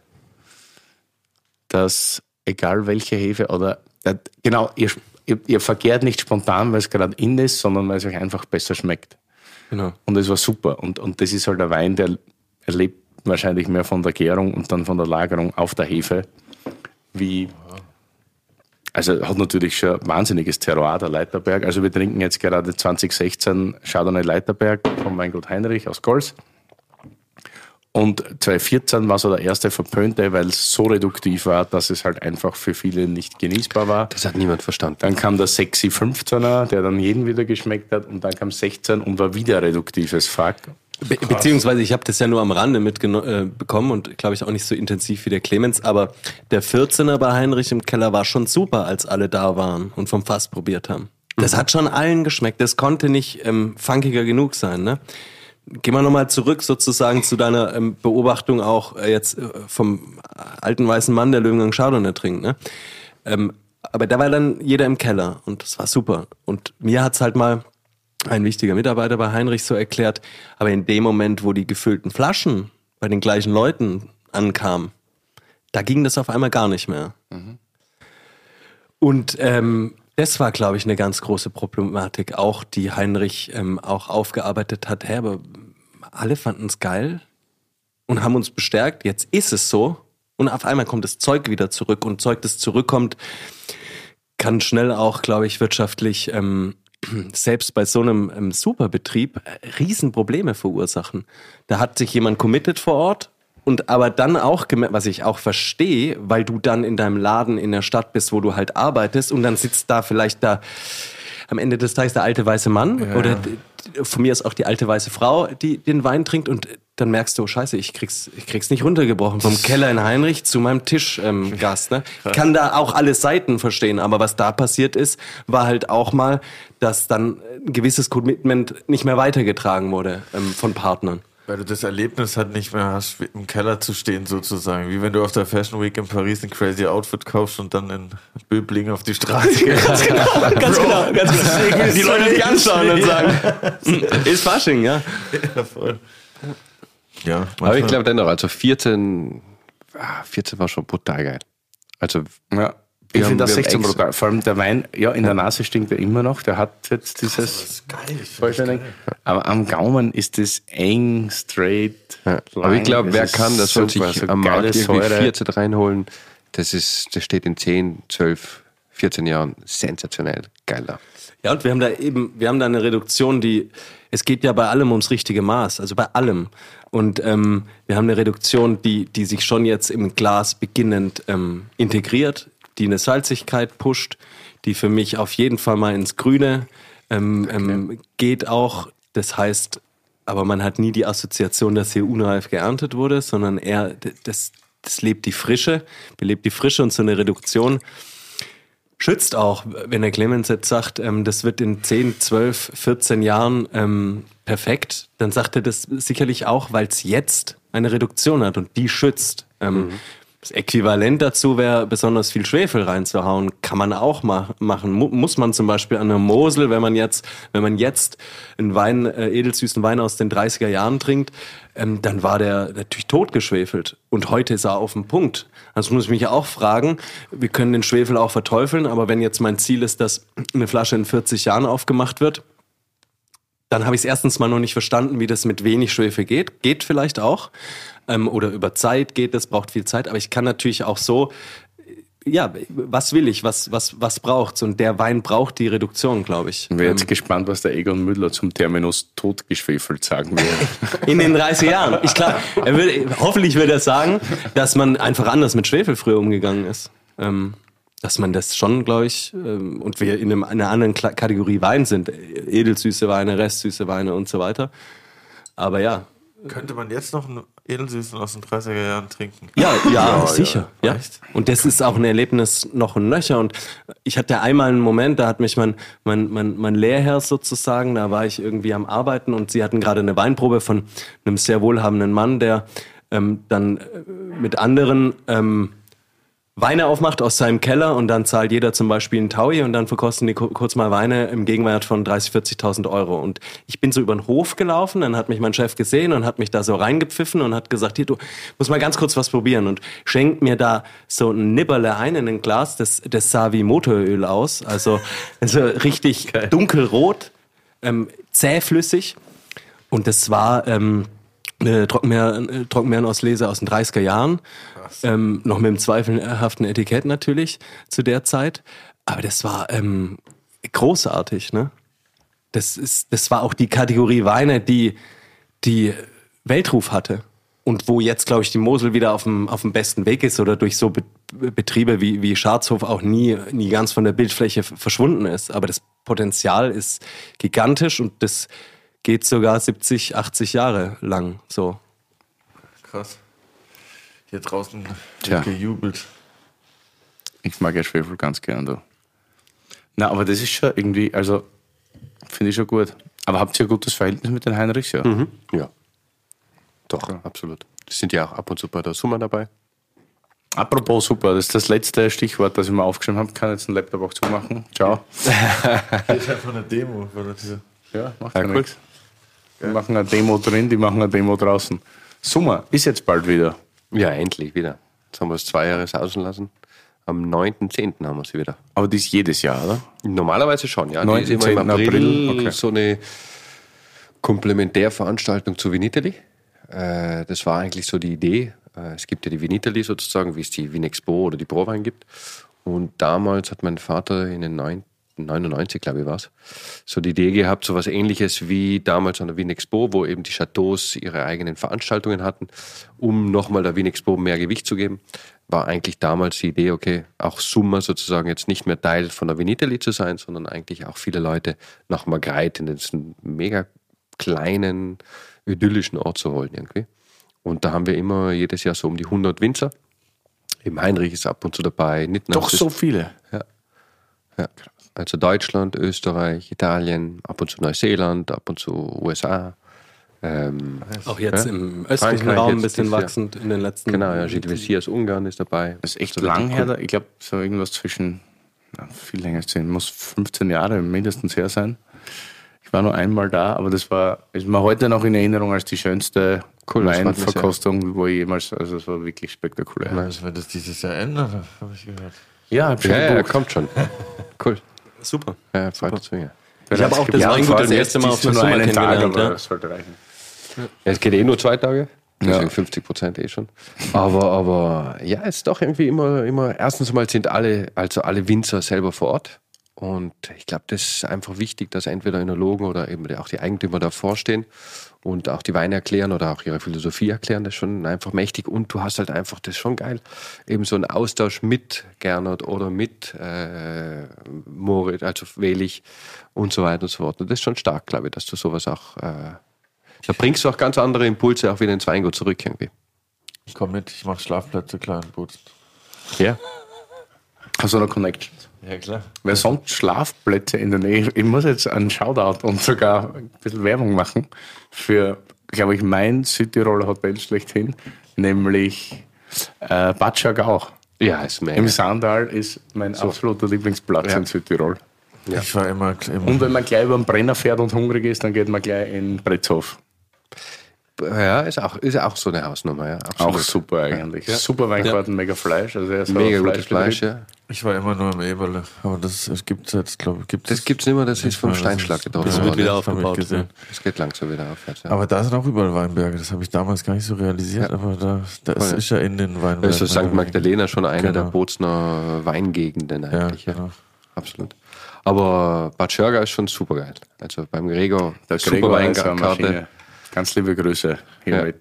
Dass egal welche Hefe oder, äh, genau, ihr, ihr, ihr verkehrt nicht spontan, weil es gerade in ist, sondern weil es euch einfach besser schmeckt. genau. Und es war super. Und, und das ist halt ein Wein, der erlebt wahrscheinlich mehr von der Gärung und dann von der Lagerung auf der Hefe, wie, also hat natürlich schon ein wahnsinniges Terroir, der Leiterberg. Also wir trinken jetzt gerade zwanzig sechzehn Chardonnay Leiterberg vom Weingut Heinrich aus Gols. Und zwanzig vierzehn war so der erste verpönte, weil es so reduktiv war, dass es halt einfach für viele nicht genießbar war. Das hat niemand verstanden. Dann kam der sexy fünfzehner, der dann jeden wieder geschmeckt hat. Und dann kam sechzehn und war wieder reduktives Fuck. Be beziehungsweise ich habe das ja nur am Rande mitbekommen äh, und glaube ich auch nicht so intensiv wie der Clemens, aber der vierzehner bei Heinrich im Keller war schon super, als alle da waren und vom Fass probiert haben. Das hat schon allen geschmeckt, das konnte nicht ähm, funkiger genug sein, ne? Gehen wir nochmal zurück sozusagen zu deiner ähm, Beobachtung auch äh, jetzt äh, vom alten weißen Mann, der Löwengang Chardonnay trinkt, ne? Ähm, aber da war dann jeder im Keller und das war super. Und mir hat's halt mal ein wichtiger Mitarbeiter bei Heinrich so erklärt, aber in dem Moment, wo die gefüllten Flaschen bei den gleichen Leuten ankamen, da ging das auf einmal gar nicht mehr. Mhm. Und ähm, das war, glaube ich, eine ganz große Problematik, auch die Heinrich ähm, auch aufgearbeitet hat. Hä, aber alle fanden es geil und haben uns bestärkt, jetzt ist es so und auf einmal kommt das Zeug wieder zurück und Zeug, das zurückkommt, kann schnell auch, glaube ich, wirtschaftlich ähm, selbst bei so einem ähm, Superbetrieb äh, Riesenprobleme verursachen. Da hat sich jemand committed vor Ort und aber dann auch, was ich auch verstehe, weil du dann in deinem Laden in der Stadt bist, wo du halt arbeitest und dann sitzt da vielleicht da am Ende des Tages der alte weiße Mann Ja. oder d- von mir ist auch die alte weiße Frau, die den Wein trinkt und dann merkst du, oh scheiße, ich krieg's, ich krieg's nicht runtergebrochen. Vom Keller in Heinrich zu meinem Tischgast. Ähm, Gast, ne? Ich kann da auch alle Seiten verstehen, aber was da passiert ist, war halt auch mal, dass dann ein gewisses Commitment nicht mehr weitergetragen wurde ähm, von Partnern. Weil du das Erlebnis halt nicht mehr hast, wie im Keller zu stehen sozusagen. Wie wenn du auf der Fashion Week in Paris ein crazy Outfit kaufst und dann in Böbling auf die Straße gehst. Ganz genau, ganz genau, ganz genau. Die Leute dich anschauen und sagen, ist Fasching, ja. Ja, voll. Ja, Aber ich glaube dennoch, also vierzehn, ah, vierzehn war schon brutal geil. Also Ja. Wir Ich haben- finde das wir haben sechzehn extra- brutal. Vor allem der Wein, ja, in der Nase stinkt er immer noch. Der hat jetzt dieses geil. Ich Vollständig. Aber am Gaumen ist das eng, straight. Ja. Aber ich lang. glaube, wer ist kann, das soll super, sich so am geile Markt irgendwie Säure. vierzehn reinholen. Das, ist, das steht in zehn, zwölf, vierzehn Jahren sensationell geil da. Ja, und wir haben da eben, wir haben da eine Reduktion, die, es geht ja bei allem ums richtige Maß, also bei allem. Und ähm, wir haben eine Reduktion, die, die sich schon jetzt im Glas beginnend ähm, integriert, die eine Salzigkeit pusht, die für mich auf jeden Fall mal ins Grüne ähm, ähm, geht auch. Das heißt, aber man hat nie die Assoziation, dass hier unreif geerntet wurde, sondern eher, das, das lebt die Frische, belebt die Frische und so eine Reduktion schützt auch, wenn der Clemens jetzt sagt, ähm, das wird in zehn, zwölf, vierzehn Jahren ähm, perfekt, dann sagt er das sicherlich auch, weil es jetzt eine Reduktion hat und die schützt. Ähm, Das Äquivalent dazu wäre, besonders viel Schwefel reinzuhauen, kann man auch ma- machen. Mu- muss man zum Beispiel an der Mosel, wenn man jetzt, wenn man jetzt einen Wein, äh, edelsüßen Wein aus den dreißiger Jahren trinkt, ähm, dann war der natürlich totgeschwefelt. Und heute ist er auf dem Punkt. Also muss ich mich auch fragen, wir können den Schwefel auch verteufeln, aber wenn jetzt mein Ziel ist, dass eine Flasche in vierzig Jahren aufgemacht wird, dann habe ich es erstens mal noch nicht verstanden, wie das mit wenig Schwefel geht. Geht vielleicht auch. Ähm, oder über Zeit geht, das braucht viel Zeit. Aber ich kann natürlich auch so, ja, was will ich, was, was, was braucht's? Und der Wein braucht die Reduktion, glaube ich. Ich bin jetzt Ähm, gespannt, was der Egon Müller zum Terminus totgeschwefelt sagen wird. in den dreißig Jahren. Ich glaube, er würde, hoffentlich würde er sagen, dass man einfach anders mit Schwefel früher umgegangen ist. Ähm, dass man das schon, glaube ich, ähm, und wir in einem, einer anderen Kla- Kategorie Wein sind, edelsüße Weine, restsüße Weine und so weiter. Aber ja, Könnte man jetzt noch einen Edelsüßen aus den dreißiger Jahren trinken? Ja, ja, Ja, sicher. ja. Ja. Echt? Und das ist auch ein Erlebnis noch ein Nöcher. Und ich hatte einmal einen Moment, da hat mich mein, mein, mein, mein Lehrherr sozusagen, da war ich irgendwie am Arbeiten und sie hatten gerade eine Weinprobe von einem sehr wohlhabenden Mann, der ähm, dann äh, mit anderen ähm, Weine aufmacht aus seinem Keller und dann zahlt jeder zum Beispiel einen Taui und dann verkosten die ku- kurz mal Weine im Gegenwert von dreißig, vierzigtausend Euro. Und ich bin so über den Hof gelaufen, dann hat mich mein Chef gesehen und hat mich da so reingepfiffen und hat gesagt, hier, du musst mal ganz kurz was probieren und schenkt mir da so ein Nibberle ein in ein Glas, das, das sah wie Motoröl aus, also, also richtig dunkelrot, ähm, zähflüssig und das war ähm, eine Trockenbeer, äh, Trockenbeerenauslese aus den dreißiger Jahren. Ähm, noch mit dem zweifelhaften Etikett natürlich zu der Zeit. Aber das war ähm, großartig, ne? Das ist, das war auch die Kategorie Weine, die, die Weltruf hatte. Und wo jetzt, glaube ich, die Mosel wieder auf dem, auf dem besten Weg ist oder durch so Be- Betriebe wie, wie Scharzhof auch nie, nie ganz von der Bildfläche f- verschwunden ist. Aber das Potenzial ist gigantisch und das geht sogar siebzig, achtzig Jahre lang so. Krass. Hier draußen Tja. wird gejubelt. Ich mag ja Schwefel ganz gern, du. Na, aber das ist schon irgendwie, also, finde ich schon gut. Aber habt ihr ein gutes Verhältnis mit den Heinrichs, ja? Mhm. Ja. Doch, absolut. Es sind ja auch ab und zu bei der Summer dabei. Apropos super, das ist das letzte Stichwort, das ich mir aufgeschrieben habe. Ich kann jetzt den Laptop auch zumachen. Ciao. Das ist einfach eine Demo. Von der Tür. Ja, macht Ja, ja cool. nichts. Die machen eine Demo drin, die machen eine Demo draußen. Sommer ist jetzt bald wieder. Ja, endlich wieder. Jetzt haben wir es zwei Jahre sausen lassen. Am neunten zehnten haben wir sie wieder. Aber die ist jedes Jahr, oder? Normalerweise schon, ja. Die ist neunten, immer im zehnten April, April, okay. so eine Komplementärveranstaltung zu Vinitaly. Äh, Das war eigentlich so die Idee. Äh, Es gibt ja die Vinitaly sozusagen, wie es die Vinexpo oder die Prowein gibt. Und damals hat mein Vater in den neunundneunzig, glaube ich, war es, so die Idee gehabt, so was Ähnliches wie damals an der Wien Expo, wo eben die Chateaus ihre eigenen Veranstaltungen hatten, um nochmal der Wien Expo mehr Gewicht zu geben. War eigentlich damals die Idee, okay, auch Summa sozusagen jetzt nicht mehr Teil von der Wien Italy zu sein, sondern eigentlich auch viele Leute nach Margreith in diesen mega kleinen, idyllischen Ort zu holen irgendwie. Und da haben wir immer jedes Jahr so um die hundert Winzer. Eben Heinrich ist ab und zu dabei. Nittner Doch so viele? Ja. ja. Also Deutschland, Österreich, Italien, ab und zu Neuseeland, ab und zu U S A. Ähm, Auch jetzt ja? im östlichen Frankreich Raum ein jetzt bisschen dieses Jahr. wachsend in den letzten Genau, ja, Gilles Vessier aus Ungarn ist dabei. Das ist echt So lang richtig her. cool. da- Ich glaube, so irgendwas zwischen, na, viel länger als zehn, muss fünfzehn Jahre mindestens her sein. Ich war nur einmal da, aber das war, ist mir heute noch in Erinnerung als die schönste Cool, das freut mich Weinverkostung, wo ich jemals, also es war wirklich spektakulär. Das wird das dieses Jahr ändern, habe ich gehört. Ja, hab schon Ja, ja, gebucht. kommt schon. Cool. Super. Ja, freut uns mega. Ich habe auch das Ja, Weingut vor das allem erste jetzt Mal auf ist einer nur Sommer einen Tag, kennengelernt. aber Ja. das sollte reichen. Ja, es geht eh nur zwei Tage. Deswegen Ja. fünfzig Prozent eh schon. Aber, aber ja, es ist doch irgendwie immer, immer, erstens mal sind alle, also alle Winzer selber vor Ort. Und ich glaube, das ist einfach wichtig, dass entweder Önologen oder eben auch die Eigentümer davor stehen und auch die Weine erklären oder auch ihre Philosophie erklären. Das ist schon einfach mächtig. Und du hast halt einfach, das ist schon geil, eben so einen Austausch mit Gernot oder mit äh, Moritz, also Welich und so weiter und so fort. Und das ist schon stark, glaube ich, dass du sowas auch, äh, da bringst du auch ganz andere Impulse auch wieder ins Weingut zurück irgendwie. Ich komme mit, ich mache Schlafplätze klar in Bozen. Ja. Hast du noch Connections? Ja, klar. Wer sonst Schlafplätze in der Nähe? Ich muss jetzt einen Shoutout und sogar ein bisschen Werbung machen für, glaube ich, mein Südtiroler Hotel schlechthin, nämlich äh, Bad Schargau. Ja, ist mega. Im Sandal ist mein absoluter Lieblingsplatz Ja. in Südtirol. Ich war immer, immer Und wenn man gleich über den Brenner fährt und hungrig ist, dann geht man gleich in Bretzhof. Ja, ist auch, ist auch so eine Hausnummer, ja. Absolut. Auch super eigentlich. Super Weingarten, mega Fleisch. Also er ist Mega ein gutes Fleisch, Fleischbetrieb. ja. Ich war immer nur im Eberle, aber das gibt es jetzt, glaube ich. Gibt's Das gibt's nicht mehr, das ist vom das Steinschlag ist- getroffen Das wird worden. wieder das hab ich aufgebaut, gesehen. Das geht langsam wieder aufwärts. Ja. Aber da sind auch überall Weinberge, das habe ich damals gar nicht so realisiert, Ja. aber da, das Voll. ist ja in den Weinbergen. Da ist so Sankt Magdalena schon eine Genau. der Bozner Weingegenden Ja, eigentlich. Ja, genau. absolut. Aber Bad Schörger ist schon super geil. Also beim Gregor, Der super Gregor ist eine Weinkarte. Maschine. Ganz liebe Grüße. Ja. Hiermit.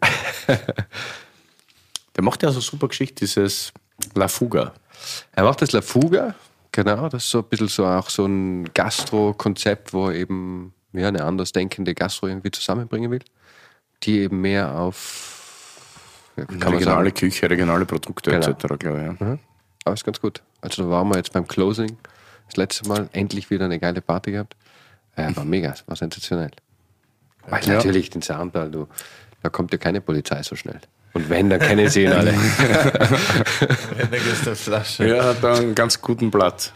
Der macht ja so super Geschichte, dieses La Fuga. Er macht das La Fuga, genau, das ist so ein bisschen so auch so ein Gastro-Konzept, wo er eben ja, eine andersdenkende Gastro irgendwie zusammenbringen will, die eben mehr auf, ja, wie kann man Regionale sagen, Küche, regionale Produkte Genau. et cetera, glaube ich. Ja. Mhm. Aber ist ganz gut. Also da waren wir jetzt beim Closing, das letzte Mal, endlich wieder eine geile Party gehabt. Äh, war mega, war sensationell. Weil Ja. natürlich den Saartal, du, da kommt ja keine Polizei so schnell. Und wenn, dann kennen sie ihn alle. ist der Flasche. Ja, hat da einen ganz guten Platz.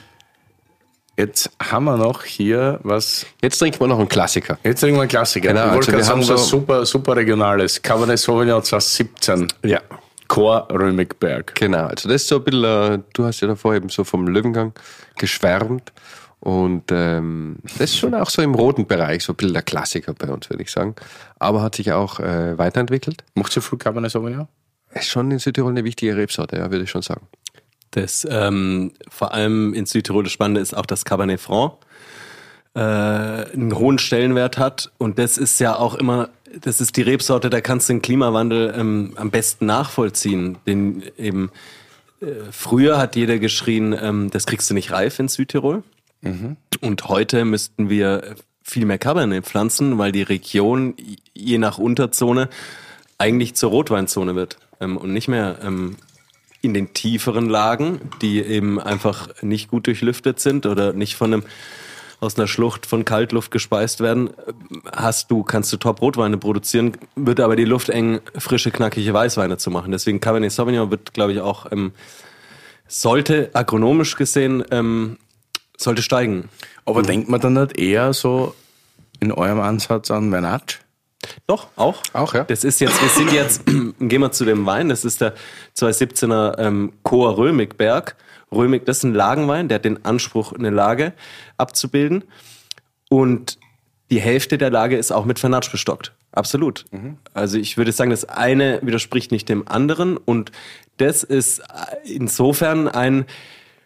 Jetzt haben wir noch hier was. Jetzt trinken wir noch einen Klassiker. Jetzt trinken wir einen Klassiker. Genau, ich wollte also gerade wir sagen, haben was so- super, super Regionales. Cabernet Sauvignon zweitausendsiebzehn. Ja. Chor Römigberg. Genau, also das ist so ein bisschen, äh, du hast ja davor eben so vom Löwengang geschwärmt. Und ähm, das ist schon auch so im roten Bereich, so ein bisschen der Klassiker bei uns, würde ich sagen. Aber hat sich auch äh, weiterentwickelt. Macht ihr viel Cabernet Sauvignon? Ist schon in Südtirol eine wichtige Rebsorte, ja, würde ich schon sagen. Das ähm, vor allem in Südtirol das Spannende ist auch, dass Cabernet Franc äh, einen hohen Stellenwert hat. Und das ist ja auch immer, das ist die Rebsorte, da kannst du den Klimawandel ähm, am besten nachvollziehen. Den eben äh, früher hat jeder geschrien, ähm, das kriegst du nicht reif in Südtirol. Und heute müssten wir viel mehr Cabernet pflanzen, weil die Region je nach Unterzone eigentlich zur Rotweinzone wird ähm, und nicht mehr ähm, in den tieferen Lagen, die eben einfach nicht gut durchlüftet sind oder nicht von einem aus einer Schlucht von Kaltluft gespeist werden, hast du, kannst du Top-Rotweine produzieren, wird aber die Luft eng, frische, knackige Weißweine zu machen. Deswegen Cabernet Sauvignon wird, glaube ich, auch, ähm, sollte agronomisch gesehen, ähm, sollte steigen. Aber denkt man dann nicht eher so in eurem Ansatz an Vernatsch? Doch, auch. Auch, ja. Das ist jetzt, wir sind jetzt, gehen wir zu dem Wein, das ist der zweitausendsiebzehner ähm, Chor Römigberg. Römig, das ist ein Lagenwein, der hat den Anspruch, eine Lage abzubilden. Und die Hälfte der Lage ist auch mit Vernatsch bestockt. Absolut. Also ich würde sagen, das eine widerspricht nicht dem anderen. Und das ist insofern ein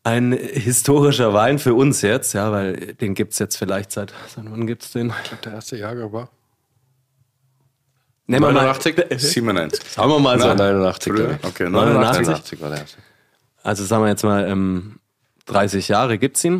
ein historischer Wein für uns jetzt, ja, weil den gibt es jetzt vielleicht seit, seit wann gibt es den? Ich glaube, der erste Jahrgang war Nehmen wir mal, siebenundneunzig. sagen wir mal so. neunundachtzig. Früher? Okay, neunundachtzig. neunundachtzig war der erste. Also sagen wir jetzt mal, ähm, dreißig Jahre gibt's ihn.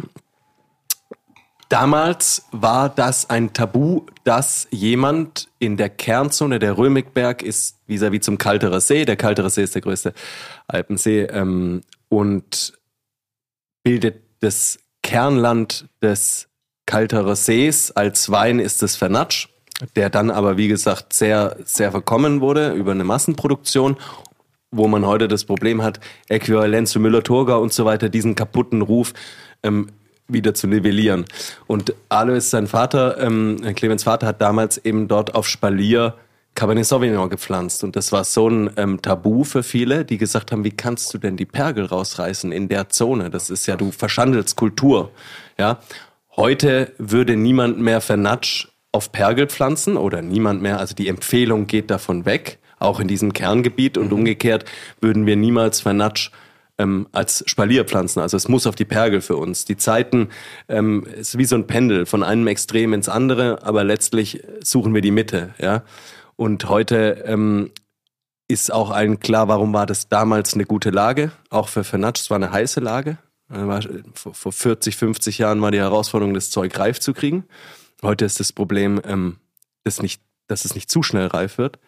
Damals war das ein Tabu, dass jemand in der Kernzone, der Römigberg ist vis-à-vis zum Kalterer See, der Kalterer See ist der größte Alpensee, ähm, und bildet das Kernland des Kalterer Sees. Als Wein ist es Vernatsch, der dann aber, wie gesagt, sehr, sehr verkommen wurde über eine Massenproduktion, wo man heute das Problem hat, Äquivalent zu Müller-Thurgau und so weiter, diesen kaputten Ruf ähm, wieder zu nivellieren. Und Alois, sein Vater, ähm, Clemens Vater, hat damals eben dort auf Spalier Cabernet Sauvignon gepflanzt. Und das war so ein ähm, Tabu für viele, die gesagt haben, wie kannst du denn die Pergel rausreißen in der Zone? Das ist ja, du verschandelst Kultur. Ja? Heute würde niemand mehr Vernatsch auf Pergel pflanzen oder niemand mehr, also die Empfehlung geht davon weg, auch in diesem Kerngebiet, und umgekehrt würden wir niemals Vernatsch ähm, als Spalier pflanzen. Also es muss auf die Pergel für uns. Die Zeiten ähm, ist wie so ein Pendel von einem Extrem ins andere, aber letztlich suchen wir die Mitte. Ja? Und heute ähm, ist auch allen klar, warum war das damals eine gute Lage, auch für Vernatsch. Es war eine heiße Lage. Vor vierzig, fünfzig Jahren war die Herausforderung, das Zeug reif zu kriegen. Heute ist das Problem, ähm, dass, nicht, dass es nicht zu schnell reif wird.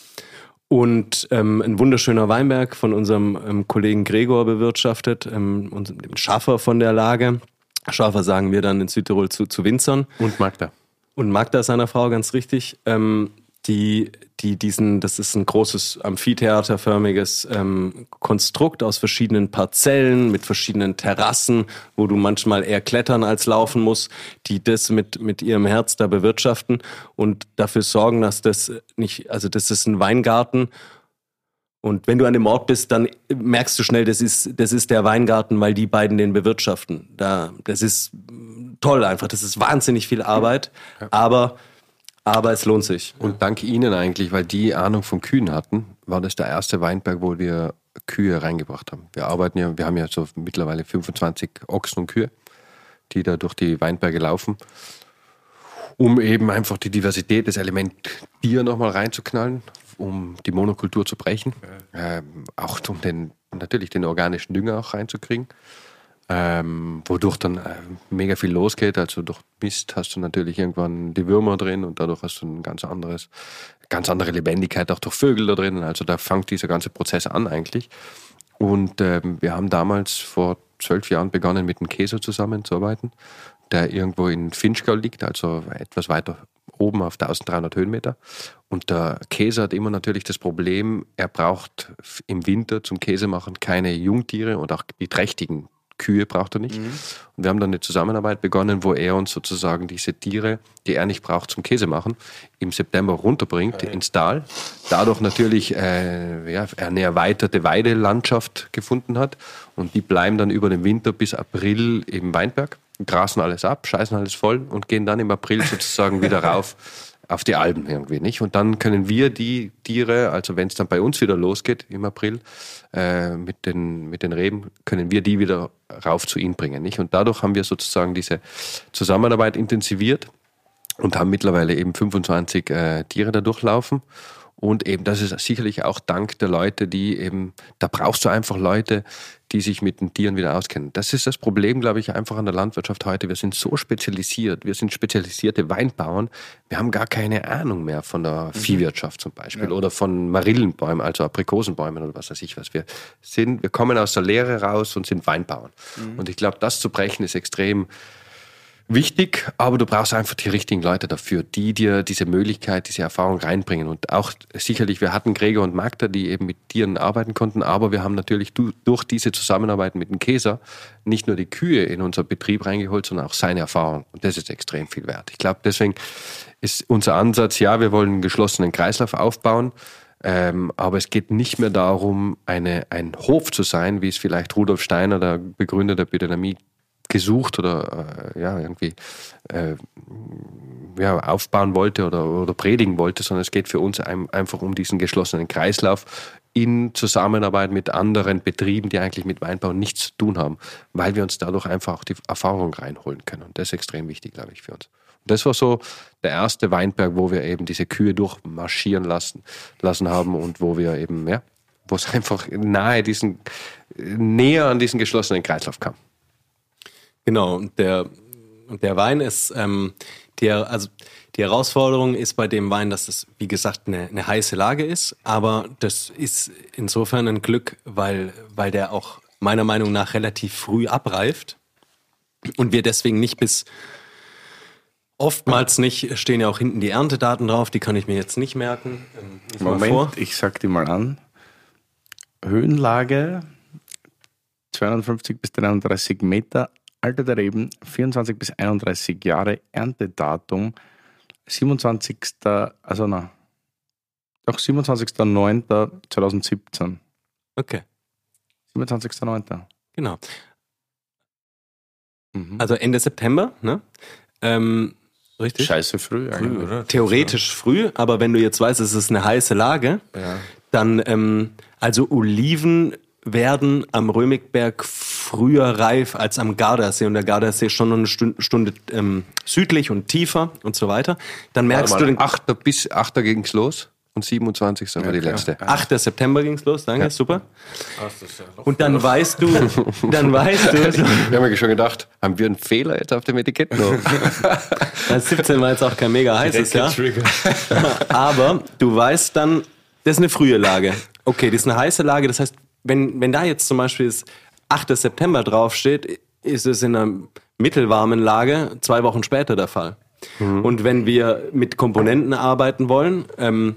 Und ähm, ein wunderschöner Weinberg von unserem ähm, Kollegen Gregor bewirtschaftet, ähm, und dem Schaffer von der Lage. Schaffer sagen wir dann in Südtirol zu, zu Winzern. Und Magda. Und Magda, seiner Frau, ganz richtig. Ähm, die, die diesen, das ist ein großes amphitheaterförmiges ähm, Konstrukt aus verschiedenen Parzellen mit verschiedenen Terrassen, wo du manchmal eher klettern als laufen musst, die das mit, mit ihrem Herz da bewirtschaften und dafür sorgen, dass das nicht, also das ist ein Weingarten. Und wenn du an dem Ort bist, dann merkst du schnell, das ist, das ist der Weingarten, weil die beiden den bewirtschaften. Da, das ist toll einfach, das ist wahnsinnig viel Arbeit, ja. aber Aber es lohnt sich. Und dank Ihnen eigentlich, weil die Ahnung von Kühen hatten, war das der erste Weinberg, wo wir Kühe reingebracht haben. Wir arbeiten ja, wir haben ja so mittlerweile fünfundzwanzig Ochsen und Kühe, die da durch die Weinberge laufen, um eben einfach die Diversität, das Element Tier nochmal reinzuknallen, um die Monokultur zu brechen, ja. ähm, auch um den, natürlich den organischen Dünger auch reinzukriegen. Ähm, wodurch dann äh, mega viel losgeht. Also durch Mist hast du natürlich irgendwann die Würmer drin und dadurch hast du ein ganz anderes, ganz andere Lebendigkeit auch durch Vögel da drin. Also da fängt dieser ganze Prozess an eigentlich. Und ähm, wir haben damals vor zwölf Jahren begonnen, mit einem Käser zusammenzuarbeiten, der irgendwo in Finchgau liegt, also etwas weiter oben auf eintausenddreihundert Höhenmeter. Und der Käser hat immer natürlich das Problem, er braucht im Winter zum Käsemachen keine Jungtiere und auch die trächtigen Kühe braucht er nicht. Mhm. Und wir haben dann eine Zusammenarbeit begonnen, wo er uns sozusagen diese Tiere, die er nicht braucht zum Käse machen, im September runterbringt okay. ins Tal. Dadurch natürlich äh, ja, eine erweiterte Weidelandschaft gefunden hat. Und die bleiben dann über den Winter bis April im Weinberg, grasen alles ab, scheißen alles voll und gehen dann im April sozusagen wieder rauf auf die Alpen irgendwie, nicht? Und dann können wir die Tiere, also wenn es dann bei uns wieder losgeht im April äh, mit den, mit den Reben, können wir die wieder rauf zu ihnen bringen, nicht? Und dadurch haben wir sozusagen diese Zusammenarbeit intensiviert und haben mittlerweile eben fünfundzwanzig äh, Tiere da durchlaufen. Und eben, das ist sicherlich auch dank der Leute, die eben, da brauchst du einfach Leute, die sich mit den Tieren wieder auskennen. Das ist das Problem, glaube ich, einfach an der Landwirtschaft heute. Wir sind so spezialisiert, wir sind spezialisierte Weinbauern, wir haben gar keine Ahnung mehr von der Viehwirtschaft zum Beispiel ja. oder von Marillenbäumen, also Aprikosenbäumen oder was weiß ich was. Wir sind, wir kommen aus der Lehre raus und sind Weinbauern. Mhm. Und ich glaube, das zu brechen ist extrem wichtig, aber du brauchst einfach die richtigen Leute dafür, die dir diese Möglichkeit, diese Erfahrung reinbringen. Und auch sicherlich, wir hatten Gregor und Magda, die eben mit Tieren arbeiten konnten, aber wir haben natürlich durch diese Zusammenarbeit mit dem Käser nicht nur die Kühe in unser Betrieb reingeholt, sondern auch seine Erfahrung. Und das ist extrem viel wert. Ich glaube, deswegen ist unser Ansatz, ja, wir wollen einen geschlossenen Kreislauf aufbauen, ähm, aber es geht nicht mehr darum, eine, ein Hof zu sein, wie es vielleicht Rudolf Steiner, der Begründer der Biodynamie, gesucht oder äh, ja, irgendwie äh, ja, aufbauen wollte oder, oder predigen wollte, sondern es geht für uns ein, einfach um diesen geschlossenen Kreislauf in Zusammenarbeit mit anderen Betrieben, die eigentlich mit Weinbau nichts zu tun haben, weil wir uns dadurch einfach auch die Erfahrung reinholen können. Und das ist extrem wichtig, glaube ich, für uns. Und das war so der erste Weinberg, wo wir eben diese Kühe durchmarschieren lassen, lassen haben und wo wir eben, ja, wo es einfach nahe diesen, näher an diesen geschlossenen Kreislauf kam. Genau, und der, und der Wein ist, ähm, die, also die Herausforderung ist bei dem Wein, dass es, wie gesagt, eine, eine heiße Lage ist, aber das ist insofern ein Glück, weil, weil der auch meiner Meinung nach relativ früh abreift und wir deswegen nicht bis, oftmals nicht, stehen ja auch hinten die Erntedaten drauf, die kann ich mir jetzt nicht merken. Ähm, Moment, vor. ich sag die mal an. Höhenlage zweihundertfünfzig bis dreiunddreißig Meter, Alter der Reben vierundzwanzig bis einunddreißig Jahre, Erntedatum siebenundzwanzigster also na, doch siebenundzwanzigster neunter zweitausendsiebzehn. Okay. siebenundzwanzigster neunter Genau. Mhm. Also Ende September, ne? Ähm, richtig? Scheiße früh eigentlich. Früh, oder? Theoretisch früh, aber wenn du jetzt weißt, es ist eine heiße Lage, Ja. dann, ähm, also Oliven werden am Römigberg früher reif als am Gardasee und der Gardasee ist schon noch eine Stunde, Stunde ähm, südlich und tiefer und so weiter. Dann merkst du den achter bis achter ging es los und siebenundzwanzigster war die letzte. achter September ging's los, danke, super. Und dann weißt du, dann weißt du, Wir haben ja schon gedacht, haben wir einen Fehler jetzt auf dem Etikett noch? das siebzehn war jetzt auch kein mega heißes Jahr. Aber du weißt dann, das ist eine frühe Lage. Okay, das ist eine heiße Lage, das heißt, wenn, wenn da jetzt zum Beispiel das achter September draufsteht, ist es in einer mittelwarmen Lage zwei Wochen später der Fall. Mhm. Und wenn wir mit Komponenten arbeiten wollen, ähm,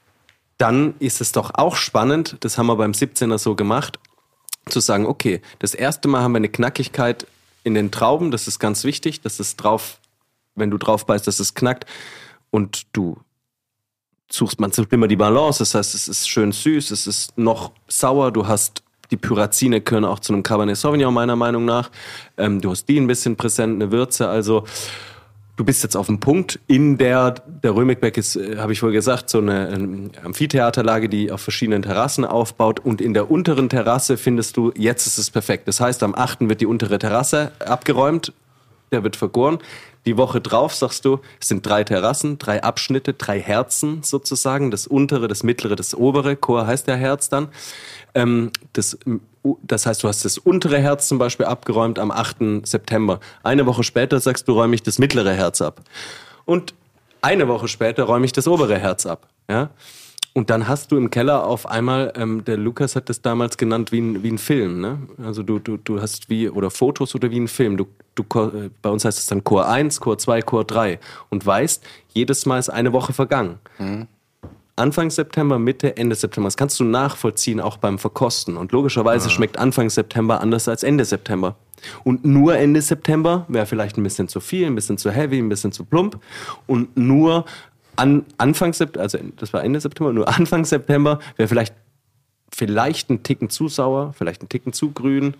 dann ist es doch auch spannend, das haben wir beim siebzehner so gemacht, zu sagen, okay, das erste Mal haben wir eine Knackigkeit in den Trauben, das ist ganz wichtig, dass es drauf, wenn du drauf beißt, dass es knackt und du suchst, man sucht immer die Balance, das heißt, es ist schön süß, es ist noch sauer, du hast die Pyrazine können auch zu einem Cabernet Sauvignon meiner Meinung nach, ähm, du hast die ein bisschen präsent, eine Würze, also du bist jetzt auf dem Punkt, in der, der Römigberg ist, äh, habe ich wohl gesagt, so eine ähm, Amphitheaterlage, die auf verschiedenen Terrassen aufbaut und in der unteren Terrasse findest du, jetzt ist es perfekt. Das heißt, am achten wird die untere Terrasse abgeräumt, der wird vergoren. Die Woche drauf, sagst du, es sind drei Terrassen, drei Abschnitte, drei Herzen sozusagen, das untere, das mittlere, das obere, Chor heißt der Herz dann. Ähm, das, das heißt, du hast das untere Herz zum Beispiel abgeräumt am achten September. Eine Woche später sagst du, räume ich das mittlere Herz ab. Und eine Woche später räume ich das obere Herz ab. Ja? Und dann hast du im Keller auf einmal, ähm, der Lukas hat das damals genannt, wie ein, wie ein Film. Ne? Also du, du, du hast wie, oder Fotos oder wie ein Film. Du, du, äh, bei uns heißt es dann Chor eins, Chor zwei, Chor drei. Und weißt, jedes Mal ist eine Woche vergangen. Mhm. Anfang September, Mitte, Ende September. Das kannst du nachvollziehen, auch beim Verkosten. Und logischerweise ja. schmeckt Anfang September anders als Ende September. Und nur Ende September wäre vielleicht ein bisschen zu viel, ein bisschen zu heavy, ein bisschen zu plump. Und nur an Anfang September, also das war Ende September, nur Anfang September wäre vielleicht, vielleicht ein Ticken zu sauer, vielleicht ein Ticken zu grün.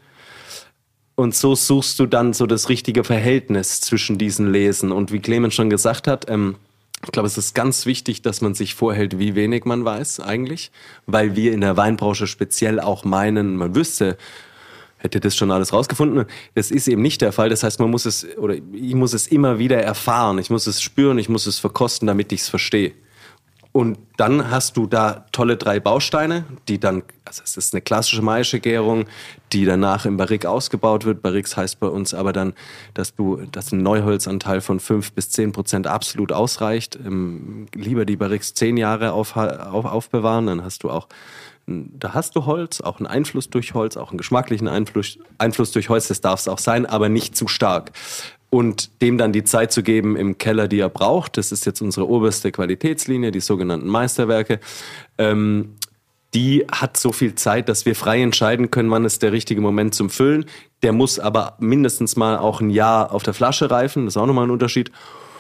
Und so suchst du dann so das richtige Verhältnis zwischen diesen Lesen. Und wie Clemens schon gesagt hat, ähm, ich glaube, es ist ganz wichtig, dass man sich vorhält, wie wenig man weiß eigentlich, weil wir in der Weinbranche speziell auch meinen, man wüsste, hätte das schon alles rausgefunden. Das ist eben nicht der Fall. Das heißt, man muss es, oder ich muss es immer wieder erfahren. Ich muss es spüren, ich muss es verkosten, damit ich es verstehe. Und dann hast du da tolle drei Bausteine, die dann, also es ist eine klassische Maischegärung, die danach im Barrique ausgebaut wird. Barriques heißt bei uns aber dann, dass du, dass ein Neuholzanteil von fünf bis zehn Prozent absolut ausreicht. Ähm, lieber die Barriques zehn Jahre auf, auf, aufbewahren, dann hast du auch, da hast du Holz, auch einen Einfluss durch Holz, auch einen geschmacklichen Einfluss, Einfluss durch Holz, das darf es auch sein, aber nicht zu stark. Und dem dann die Zeit zu geben im Keller, die er braucht, das ist jetzt unsere oberste Qualitätslinie, die sogenannten Meisterwerke, ähm, die hat so viel Zeit, dass wir frei entscheiden können, wann ist der richtige Moment zum Füllen. Der muss aber mindestens mal auch ein Jahr auf der Flasche reifen, das ist auch nochmal ein Unterschied.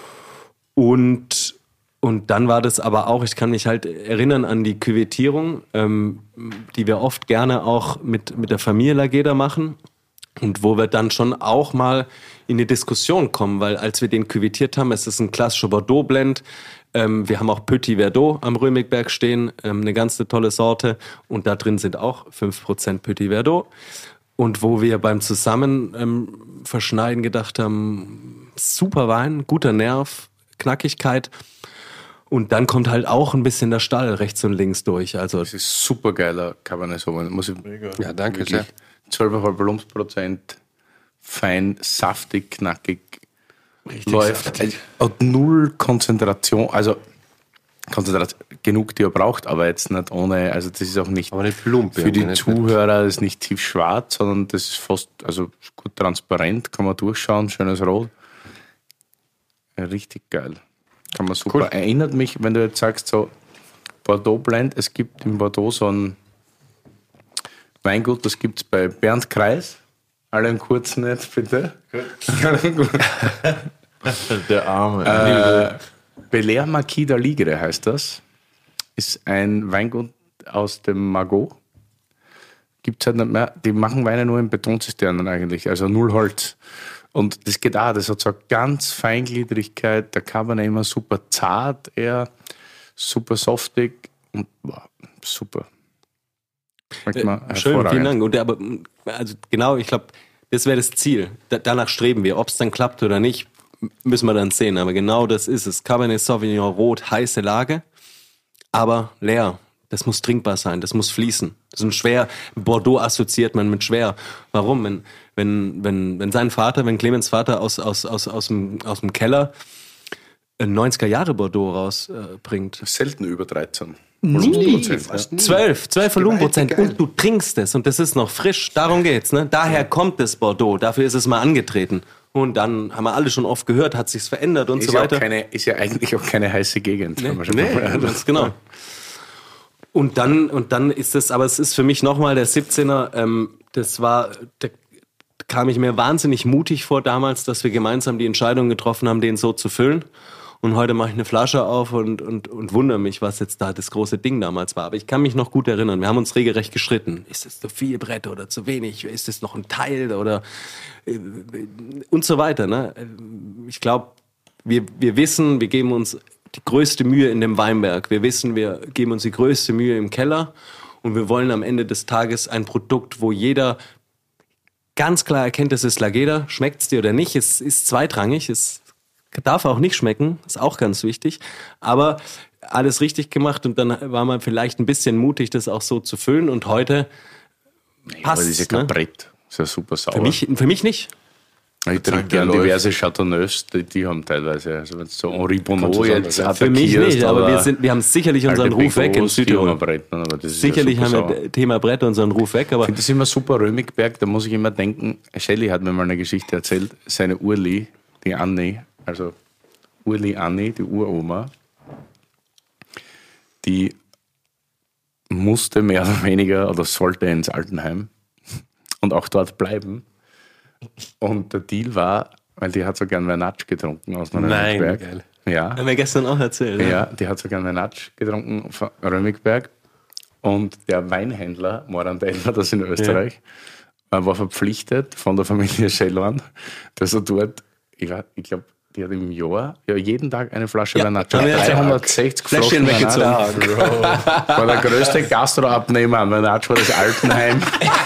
Und, und dann war das aber auch, ich kann mich halt erinnern an die Küvettierung, ähm, die wir oft gerne auch mit, mit der Familie Lageda machen. Und wo wir dann schon auch mal in die Diskussion kommen, weil als wir den küvettiert haben, es ist ein klassischer Bordeaux-Blend, Ähm, wir haben auch Petit Verdot am Römigberg stehen, ähm, eine ganz tolle Sorte. Und da drin sind auch fünf Prozent Petit Verdot. Und wo wir beim Zusammen ähm, verschneiden gedacht haben, super Wein, guter Nerv, Knackigkeit. Und dann kommt halt auch ein bisschen der Stall rechts und links durch. Also Das ist super geiler Cabernet Sauvignon. Muss ich Ja, danke wirklich sehr. zwölf Komma fünf Volumensprozent, fein, saftig, knackig. Richtig läuft. saftig. Und null Konzentration, also Konzentration genug, die er braucht, aber jetzt nicht ohne, also das ist auch nicht, Aber nicht plump. für die ja, nicht Zuhörer ist nicht tief schwarz, sondern das ist fast, also gut transparent, kann man durchschauen, schönes Rot. Ja, richtig geil. Kann man super. Cool. Erinnert mich, wenn du jetzt sagst, so Bordeaux Blend, es gibt in Bordeaux so ein Weingut, das gibt es bei Bernd Kreis. Alle im Kurzen jetzt, bitte. Der Arme. Äh, Belair Marquis d'Aligre heißt das. Ist ein Weingut aus dem Margaux. Gibt es halt nicht mehr. Die machen Weine nur in Betonzisternen eigentlich, also null Holz. Und das geht auch, das hat so eine ganz Feingliedrigkeit. Der Cabernet immer super zart, eher super softig und wow, super. Schmeckt mir Äh, schön, hervorragend. vielen Dank. Und der, aber, also genau, ich glaube, das wäre das Ziel. Da, danach streben wir. Ob es dann klappt oder nicht, müssen wir dann sehen. Aber genau das ist es. Cabernet Sauvignon Rot, heiße Lage, aber leer. Das muss trinkbar sein, das muss fließen. Das ist ein schwer, Bordeaux assoziiert man mit schwer. Warum? Wenn, wenn, wenn, wenn sein Vater, wenn Clemens Vater aus, aus, aus, aus, dem, aus dem Keller ein neunziger Jahre Bordeaux rausbringt. Äh, Selten über dreizehn. Nie. Fast nie. Zwölf, zwölf Volumenprozent und du trinkst es und das ist noch frisch. Darum geht's, ne? Daher kommt das Bordeaux, dafür ist es mal angetreten. Und dann haben wir alle schon oft gehört, hat sich's verändert und Ist so ja, auch weiter. keine, ist ja eigentlich auch keine heiße Gegend. Nee, kann man schon nee, mal- ganz genau. Und dann, und dann ist es, aber es ist für mich nochmal der siebzehner, ähm, das war, da kam ich mir wahnsinnig mutig vor damals, dass wir gemeinsam die Entscheidung getroffen haben, den so zu füllen. Und heute mache ich eine Flasche auf und, und, und wundere mich, was jetzt da das große Ding damals war. Aber ich kann mich noch gut erinnern, wir haben uns regelrecht gestritten. Ist es zu viel Brett oder zu wenig? Ist es noch ein Teil oder äh, und so weiter. Ne? Ich glaube, wir, wir wissen, wir geben uns die größte Mühe in dem Weinberg. Wir wissen, wir geben uns die größte Mühe im Keller und wir wollen am Ende des Tages ein Produkt, wo jeder ganz klar erkennt, es ist Lageda. Schmeckt es dir oder nicht? Es ist zweitrangig. Es darf auch nicht schmecken. Ist auch ganz wichtig. Aber alles richtig gemacht und dann war man vielleicht ein bisschen mutig, das auch so zu füllen. Und heute Aber passt das ist ja es. kein Ne? Brett. Das ist ja super sauer. Für mich, für mich nicht. Ich trinke Sagt, der gerne läuft. diverse Chateauneufs, die, die haben teilweise, also wenn du so Henri Bonneau Kannst du sagen, jetzt das ist Für mich attackierst, nicht, aber oder wir, sind, wir haben sicherlich unseren alte Ruf weg in Bigos, die Südtirol. haben Brett, aber das ist Sicherlich ja haben super wir sauer. Thema Brett unseren Ruf weg, aber Ich finde das immer super, Römigberg, da muss ich immer denken, Shelley hat mir mal eine Geschichte erzählt, seine Urli, die Anni, also Urli Anni, die Uroma, die musste mehr oder weniger oder sollte ins Altenheim und auch dort bleiben. Und der Deal war, weil die hat so gern Vernatsch getrunken aus dem Nein, Römigberg. geil. Ja. haben wir gestern auch erzählt. ne? Ja, die hat so gern Vernatsch getrunken von Römigberg. Und der Weinhändler, Morandell war das in Österreich, äh, war verpflichtet von der Familie Schellhorn, dass er dort, ich, war- ich glaube, die hat im Jahr ja, jeden Tag eine Flasche Ja, Vernatsch. haben wir erzählt. dreihundertsechzig Fläschchen Flaschen weggezogen. Vernatsch. War der größte Gastroabnehmer am Vernatsch, war das Altenheim.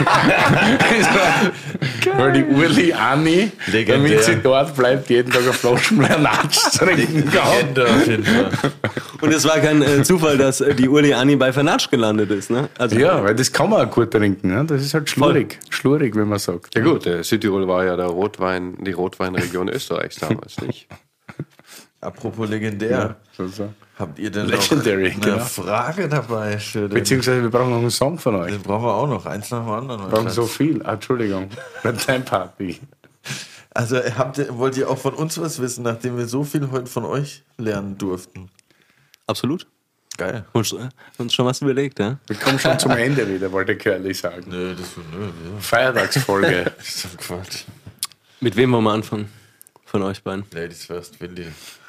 Weil die Urli Anni, Legendär. damit sie dort bleibt, jeden Tag eine Flasche Vernatsch trinken kann. Legende auf jeden Fall. Und es war kein äh, Zufall, dass äh, die Uli Anni bei Vernatsch gelandet ist. Ne? Also, Ja, weil das kann man auch gut trinken. Ne? Das ist halt schlurig. Schlurig, wenn man sagt. Ja gut, äh, Südtirol war ja der Rotwein, die Rotweinregion Österreichs damals, nicht? Apropos legendär. So, so. Habt ihr denn Legendary, noch eine genau. Frage dabei? Für den, Beziehungsweise wir brauchen noch einen Song von euch. den brauchen wir auch noch, eins nach dem anderen. Wir brauchen so viel. Ah, Entschuldigung. Bei Time Party. Also habt ihr, wollt ihr auch von uns was wissen, nachdem wir so viel heute von euch lernen durften? absolut. Geil. Uns, äh, uns schon was überlegt, ja? Wir kommen schon zum Ende wieder, wollte ich ehrlich sagen. Nö, das nö, nö. Feiertagsfolge. Das ist doch Quatsch. Mit wem wollen wir anfangen? Von euch beiden. Ladies first, Willi.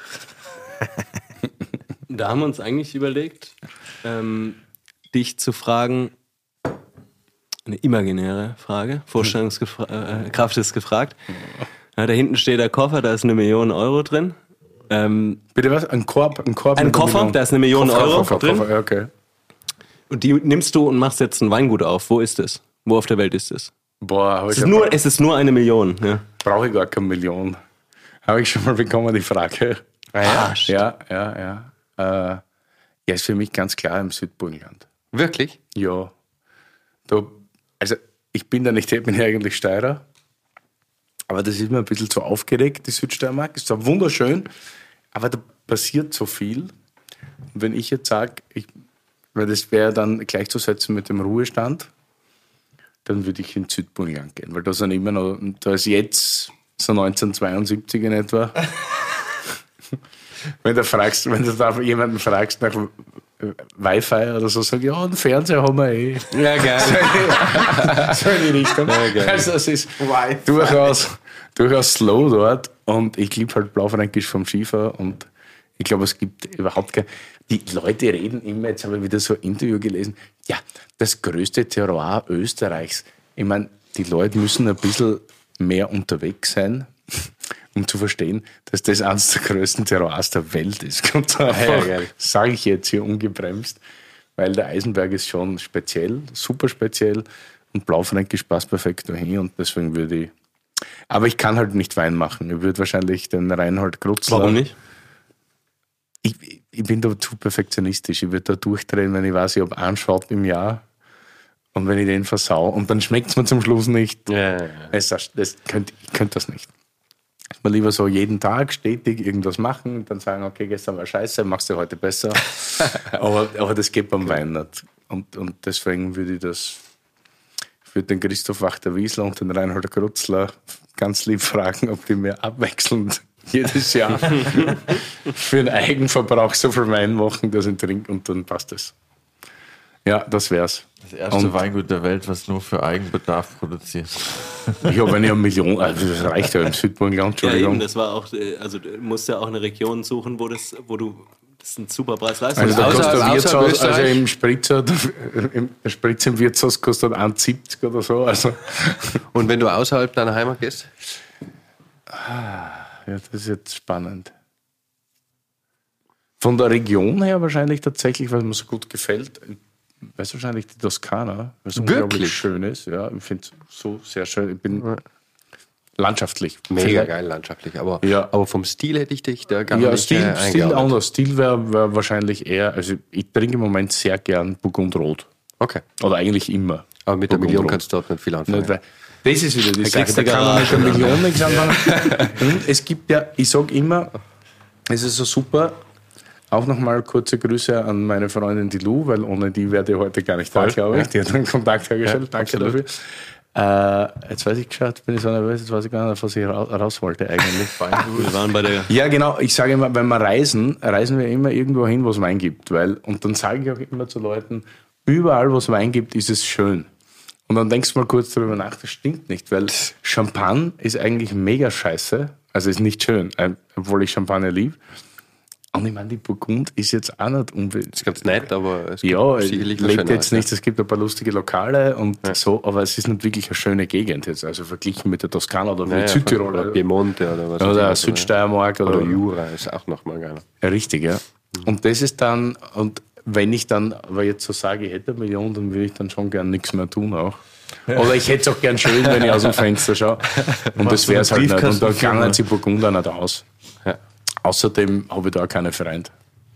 Da haben wir uns eigentlich überlegt, ähm, dich zu fragen, eine imaginäre Frage, Vorstellungskraft äh, ist gefragt. Ja, da hinten steht der Koffer, da ist eine Million Euro drin. Ähm, Bitte was? Ein Korb? Ein, Korb ein mit einer Koffer, Million? da ist eine Million Koffer, Euro Koffer, drin. Koffer, ja, okay. Und die nimmst du und machst jetzt ein Weingut auf. Wo ist es? Wo auf der Welt ist es? Boah, hab Es ich ist ja nur, es ist nur eine Million. Ja. brauche ich gar keine Million. Habe ich schon mal bekommen, die Frage. Ah, ja? Ja, ja, ja. Äh, ja, ist für mich ganz klar im Südburgenland. Wirklich? Ja. Da, also, ich bin da nicht, ich bin ja eigentlich Steirer. Aber das ist mir ein bisschen zu aufgeregt, die Südsteiermark. Ist zwar wunderschön, aber da passiert so viel. Und wenn ich jetzt sage, ich, weil das wäre dann gleichzusetzen mit dem Ruhestand, dann würde ich in Südburgenland gehen. Weil da sind immer noch, da ist jetzt so neunzehnhundertzweiundsiebzig in etwa. Wenn du fragst, wenn du da jemanden fragst nach Wi-Fi oder so, sag ich, ja, einen Fernseher haben wir eh. Ja, geil. So in die Richtung. Ja, geil. Also es ist durchaus, durchaus slow dort und ich liebe halt Blaufränkisch vom Skifahren und ich glaube, es gibt überhaupt keine... Die Leute reden immer, jetzt habe ich wieder so ein Interview gelesen, ja, das größte Terroir Österreichs. Ich meine, die Leute müssen ein bisschen mehr unterwegs sein, um zu verstehen, dass das eines der größten Terroirs der Welt ist. Ganz einfach, ja, sage ich jetzt hier ungebremst, weil der Eisenberg ist schon speziell, super speziell und Blaufränkisch passt perfekt dahin und deswegen würde ich... Aber ich kann halt nicht Wein machen. Ich würde wahrscheinlich den Reinhold Krutzler... Warum nicht? Ich, ich bin da zu perfektionistisch. Ich würde da durchdrehen, wenn ich weiß, ich habe einen Shot im Jahr und wenn ich den versau und dann schmeckt es mir zum Schluss nicht. Ja, ja. Das, das könnt, ich könnte das nicht. Mal lieber so jeden Tag stetig irgendwas machen und dann sagen, okay, gestern war scheiße, machst du heute besser. aber, aber das geht beim Wein nicht. Und, und deswegen würde ich das, ich würde den Christoph Wachter-Wiesler und den Reinhold Krutzler ganz lieb fragen, ob die mir abwechselnd jedes Jahr für den Eigenverbrauch so viel Wein machen, dass ich trinke und dann passt es. Ja, das wär's. Das erste Und- Weingut der Welt, was nur für Eigenbedarf produziert. Ich habe eine Million, also das reicht ja im Südburgenland, Ja, Entschuldigung. eben, das war auch, äh, also du musst ja auch eine Region suchen, wo das, wo du, das ist ein super Preis-Leistung. Also, da Außer- kostet der außer Wirtshaus, also Österreich? im Spritzer, im, der Spritz im Wirtshaus kostet eins siebzig oder so. Also, Und wenn du außerhalb deiner Heimat gehst? ja, das ist jetzt spannend. Von der Region her wahrscheinlich tatsächlich, weil mir so gut gefällt, weiß wahrscheinlich die Toskana, weil es unglaublich Wirklich? schön ist. Ja, ich finde es so sehr schön. Ich bin landschaftlich. Mega Vielleicht- geil landschaftlich, aber, Ja. aber vom Stil hätte ich dich da gar Ja, nicht Stil, äh, Stil eingeordnet. anders. Stil wäre wär wahrscheinlich eher, also ich trinke im Moment sehr gern Burgundrot. Okay, Oder eigentlich immer. aber mit der Million Burgundrot. kannst du dort nicht viel anfangen. Nicht, weil das ist wieder die Sache. kriegst Da du kann man mit der Garage, Million nichts anfangen. Und es gibt ja, ich sage immer, es ist so super, auch nochmal kurze Grüße an meine Freundin die Lou, weil ohne die wäre die heute gar nicht da, glaube ich. Die hat einen Kontakt hergestellt. Danke dafür. Äh, jetzt weiß ich geschaut, bin ich so nervös, jetzt weiß ich gar nicht, was ich raus, raus wollte eigentlich. Wir waren bei der, Ja, genau. Ich sage immer, wenn wir reisen, reisen wir immer irgendwo hin, wo es Wein gibt. Weil, und dann sage ich auch immer zu Leuten, überall, wo es Wein gibt, ist es schön. Und dann denkst du mal kurz darüber nach, das stimmt nicht, weil Champagner ist eigentlich mega scheiße. Also ist nicht schön, äh, obwohl ich Champagner liebe. Und ich meine, die Burgund ist jetzt auch nicht unbedingt. ist ganz nett, aber es gibt Ja, es sicherlich noch lebt schöner jetzt als, nicht, es gibt ein paar lustige Lokale und so, aber es ist nicht wirklich eine schöne Gegend jetzt. Also verglichen mit der Toskana oder ja, mit ja, Südtirol oder oder, Piemonte oder was weiß oder ich was, Südsteiermark oder, oder Jura ist auch nochmal geiler. ja, richtig, ja. Und das ist dann, und wenn ich dann aber jetzt so sage, ich hätte eine Million, dann würde ich dann schon gern nichts mehr tun auch. Oder ich hätte es auch gern schön, wenn ich aus dem Fenster schaue. Und das wäre es halt nicht. Und da gangen sie Burgunder nicht aus. Ja. Außerdem habe ich da auch keine Freunde.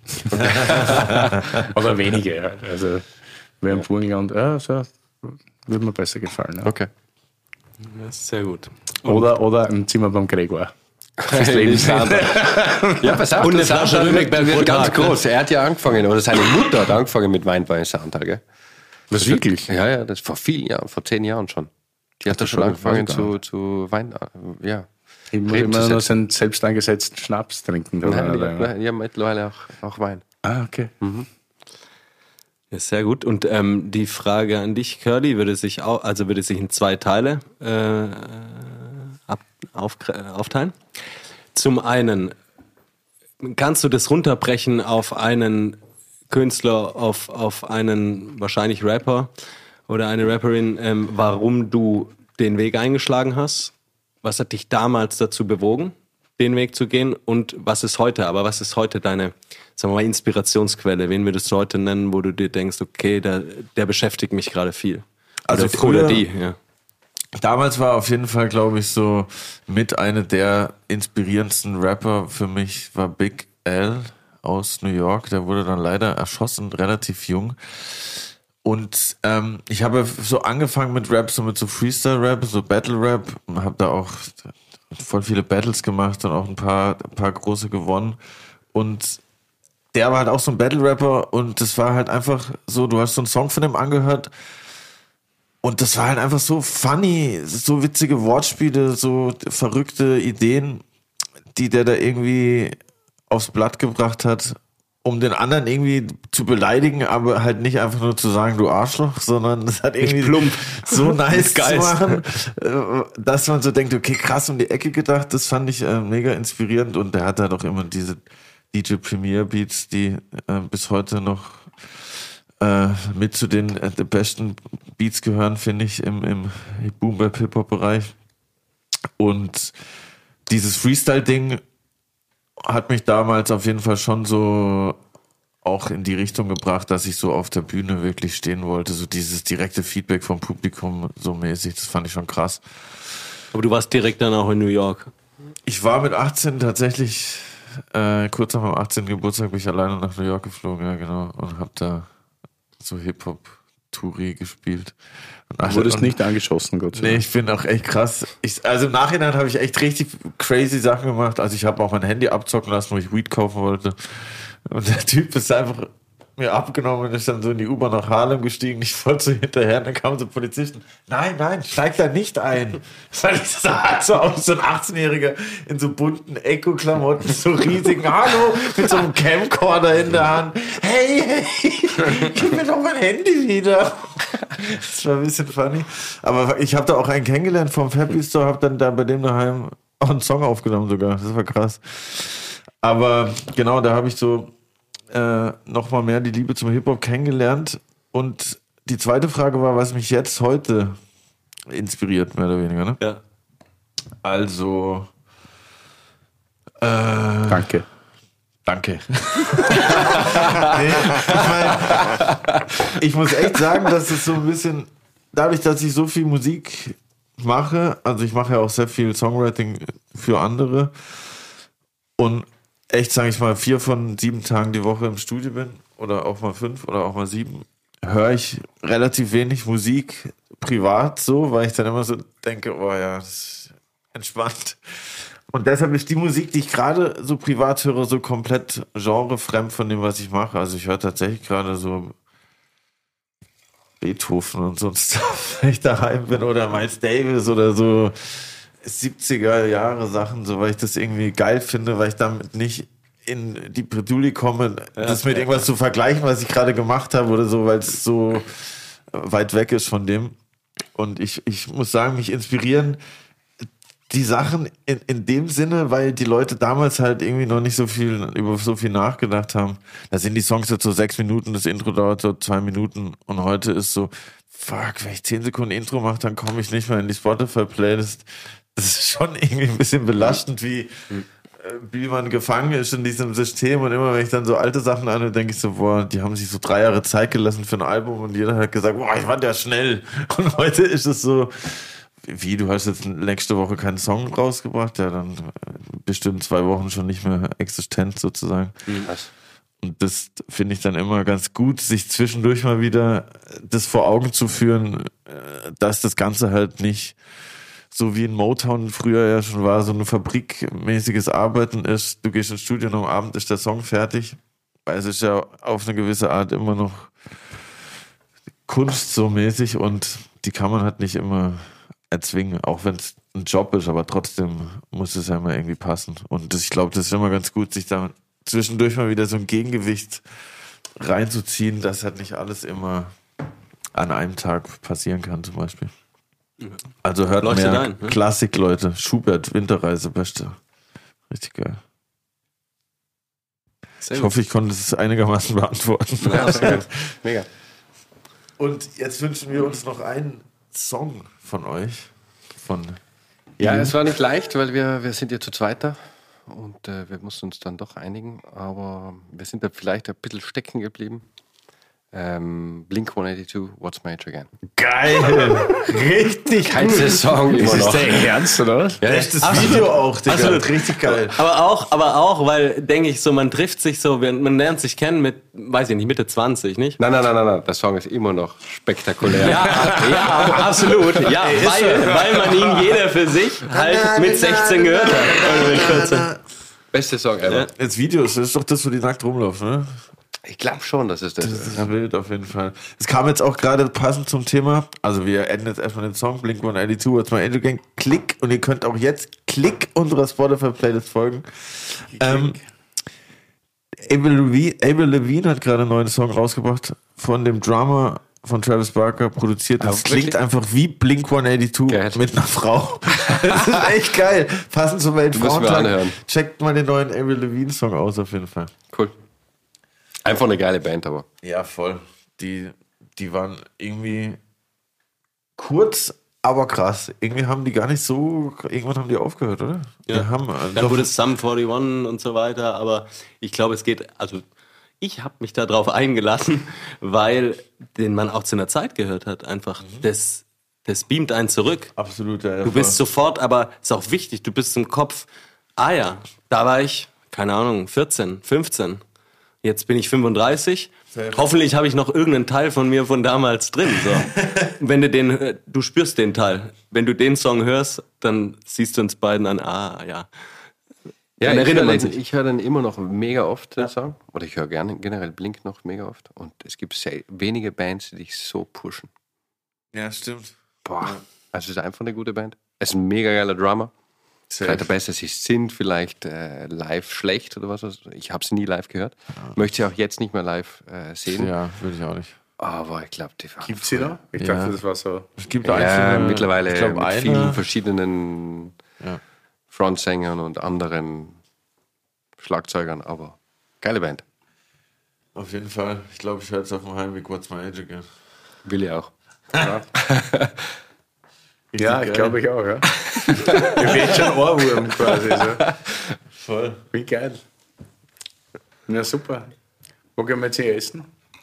Oder wenige. Halt. Also, wer im Burgenland, ja, so, würde mir besser gefallen. Ja. Okay. das ist sehr gut. Oder, oder ein Zimmer beim Gregor. Fürs Lebensende. Ja, pass auf, Und eine der Flasche Soundtag Rübeckberg wird pro ganz Tag, ne? groß. Er hat ja angefangen, oder seine Mutter hat angefangen mit Wein bei Soundtag, gell? Was wirklich? Ja, ja, das vor vielen Jahren, vor zehn Jahren schon. Die hat da schon schon angefangen weiter. zu, zu Wein, ja. Ich muss Reben zu immer nur setzen. seinen selbst eingesetzten Schnaps trinken. Da Nein, dabei. die, ja, mittlerweile auch, auch Wein. Ah, okay. Ja, sehr gut. Und ähm, die Frage an dich, Curly, würde sich auch, also würde sich in zwei Teile äh, ab, auf, aufteilen. Zum einen, kannst du das runterbrechen auf einen Künstler, auf, auf einen wahrscheinlich Rapper oder eine Rapperin, ähm, warum du den Weg eingeschlagen hast? Was hat dich damals dazu bewogen? den Weg zu gehen und was ist heute, aber was ist heute deine, sagen wir mal, Inspirationsquelle? Wen würdest du heute nennen, wo du dir denkst, okay, der, der beschäftigt mich gerade viel? Also oder, früher, oder die, ja. Damals war auf jeden Fall, glaube ich, so mit einer der inspirierendsten Rapper für mich war Big L aus New York. Der wurde dann leider erschossen, relativ jung. Und ähm, ich habe so angefangen mit Rap, so mit so Freestyle-Rap, so Battle-Rap. Habe da auch voll viele Battles gemacht und auch ein paar, ein paar große gewonnen. Und der war halt auch so ein Battle-Rapper und das war halt einfach so, du hast so einen Song von dem angehört und das war halt einfach so funny, so witzige Wortspiele, so verrückte Ideen, die der da irgendwie aufs Blatt gebracht hat, um den anderen irgendwie zu beleidigen, aber halt nicht einfach nur zu sagen, du Arschloch, sondern das hat irgendwie plump. so nice zu machen, dass man so denkt, okay, krass um die Ecke gedacht, das fand ich äh, mega inspirierend und der hat halt auch immer diese D J Premier Beats, die äh, bis heute noch äh, mit zu den äh, besten Beats gehören, finde ich, im, im Boom-Bap-Hip-Hop-Bereich. Und dieses Freestyle-Ding hat mich damals auf jeden Fall schon so auch in die Richtung gebracht, dass ich so auf der Bühne wirklich stehen wollte. So dieses direkte Feedback vom Publikum so mäßig, das fand ich schon krass. Aber du warst direkt dann auch in New York. Ich war mit achtzehn tatsächlich, äh, kurz nach meinem achtzehnten Geburtstag bin ich alleine nach New York geflogen, ja genau, und hab da so Hip-Hop-Touri gespielt. Du wurdest nicht angeschossen, Gott sei Dank. Nee, ich bin auch echt krass. Ich, also im Nachhinein habe ich echt richtig crazy Sachen gemacht. Also ich habe auch mein Handy abzocken lassen, wo ich Weed kaufen wollte. Und der Typ ist einfach mir abgenommen und ist dann so in die U-Bahn nach Harlem gestiegen. Ich wollte so hinterher, und dann kamen so Polizisten. Nein, nein, steig da nicht ein. Weil ich sah so aus, so ein achtzehnjähriger in so bunten Echo-Klamotten, so riesigen, hallo, mit so einem Camcorder in der Hand. Hey, hey, gib mir doch mein Handy wieder. Das war ein bisschen funny. Aber ich habe da auch einen kennengelernt vom Happy Store, habe dann da bei dem daheim auch einen Song aufgenommen sogar. Das war krass. Aber genau, da habe ich so äh, nochmal mehr die Liebe zum Hip-Hop kennengelernt. Und die zweite Frage war, was mich jetzt heute inspiriert, mehr oder weniger, ne? Ja. Also äh, Danke. Danke. Nee, ich meine, ich muss echt sagen, dass es so ein bisschen, dadurch, dass ich so viel Musik mache, also ich mache ja auch sehr viel Songwriting für andere und echt, sage ich mal, vier von sieben Tagen die Woche im Studio bin oder auch mal fünf oder auch mal sieben, höre ich relativ wenig Musik privat so, weil ich dann immer so denke, oh ja, das ist entspannt. Und deshalb ist die Musik, die ich gerade so privat höre, so komplett genrefremd von dem, was ich mache. Also ich höre tatsächlich gerade so Beethoven und so Stuff, wenn ich daheim bin, oder Miles Davis oder so siebziger Jahre Sachen, so, weil ich das irgendwie geil finde, weil ich damit nicht in die Bredouille komme, ja, das mit irgendwas zu vergleichen, was ich gerade gemacht habe oder so, weil es so weit weg ist von dem. Und ich, ich muss sagen, mich inspirieren die Sachen in, in dem Sinne, weil die Leute damals halt irgendwie noch nicht so viel über so viel nachgedacht haben. Da sind die Songs jetzt so sechs Minuten, das Intro dauert so zwei Minuten und heute ist so, fuck, wenn ich zehn Sekunden Intro mache, dann komme ich nicht mehr in die Spotify-Playlist. Das ist schon irgendwie ein bisschen belastend, wie, wie man gefangen ist in diesem System. Und immer wenn ich dann so alte Sachen anhöre, denke ich so, boah, die haben sich so drei Jahre Zeit gelassen für ein Album und jeder hat gesagt, boah, ich fand ja schnell. Und heute ist es so, wie, du hast jetzt nächste Woche keinen Song rausgebracht? Ja, dann bestimmt zwei Wochen schon nicht mehr existent sozusagen. Was? Und das finde ich dann immer ganz gut, sich zwischendurch mal wieder das vor Augen zu führen, dass das Ganze halt nicht so wie in Motown früher ja schon war, so ein fabrikmäßiges Arbeiten ist. Du gehst ins Studio und am Abend ist der Song fertig. Weil es ist ja auf eine gewisse Art immer noch Kunst so mäßig und die kann man halt nicht immer erzwingen, auch wenn es ein Job ist, aber trotzdem muss es ja immer irgendwie passen. Und das, ich glaube, das ist immer ganz gut, sich da zwischendurch mal wieder so ein Gegengewicht reinzuziehen, dass halt nicht alles immer an einem Tag passieren kann, zum Beispiel. Also hört Leuchtet mehr ein, ne? Klassik, Leute. Schubert, Winterreise, beste. Richtig geil. Sehr ich gut. hoffe, ich konnte es einigermaßen beantworten. Ja, sehr gut. Mega. Und jetzt wünschen wir uns noch einen Song von euch. Von Ja, es war nicht leicht, weil wir, wir sind ja zu zweit da. und äh, wir mussten uns dann doch einigen, aber wir sind da vielleicht ein bisschen stecken geblieben. Ähm, Blink one eighty-two, What's My Age Again. Geil! Richtig Geilster Song immer Ist noch. das der Ernst, oder was? Ja, Das Video auch, Digga. Absolut. Richtig geil. Aber auch, aber auch, weil, denke ich, so, man trifft sich so, man lernt sich kennen mit, weiß ich nicht, Mitte zwanzig, nicht? Nein, nein, nein, nein, nein, der Song ist immer noch spektakulär. Ja, ja, absolut. Ja, weil, weil man ihn jeder für sich halt mit sechzehn gehört hat. Oder mit vierzehn. Beste Song ever. Das Video, das ist doch das, wo die nackt rumlaufen, ne? Ich glaube schon, dass es das Das ist. ist wild auf jeden Fall. Es kam jetzt auch gerade passend zum Thema. Also wir enden jetzt erstmal den Song Blink one eighty-two, What's My Age Again. Klick und ihr könnt auch jetzt Klick unserer Spotify-Playlist folgen. Ähm, Avril Lavigne, Avril Lavigne hat gerade einen neuen Song rausgebracht von dem Drummer von Travis Barker produziert. Das wirklich? klingt einfach wie Blink one eighty-two Geil. mit einer Frau. Das ist echt geil. Passend zum Müssen wir Weltfrauentag. anhören. Checkt mal den neuen Avril Lavigne Song aus auf jeden Fall. Cool. Einfach eine geile Band, aber. Ja, voll. Die, die waren irgendwie kurz, aber krass. Irgendwie haben die gar nicht so. Irgendwann haben die aufgehört, oder? Ja. Die haben, äh, Dann doch- wurde es Sum einundvierzig und so weiter, aber ich glaube, es geht, also ich habe mich da drauf eingelassen, weil den man auch zu einer Zeit gehört hat, einfach. Das, das beamt einen zurück. absolut. Ja, Du bist sofort, aber ist auch wichtig, du bist im Kopf, ah ja, da war ich, keine Ahnung, vierzehn, fünfzehn. Jetzt bin ich fünfunddreißig. Hoffentlich habe ich noch irgendeinen Teil von mir von damals drin. So. Wenn du den, äh, du spürst den Teil. Wenn du den Song hörst, dann siehst du uns beiden an, ah ja. Ja, Dann ich erinnert höre man den, sich. ich höre den immer noch mega oft, den Song. Oder ich höre gerne generell Blink noch mega oft. Und es gibt sehr wenige Bands, die dich so pushen. Ja, stimmt. Boah. Also es ist einfach eine gute Band. Es ist ein mega geiler Drummer. Vielleicht der Beste, sie sind vielleicht äh, live schlecht oder was. Ich habe sie nie live gehört. Möchte sie auch jetzt nicht mehr live äh, sehen. Ja, würde ich auch nicht. Aber ich glaube, die waren Gibt sie da? Ich Ja. dachte, das war so. Es gibt ja, einzelne, mittlerweile ich glaub, mit eine, vielen verschiedenen Ja. Frontsängern und anderen Schlagzeugern. Aber geile Band. Auf jeden Fall. Ich glaube, ich höre jetzt auf dem Heimweg What's My Age Again. Will ich auch. Ja, ich glaube ich auch, ja. Ich werde schon Ohrwurm quasi. So. Voll. Wie geil. Ja, super. Wo gehen wir jetzt hier essen?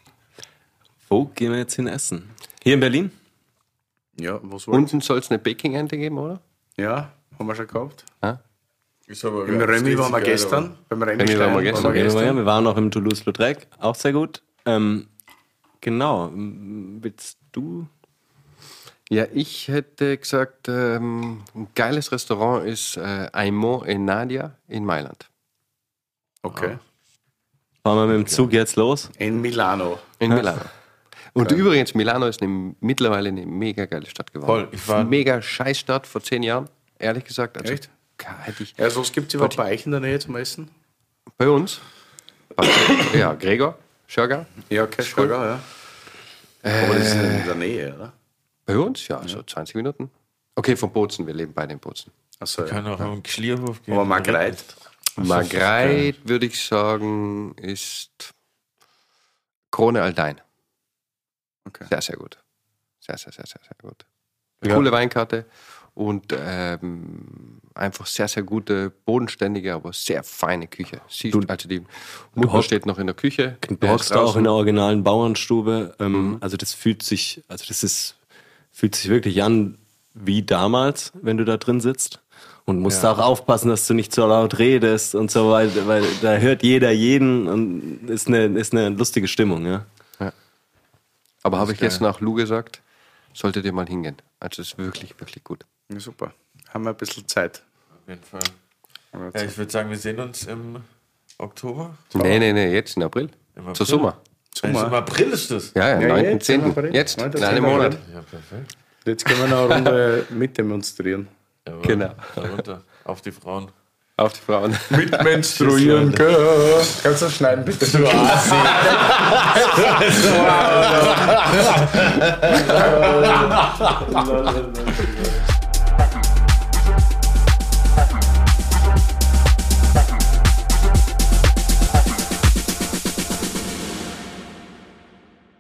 Wo gehen wir jetzt hin essen? Hier in Berlin? Ja, was wollen Unten soll es eine Baking-Ente geben, oder? Ja, haben wir schon gehabt. Ist aber Im Remy waren wir gestern. Beim Remy Remy waren wir Stein gestern. Okay, wir, wir waren noch im Toulouse-Lautrec, auch sehr gut. Ähm, genau, M- willst du? Ja, ich hätte gesagt, ähm, ein geiles Restaurant ist äh, Aimo e Nadia in Mailand. Okay. Fahren wir mit dem Zug jetzt los? In Milano. In Milano. Und übrigens, Milano ist eine, mittlerweile eine mega geile Stadt geworden. Voll, ich war- Mega Scheißstadt vor zehn Jahren, ehrlich gesagt. Also, Echt? Hätte ich Ja, so was gibt es überhaupt bei euch in der Nähe zum Essen? bei uns, bei, ja, Gregor, Schörger, Ja, okay, schon, ja. Aber das ist in der Nähe, oder? bei uns, ja, so zwanzig Minuten. Okay, von Bozen, wir leben beide in Bozen. Achso, ja. Kann auch am Schlierhof gehen. Aber Margreit. Margreit, würde ich sagen, ist Krone Aldein. Okay. Sehr, sehr gut. Sehr, sehr, sehr, sehr, sehr gut. Coole Weinkarte und ähm, einfach sehr, sehr gute, bodenständige, aber sehr feine Küche. Siehst, also die Mutter hockst- steht noch in der Küche. Du der hockst ist da auch draußen. in der originalen Bauernstube. Ähm, Also das fühlt sich, also das ist, fühlt sich wirklich an wie damals, wenn du da drin sitzt. Und musst da auch aufpassen, dass du nicht so laut redest und so weiter, weil da hört jeder jeden und ist eine, ist eine lustige Stimmung, ja. Aber habe ich jetzt nach Lou gesagt, solltet ihr mal hingehen. Also es ist wirklich, wirklich gut. Ja, super. Haben wir ein bisschen Zeit. Auf jeden Fall. Ja, ich würde sagen, wir sehen uns im Oktober. Nee, nee, nee, jetzt im April. Im April? Zur Sommer. Sommer. Im April ist das. Ja, ja, Ja, neunten jetzt im zehnten April. Jetzt, neunten in einem zehnten Monat. Ja, perfekt. Jetzt können wir noch eine Runde mitdemonstrieren. Jawohl. Genau. Darunter. Auf die Frauen. Auf die Frauen. Mitmenstruieren können. Kannst du das schneiden, bitte? Du Assi.